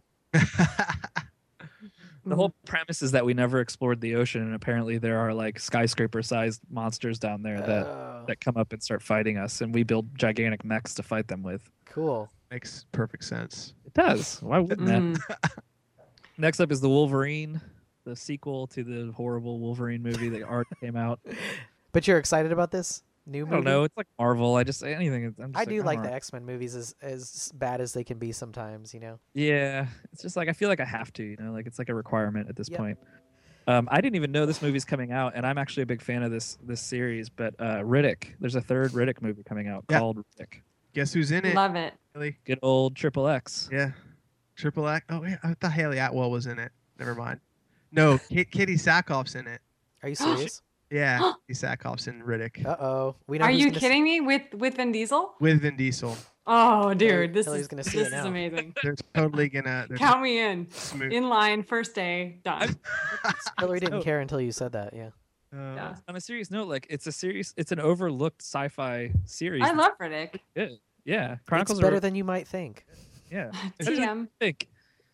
[SPEAKER 1] The whole premise is that we never explored the ocean, and apparently there are like skyscraper-sized monsters down there that
[SPEAKER 2] Oh,
[SPEAKER 1] that come up and start fighting us, and we build gigantic mechs to fight them with.
[SPEAKER 2] cool.
[SPEAKER 4] Makes perfect sense.
[SPEAKER 1] It does. Why wouldn't that?
[SPEAKER 3] Mm.
[SPEAKER 1] Next up is the Wolverine, the sequel to the horrible Wolverine movie that already came out.
[SPEAKER 2] But you're excited about this new
[SPEAKER 1] I
[SPEAKER 2] movie?
[SPEAKER 1] don't know. It's like Marvel. I just anything. I'm just
[SPEAKER 2] I do like
[SPEAKER 1] don't
[SPEAKER 2] the
[SPEAKER 1] know.
[SPEAKER 2] X Men movies as as bad as they can be sometimes. You know.
[SPEAKER 1] Yeah, it's just like I feel like I have to. You know, like it's like a requirement at this
[SPEAKER 2] Yep.
[SPEAKER 1] point. Um, I didn't even know this movie's coming out, and I'm actually a big fan of this this series. But uh, Riddick, there's a third Riddick movie coming out
[SPEAKER 4] Yeah.
[SPEAKER 1] called Riddick.
[SPEAKER 4] Guess who's in it?
[SPEAKER 3] Love it.
[SPEAKER 4] Haley?
[SPEAKER 1] Good old Triple X.
[SPEAKER 4] Yeah. Triple X. Oh, yeah. I thought Haley Atwell was in it. Never mind. No, K- Katie Sackhoff's in it.
[SPEAKER 2] Are you serious?
[SPEAKER 4] Yeah. Katie Sackhoff's in Riddick
[SPEAKER 2] Uh oh. We know.
[SPEAKER 3] Are
[SPEAKER 2] who's
[SPEAKER 3] you
[SPEAKER 2] gonna s-
[SPEAKER 3] kidding me with with Vin Diesel?
[SPEAKER 4] with Vin Diesel.
[SPEAKER 3] Oh, dude, this
[SPEAKER 2] Hillary's
[SPEAKER 3] is
[SPEAKER 2] gonna
[SPEAKER 3] this
[SPEAKER 2] see it
[SPEAKER 3] is
[SPEAKER 2] now.
[SPEAKER 3] amazing.
[SPEAKER 4] They're totally gonna. They're
[SPEAKER 3] Count me in.
[SPEAKER 4] smooth.
[SPEAKER 3] In line, first day, done.
[SPEAKER 2] Hillary didn't
[SPEAKER 1] Oh.
[SPEAKER 2] care until you said that. Yeah.
[SPEAKER 4] Uh,
[SPEAKER 3] Yeah.
[SPEAKER 1] On a serious note, like it's a series. It's an overlooked sci-fi series.
[SPEAKER 3] I love Riddick.
[SPEAKER 1] Good. Yeah, Chronicles
[SPEAKER 2] it's better
[SPEAKER 1] are
[SPEAKER 2] than you might think.
[SPEAKER 1] yeah.
[SPEAKER 3] T M.
[SPEAKER 1] think.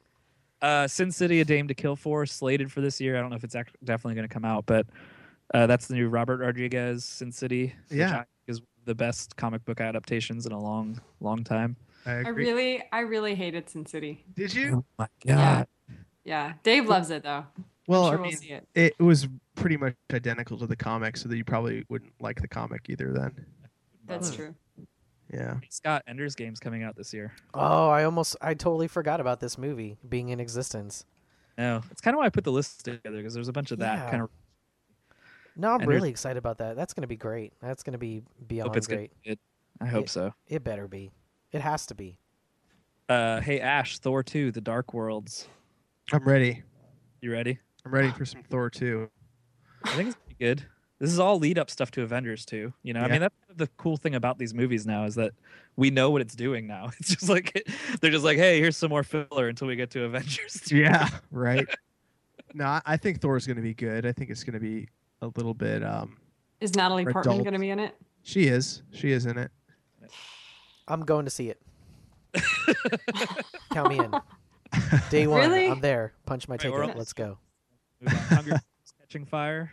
[SPEAKER 1] Uh, Sin City: A Dame to Kill For slated for this year. I don't know if it's act- definitely going to come out, but uh, that's the new Robert Rodriguez Sin City. Which
[SPEAKER 4] Yeah.
[SPEAKER 1] I think is the best comic book adaptations in a long, long time.
[SPEAKER 4] I
[SPEAKER 3] I
[SPEAKER 4] agree.
[SPEAKER 3] really, I really hated Sin City.
[SPEAKER 4] Did you?
[SPEAKER 1] my
[SPEAKER 3] Yeah. Yeah, Dave loves it though.
[SPEAKER 4] Well,
[SPEAKER 3] I'm sure
[SPEAKER 4] I
[SPEAKER 3] we'll
[SPEAKER 4] mean,
[SPEAKER 3] see it.
[SPEAKER 4] it was pretty much identical to the comic, so that you probably wouldn't like the comic either. Then.
[SPEAKER 3] That's
[SPEAKER 2] Hmm.
[SPEAKER 3] true.
[SPEAKER 4] Yeah.
[SPEAKER 1] Scott Ender's Game's coming out this year.
[SPEAKER 2] Oh, I almost, I totally forgot about this movie being in existence.
[SPEAKER 1] No, it's kind of why I put the list together because there's a bunch of that
[SPEAKER 2] Yeah.
[SPEAKER 1] kind of.
[SPEAKER 2] No, I'm
[SPEAKER 1] And there's-
[SPEAKER 2] really excited about that. That's gonna be great. That's gonna be
[SPEAKER 1] Hope
[SPEAKER 2] beyond
[SPEAKER 1] it's gonna
[SPEAKER 2] great.
[SPEAKER 1] be good. I hope
[SPEAKER 2] Yeah.
[SPEAKER 1] so.
[SPEAKER 2] It better be. It has to be.
[SPEAKER 1] Uh, hey Ash, Thor two, The Dark Worlds.
[SPEAKER 4] I'm ready.
[SPEAKER 1] You ready?
[SPEAKER 4] I'm ready for some Thor two.
[SPEAKER 1] I think it's pretty good. This is all lead up stuff to Avengers too. You know, I
[SPEAKER 4] Yeah.
[SPEAKER 1] mean that's kind of the cool thing about these movies now is that we know what it's doing now. It's just like they're just like, hey, here's some more filler until we get to Avengers.
[SPEAKER 4] Yeah. Right. no, I- I think Thor's going to be good. I think it's going to be a little bit. Um,
[SPEAKER 3] Is Natalie
[SPEAKER 4] For
[SPEAKER 3] Portman
[SPEAKER 4] adults.
[SPEAKER 3] going to be in it?
[SPEAKER 4] she is. She is in it.
[SPEAKER 2] I'm going to see it. Count me in. Day one.
[SPEAKER 3] Really?
[SPEAKER 2] I'm there. Punch my
[SPEAKER 1] Right,
[SPEAKER 2] ticket.
[SPEAKER 1] we're all-
[SPEAKER 2] Let's go.
[SPEAKER 1] Move on. Hunger Games, Catching Fire.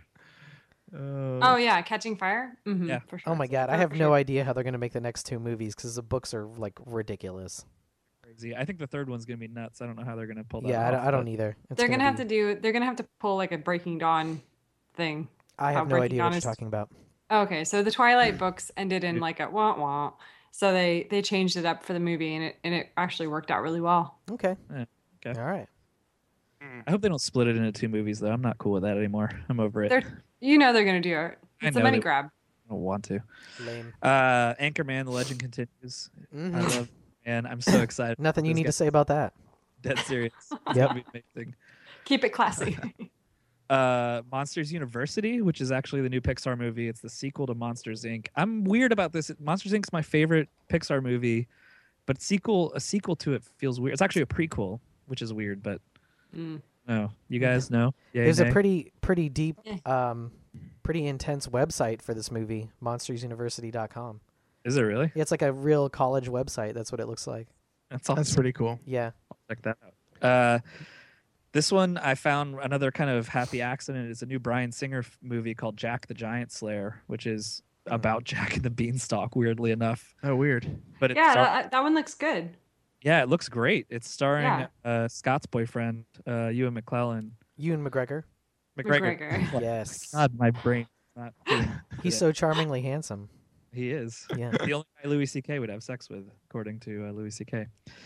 [SPEAKER 3] Oh yeah, Catching Fire. Mm-hmm,
[SPEAKER 1] Yeah.
[SPEAKER 3] for sure.
[SPEAKER 2] Oh my god, I
[SPEAKER 3] For
[SPEAKER 2] have no
[SPEAKER 3] sure.
[SPEAKER 2] idea how they're gonna make the next two movies because the books are like ridiculous.
[SPEAKER 1] Crazy. I think the third one's gonna be nuts. I don't know how they're gonna pull that
[SPEAKER 2] Yeah, I
[SPEAKER 1] off.
[SPEAKER 2] don't, I don't
[SPEAKER 1] but-
[SPEAKER 2] either. It's
[SPEAKER 3] They're gonna, have
[SPEAKER 2] be-
[SPEAKER 3] to do. They're gonna have to pull like a Breaking Dawn thing.
[SPEAKER 2] I
[SPEAKER 3] how
[SPEAKER 2] have no
[SPEAKER 3] Breaking
[SPEAKER 2] idea
[SPEAKER 3] Dawn
[SPEAKER 2] what you're
[SPEAKER 3] is-
[SPEAKER 2] talking about.
[SPEAKER 3] Okay, so the Twilight books ended in like a wah wah. So they they changed it up for the movie, and it and it actually worked out really well.
[SPEAKER 2] Okay.
[SPEAKER 1] Yeah, okay.
[SPEAKER 2] All right.
[SPEAKER 1] I hope they don't split it into two movies though. I'm not cool with that anymore. I'm over it.
[SPEAKER 3] They're you know they're gonna do it.
[SPEAKER 1] I
[SPEAKER 3] It's a
[SPEAKER 1] know
[SPEAKER 3] money
[SPEAKER 1] they-
[SPEAKER 3] grab.
[SPEAKER 1] don't want to.
[SPEAKER 2] Lame.
[SPEAKER 1] Uh, Anchorman: The Legend Continues.
[SPEAKER 2] Mhm.
[SPEAKER 1] I love, and I'm so excited.
[SPEAKER 2] Nothing you
[SPEAKER 1] This
[SPEAKER 2] need to
[SPEAKER 1] guy's
[SPEAKER 2] say about that.
[SPEAKER 1] Dead serious. It's
[SPEAKER 2] Yep.
[SPEAKER 1] gonna be amazing.
[SPEAKER 3] Keep it classy.
[SPEAKER 1] Uh, Monsters University, which is actually the new Pixar movie. It's the sequel to Monsters Incorporated. I'm weird about this. Monsters Incorporated is my favorite Pixar movie, but sequel a sequel to it feels weird. It's actually a prequel, which is weird. But
[SPEAKER 3] Mm.
[SPEAKER 1] no, you guys know. Yay,
[SPEAKER 2] There's
[SPEAKER 1] nay?
[SPEAKER 2] a pretty pretty deep,
[SPEAKER 3] Eh.
[SPEAKER 2] um, pretty intense website for this movie, monsters university dot com.
[SPEAKER 1] Is it really?
[SPEAKER 2] Yeah, it's like a real college website. That's what it looks like.
[SPEAKER 1] That's awesome.
[SPEAKER 4] That's pretty cool.
[SPEAKER 2] Yeah.
[SPEAKER 1] Check that out. Uh, this one I found another kind of happy accident. It's a new Bryan Singer f- movie called Jack the Giant Slayer, which is
[SPEAKER 2] Hmm.
[SPEAKER 1] about Jack and the Beanstalk. Weirdly enough,
[SPEAKER 4] Oh, weird.
[SPEAKER 1] but it's
[SPEAKER 3] Yeah,
[SPEAKER 1] star-
[SPEAKER 3] that, that one looks good.
[SPEAKER 1] yeah, it looks great. It's starring
[SPEAKER 3] Yeah.
[SPEAKER 1] uh, Scott's boyfriend, uh, Ewan McClellan.
[SPEAKER 2] Ewan McGregor.
[SPEAKER 1] McGregor.
[SPEAKER 3] McGregor.
[SPEAKER 2] Yes.
[SPEAKER 1] God, my brain. is Not doing
[SPEAKER 2] He's
[SPEAKER 1] it.
[SPEAKER 2] so charmingly handsome.
[SPEAKER 1] He is.
[SPEAKER 2] Yeah.
[SPEAKER 1] The only guy Louis C K would have sex with, according to uh, Louis C K.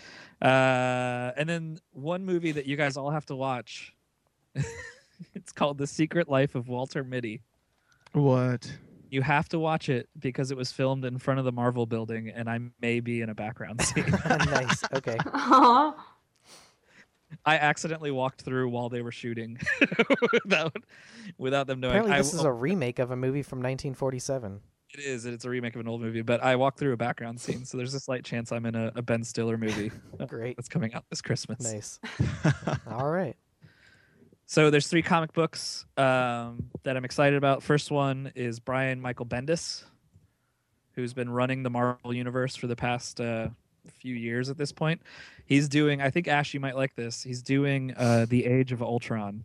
[SPEAKER 1] Uh, and then one movie that you guys all have to watch. It's called The Secret Life of Walter Mitty.
[SPEAKER 4] What?
[SPEAKER 1] You have to watch it because it was filmed in front of the Marvel building, and I may be in a background scene.
[SPEAKER 2] Nice. Okay.
[SPEAKER 3] Aw.
[SPEAKER 1] I accidentally walked through while they were shooting without, without them knowing.
[SPEAKER 2] Apparently,
[SPEAKER 1] I-
[SPEAKER 2] this is a remake of a movie from nineteen forty-seven.
[SPEAKER 1] It is. It's a remake of an old movie, but I walked through a background scene, so there's a slight chance I'm in a, a Ben Stiller movie
[SPEAKER 2] Great.
[SPEAKER 1] that's coming out this Christmas.
[SPEAKER 2] Nice. All right.
[SPEAKER 1] So there's three comic books um, that I'm excited about. First one is Brian Michael Bendis, who's been running the Marvel Universe for the past uh, few years at this point. He's doing, I think, Ash, you might like this. He's doing uh, The Age of Ultron.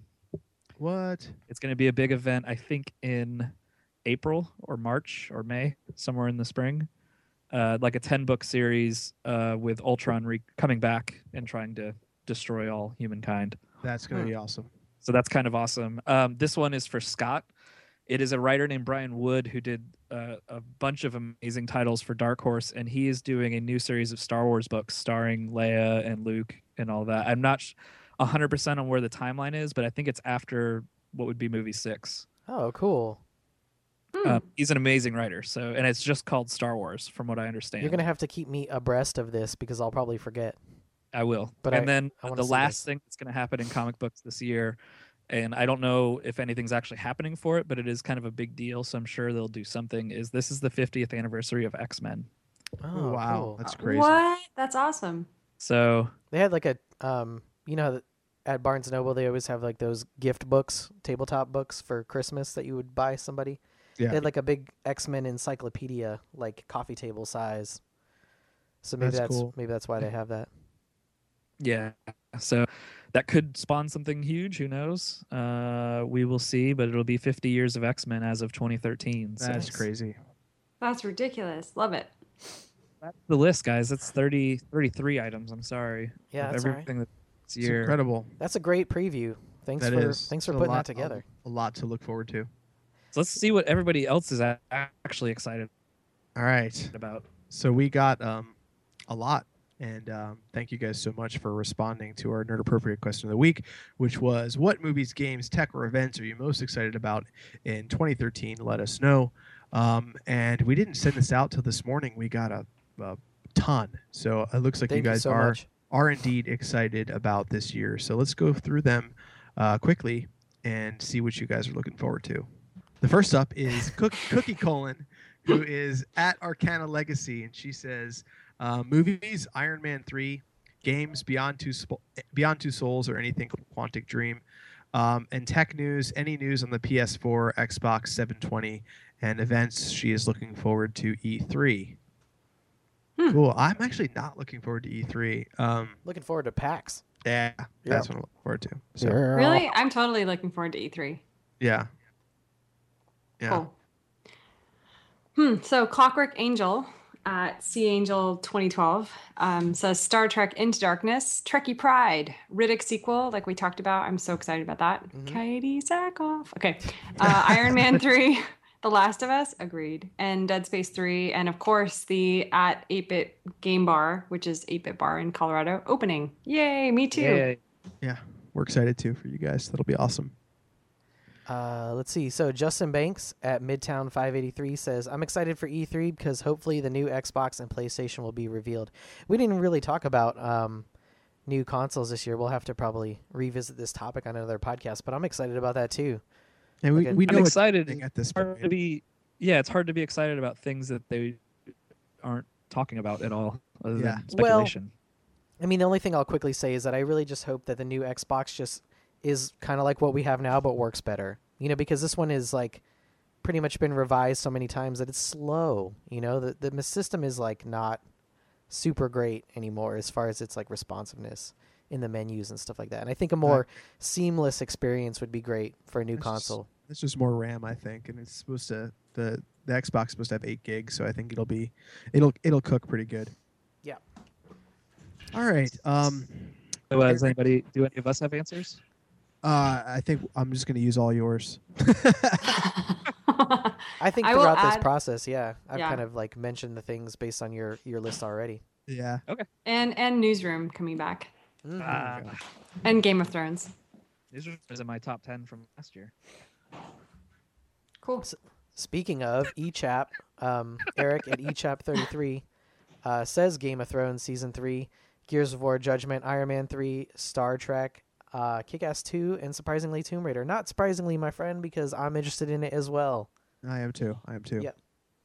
[SPEAKER 4] What?
[SPEAKER 1] It's going to be a big event, I think, in April or March or May, somewhere in the spring. Uh, like a ten-book series uh, with Ultron re- coming back and trying to destroy all humankind.
[SPEAKER 4] That's gonna be awesome.
[SPEAKER 1] So that's kind of awesome. Um, this one is for Scott. It is a writer named Brian Wood who did uh, a bunch of amazing titles for Dark Horse, and he is doing a new series of Star Wars books starring Leia and Luke and all that. I'm not sh- one hundred percent on where the timeline is, but I think it's after what would be movie six.
[SPEAKER 2] Oh, cool.
[SPEAKER 3] Hmm.
[SPEAKER 1] Uh, he's an amazing writer, so and it's just called Star Wars, from what I understand.
[SPEAKER 2] You're gonna have to keep me abreast of this because I'll probably forget.
[SPEAKER 1] I will.
[SPEAKER 2] But
[SPEAKER 1] and
[SPEAKER 2] I-
[SPEAKER 1] then
[SPEAKER 2] I wanna
[SPEAKER 1] the
[SPEAKER 2] see
[SPEAKER 1] last
[SPEAKER 2] this.
[SPEAKER 1] thing that's going to happen in comic books this year, and I don't know if anything's actually happening for it, but it is kind of a big deal, so I'm sure they'll do something. Is this is the fiftieth anniversary of X-Men?
[SPEAKER 2] Oh,
[SPEAKER 4] wow,
[SPEAKER 2] cool.
[SPEAKER 4] that's crazy.
[SPEAKER 3] What? That's awesome.
[SPEAKER 1] So
[SPEAKER 2] They had like a um, you know, how th- at Barnes and Noble they always have like those gift books, tabletop books for Christmas that you would buy somebody.
[SPEAKER 4] Yeah.
[SPEAKER 2] They had like a big X-Men encyclopedia, like coffee table size. So maybe
[SPEAKER 4] That's
[SPEAKER 2] that's,
[SPEAKER 4] cool.
[SPEAKER 2] maybe that's why they have that.
[SPEAKER 1] yeah, so that could spawn something huge. Who knows? Uh, we will see, but it'll be fifty years of X-Men as of twenty thirteen. So
[SPEAKER 4] That's crazy.
[SPEAKER 3] That's ridiculous. Love it.
[SPEAKER 1] that's the list, guys. That's thirty, thirty-three items. I'm sorry.
[SPEAKER 2] Yeah,
[SPEAKER 1] of
[SPEAKER 2] that's all right.
[SPEAKER 1] everything this
[SPEAKER 4] It's
[SPEAKER 1] year.
[SPEAKER 4] incredible.
[SPEAKER 2] That's a great preview. Thanks
[SPEAKER 4] That
[SPEAKER 2] for
[SPEAKER 4] is.
[SPEAKER 2] thanks for
[SPEAKER 4] It's a
[SPEAKER 2] putting
[SPEAKER 4] lot-
[SPEAKER 2] that together.
[SPEAKER 4] A, a lot to look forward to.
[SPEAKER 1] So let's see what everybody else is a- actually excited
[SPEAKER 4] All right.
[SPEAKER 1] about.
[SPEAKER 4] So we got um, a lot, and um, thank you guys so much for responding to our nerd appropriate question of the week, which was, what movies, games, tech, or events are you most excited about in twenty thirteen? Let us know. Um, and we didn't send this out till this morning. We got a, a ton, so it looks like
[SPEAKER 2] Thank
[SPEAKER 4] you
[SPEAKER 2] you
[SPEAKER 4] guys
[SPEAKER 2] so
[SPEAKER 4] are
[SPEAKER 2] much.
[SPEAKER 4] are indeed excited about this year. So let's go through them uh, quickly and see what you guys are looking forward to. The first up is Cook, Cookie Colon, who is at Arcana Legacy, and she says, uh, movies, Iron Man three, games, Beyond Two, Sp- Beyond Two Souls, or anything Quantic Dream, um, and tech news, any news on the P S four, Xbox seven twenty, and events. She is looking forward to E three.
[SPEAKER 3] Hmm.
[SPEAKER 4] Cool. I'm actually not looking forward to E three. Um,
[SPEAKER 2] Looking forward to PAX.
[SPEAKER 4] yeah, that's what I'm looking forward to. So,
[SPEAKER 3] Really? I'm totally looking forward to E three.
[SPEAKER 4] yeah. Yeah.
[SPEAKER 3] Cool. Hmm. So Clockwork Angel at Sea Angel twenty twelve um, says Star Trek Into Darkness, Trekkie Pride, Riddick sequel, like we talked about. I'm so excited about that.
[SPEAKER 2] Mhm.
[SPEAKER 3] Katie Sackhoff. Okay. Uh, Iron Man three, The Last of Us, agreed. And Dead Space three. And of course, the at eight bit Game Bar, which is eight bit Bar in Colorado, opening. Yay, me too.
[SPEAKER 1] Yay.
[SPEAKER 4] Yeah. We're excited too for you guys. That'll be awesome.
[SPEAKER 2] Uh, let's see. So Justin Banks at Midtown five eighty-three says, I'm excited for E three because hopefully the new Xbox and PlayStation will be revealed. We didn't really talk about um, new consoles this year. We'll have to probably revisit this topic on another podcast, but I'm excited about that too.
[SPEAKER 4] And we,
[SPEAKER 2] Like,
[SPEAKER 4] we
[SPEAKER 1] I'm
[SPEAKER 4] know
[SPEAKER 1] excited
[SPEAKER 4] at this
[SPEAKER 1] It's hard to
[SPEAKER 4] point.
[SPEAKER 1] be, yeah, it's hard to be excited about things that they aren't talking about at all, other
[SPEAKER 4] Yeah.
[SPEAKER 1] than
[SPEAKER 2] Well,
[SPEAKER 1] speculation.
[SPEAKER 2] I mean, the only thing I'll quickly say is that I really just hope that the new Xbox just is kind of like what we have now, but works better. You know, because this one is like pretty much been revised so many times that it's slow. You know, the the system is like not super great anymore as far as its like responsiveness in the menus and stuff like that. And I think a more seamless experience would be great for a new
[SPEAKER 4] It's just-
[SPEAKER 2] console.
[SPEAKER 4] It's just more RAM, I think, and it's supposed to the the Xbox is supposed to have eight gigs, so I think it'll be it'll it'll cook pretty good.
[SPEAKER 2] Yeah.
[SPEAKER 4] All right. Um,
[SPEAKER 1] So, uh, does anybody, do any of us have answers?
[SPEAKER 4] uh, I think I'm just gonna use all yours.
[SPEAKER 2] I think
[SPEAKER 3] I will
[SPEAKER 2] throughout this
[SPEAKER 3] add-
[SPEAKER 2] process, yeah, I've
[SPEAKER 3] Yeah.
[SPEAKER 2] kind of like mentioned the things based on your your list already.
[SPEAKER 4] Yeah.
[SPEAKER 3] and and Newsroom coming back,
[SPEAKER 2] Mhm.
[SPEAKER 1] Uh,
[SPEAKER 3] and Game of Thrones.
[SPEAKER 1] these are in my top ten from last year.
[SPEAKER 3] Cool.
[SPEAKER 2] Speaking of eChap, um, Eric at eChap thirty-three uh, says Game of Thrones Season three, Gears of War Judgment, Iron Man three, Star Trek, uh, Kick-Ass two, and surprisingly Tomb Raider. Not surprisingly, my friend, because I'm interested in it as well.
[SPEAKER 4] I am too. I am too.
[SPEAKER 2] Yep.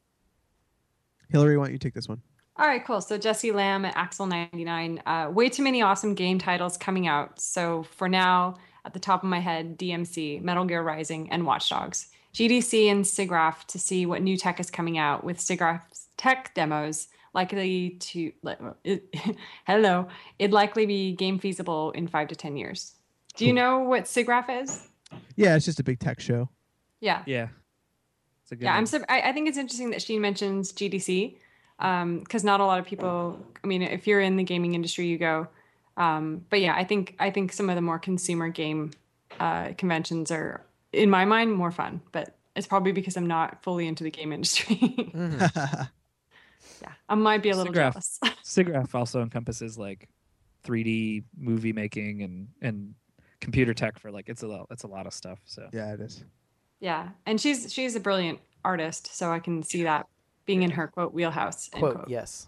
[SPEAKER 4] Hillary, why don't you take this one?
[SPEAKER 3] All right, cool. So Jesse Lamb at Axel ninety-nine. Uh, way too many awesome game titles coming out. So for now, at the top of my head, D M C, Metal Gear Rising, and Watch Dogs. G D C and SIGGRAPH to see what new tech is coming out, with SIGGRAPH's tech demos likely to, it, hello, it'd likely be game feasible in five to ten years. Do you
[SPEAKER 4] Cool.
[SPEAKER 3] know what SIGGRAPH is?
[SPEAKER 4] Yeah, it's just a big tech show.
[SPEAKER 3] Yeah.
[SPEAKER 1] Yeah. It's a good
[SPEAKER 3] Yeah,
[SPEAKER 1] one.
[SPEAKER 3] I'm. sur- I, I think it's interesting that she mentions G D C, because not a lot of people. I mean, if you're in the gaming industry, you go. Um, but yeah, I think I think some of the more consumer game uh, conventions are, in my mind, more fun. But it's probably because I'm not fully into the game industry.
[SPEAKER 2] Mhm.
[SPEAKER 3] Yeah, I might be a little
[SPEAKER 1] SIGGRAPH.
[SPEAKER 3] jealous.
[SPEAKER 1] SIGGRAPH also encompasses like three D movie making and and computer tech for like it's a lot, it's a lot of stuff. So
[SPEAKER 4] Yeah, it is.
[SPEAKER 3] Yeah, and she's she's a brilliant artist, so I can see that being in her quote wheelhouse. End
[SPEAKER 2] Quote,
[SPEAKER 3] quote.
[SPEAKER 2] yes.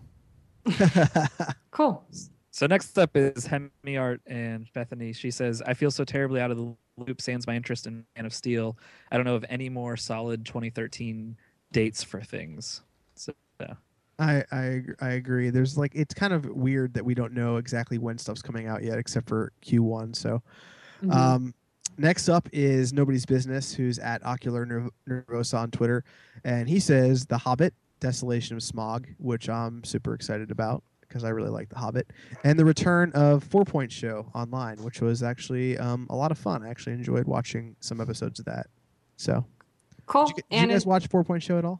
[SPEAKER 3] Cool.
[SPEAKER 1] So next up is Hemi Art and Bethany. She says, I feel so terribly out of the loop, sans my interest in Man of Steel. I don't know of any more solid twenty thirteen dates for things. So yeah.
[SPEAKER 4] I, I ag- I agree. There's like it's kind of weird that we don't know exactly when stuff's coming out yet, except for Q one. So,
[SPEAKER 3] Mhm.
[SPEAKER 4] um, next up is Nobody's Business, who's at Ocular Nerv- Nervosa on Twitter, and he says The Hobbit: Desolation of Smog, which I'm super excited about because I really like The Hobbit, and the return of Four Point Show online, which was actually um, a lot of fun. I actually enjoyed watching some episodes of that. So,
[SPEAKER 3] Cool.
[SPEAKER 4] did you, did you
[SPEAKER 3] and
[SPEAKER 4] guys
[SPEAKER 3] it-
[SPEAKER 4] watch Four Point Show at all?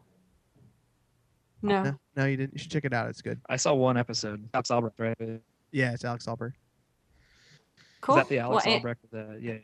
[SPEAKER 3] no.
[SPEAKER 4] No, no, you didn't. You should check it out. It's good.
[SPEAKER 1] I saw one episode. Alex Albrecht, right? Is
[SPEAKER 4] Yeah, it's Alex Albert.
[SPEAKER 3] Cool.
[SPEAKER 1] that the Alex
[SPEAKER 3] Well, and-
[SPEAKER 1] Albrecht? The, yeah,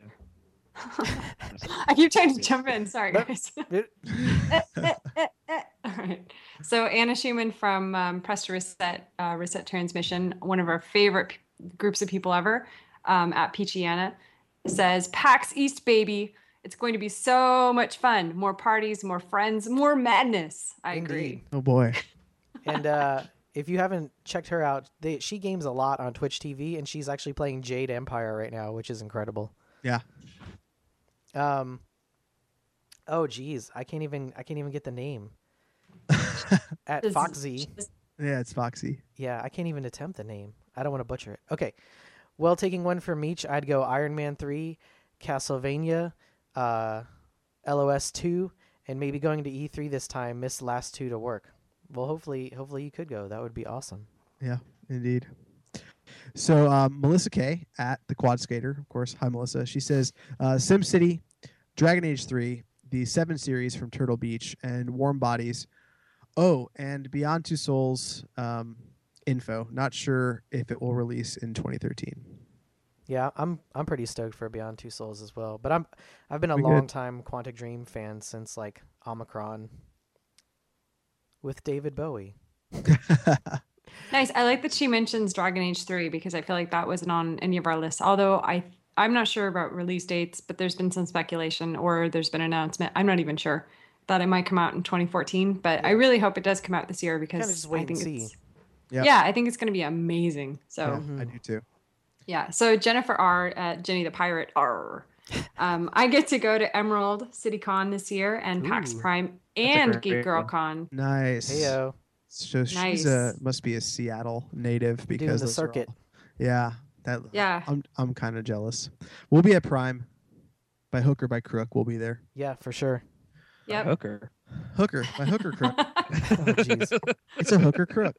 [SPEAKER 1] yeah.
[SPEAKER 3] I keep trying to jump in. Sorry,
[SPEAKER 2] Nope.
[SPEAKER 3] guys.
[SPEAKER 2] It-
[SPEAKER 3] Eh, eh, eh, eh. All right. So Anna Schumann from um, Press to Reset, uh, Reset Transmission, one of our favorite p- groups of people ever, um, at Peachy Anna, says, PAX East, baby. It's going to be so much fun. More parties, more friends, more madness. I agree.
[SPEAKER 2] Indeed.
[SPEAKER 4] Oh boy.
[SPEAKER 2] And uh, if you haven't checked her out, they, she games a lot on Twitch T V, and she's actually playing Jade Empire right now, which is incredible.
[SPEAKER 4] Yeah.
[SPEAKER 2] Um. Oh, geez, I can't even I can't even get the name. At
[SPEAKER 3] Does-
[SPEAKER 2] Foxy.
[SPEAKER 4] Yeah, it's Foxy.
[SPEAKER 2] Yeah, I can't even attempt the name. I don't want to butcher it. Okay. Well, taking one from each, I'd go Iron Man three, Castlevania, uh, L O S two, and maybe going to E three this time. Miss last two to work. Well, hopefully, hopefully you could go. That would be awesome.
[SPEAKER 4] Yeah, indeed. So um, Melissa K at the Quad Skater, of course. Hi, Melissa. She says uh, SimCity, Dragon Age three, the seven series from Turtle Beach, and Warm Bodies. Oh, and Beyond Two Souls um, info. Not sure if it will release in twenty thirteen.
[SPEAKER 2] Yeah, I'm I'm pretty stoked for Beyond Two Souls as well. But I'm I've been a
[SPEAKER 4] We good.
[SPEAKER 2] long time Quantic Dream fan since like Omicron with David Bowie.
[SPEAKER 3] Nice. I like that she mentions Dragon Age three because I feel like that wasn't on any of our lists. Although I I'm not sure about release dates, but there's been some speculation or there's been an announcement. I'm not even sure that it might come out in twenty fourteen, but I really hope it does come out this year because
[SPEAKER 2] Kinda just wait
[SPEAKER 3] I
[SPEAKER 2] and
[SPEAKER 3] think
[SPEAKER 2] see.
[SPEAKER 3] it's
[SPEAKER 4] Yep.
[SPEAKER 3] yeah, I think it's going to be amazing. So.
[SPEAKER 4] Yeah, I do too.
[SPEAKER 3] Yeah. So Jennifer R. at Jenny the Pirate R. Um, I get to go to Emerald City Con this year and PAX
[SPEAKER 2] Ooh.
[SPEAKER 3] Prime
[SPEAKER 1] a
[SPEAKER 3] and
[SPEAKER 1] great
[SPEAKER 3] Geek Girl
[SPEAKER 1] one.
[SPEAKER 3] Con.
[SPEAKER 4] Nice.
[SPEAKER 2] Heyo,
[SPEAKER 4] So she's
[SPEAKER 3] Nice.
[SPEAKER 4] a must be a Seattle native
[SPEAKER 2] doing
[SPEAKER 4] because
[SPEAKER 2] the
[SPEAKER 4] those are
[SPEAKER 2] circuit.
[SPEAKER 4] all- yeah, that.
[SPEAKER 3] Yeah.
[SPEAKER 4] I'm I'm kind of jealous. We'll be at Prime, by hook or by crook. We'll be there.
[SPEAKER 2] Yeah, for sure.
[SPEAKER 3] Yep.
[SPEAKER 1] Hooker.
[SPEAKER 4] Hooker by hook or crook.
[SPEAKER 2] Oh, jeez.
[SPEAKER 4] It's a hook or crook.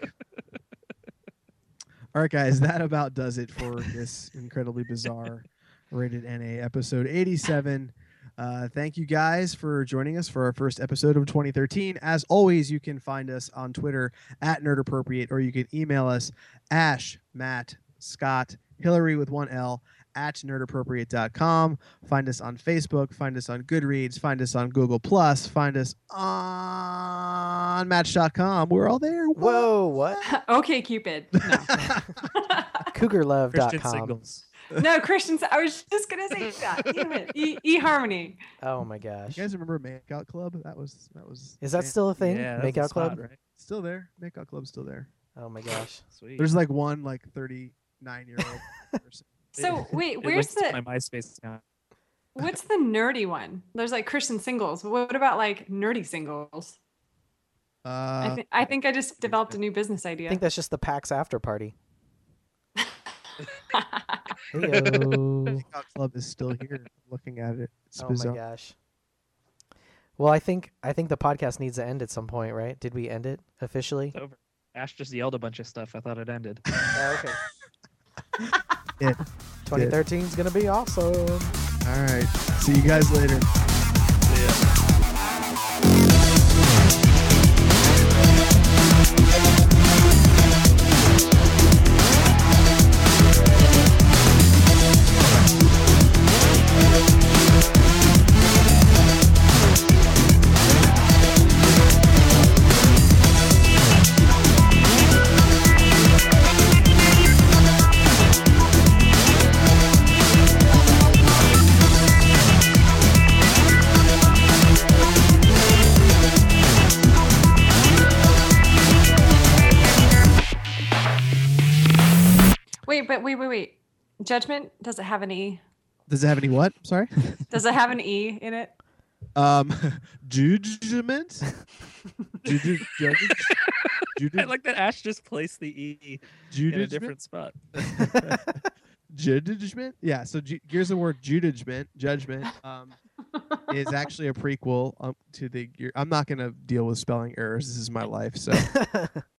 [SPEAKER 4] All right, guys, that about does it for this incredibly bizarre rated N A episode eighty-seven. Uh, thank you guys for joining us for our first episode of twenty thirteen. As always, you can find us on Twitter at NerdAppropriate, or you can email us Ash, Matt, Scott, Hillary with one L at nerdappropriate dot com. Find us on Facebook, find us on Goodreads, find us on Google Plus, find us on Match dot com. We're all there.
[SPEAKER 2] Whoa, what?
[SPEAKER 3] Okay, Cupid. No.
[SPEAKER 2] cougar love dot
[SPEAKER 1] Christian
[SPEAKER 2] com.
[SPEAKER 1] singles.
[SPEAKER 3] No, Christians. I was just gonna say that. Damn it. E- eHarmony.
[SPEAKER 2] Oh my gosh.
[SPEAKER 4] You guys remember Makeout Club? That was that was.
[SPEAKER 2] Is that
[SPEAKER 4] man,
[SPEAKER 2] still a thing?
[SPEAKER 1] Yeah, that's the
[SPEAKER 2] Makeout Club?
[SPEAKER 1] spot, right?
[SPEAKER 4] still there? Makeout Club's still there.
[SPEAKER 2] Oh my gosh.
[SPEAKER 1] Sweet.
[SPEAKER 4] There's like one like thirty-nine year old person.
[SPEAKER 3] So wait,
[SPEAKER 1] It
[SPEAKER 3] where's
[SPEAKER 1] links to
[SPEAKER 3] the
[SPEAKER 1] my MySpace account?
[SPEAKER 3] what's the nerdy one? There's like Christian singles. What about like nerdy singles? I
[SPEAKER 4] Uh,
[SPEAKER 3] think I think I just developed a new business idea.
[SPEAKER 2] I think that's just the PAX after party. Heyo.
[SPEAKER 4] Makeout Club is still here. Looking at it, it's
[SPEAKER 2] Oh
[SPEAKER 4] bizarre.
[SPEAKER 2] my gosh. Well, I think I think the podcast needs to end at some point, right? Did we end it officially?
[SPEAKER 1] It's over. Ash just yelled a bunch of stuff. I thought it ended.
[SPEAKER 2] Oh, okay.
[SPEAKER 4] It-
[SPEAKER 2] twenty thirteen is gonna be awesome.
[SPEAKER 4] All right. See you guys later.
[SPEAKER 3] Wait, but wait, wait, wait. Judgment, does it have an E?
[SPEAKER 4] Does it have any what? Sorry.
[SPEAKER 3] Does it have an E in it?
[SPEAKER 4] Um, judgment. Judge. Judge.
[SPEAKER 1] I like that Ash just placed the E in a different spot.
[SPEAKER 4] Judgment. Yeah. So G- Gears of War Judgment. Judgment. Um, is actually a prequel um, to the. Gear- I'm not gonna deal with spelling errors. This is my life. So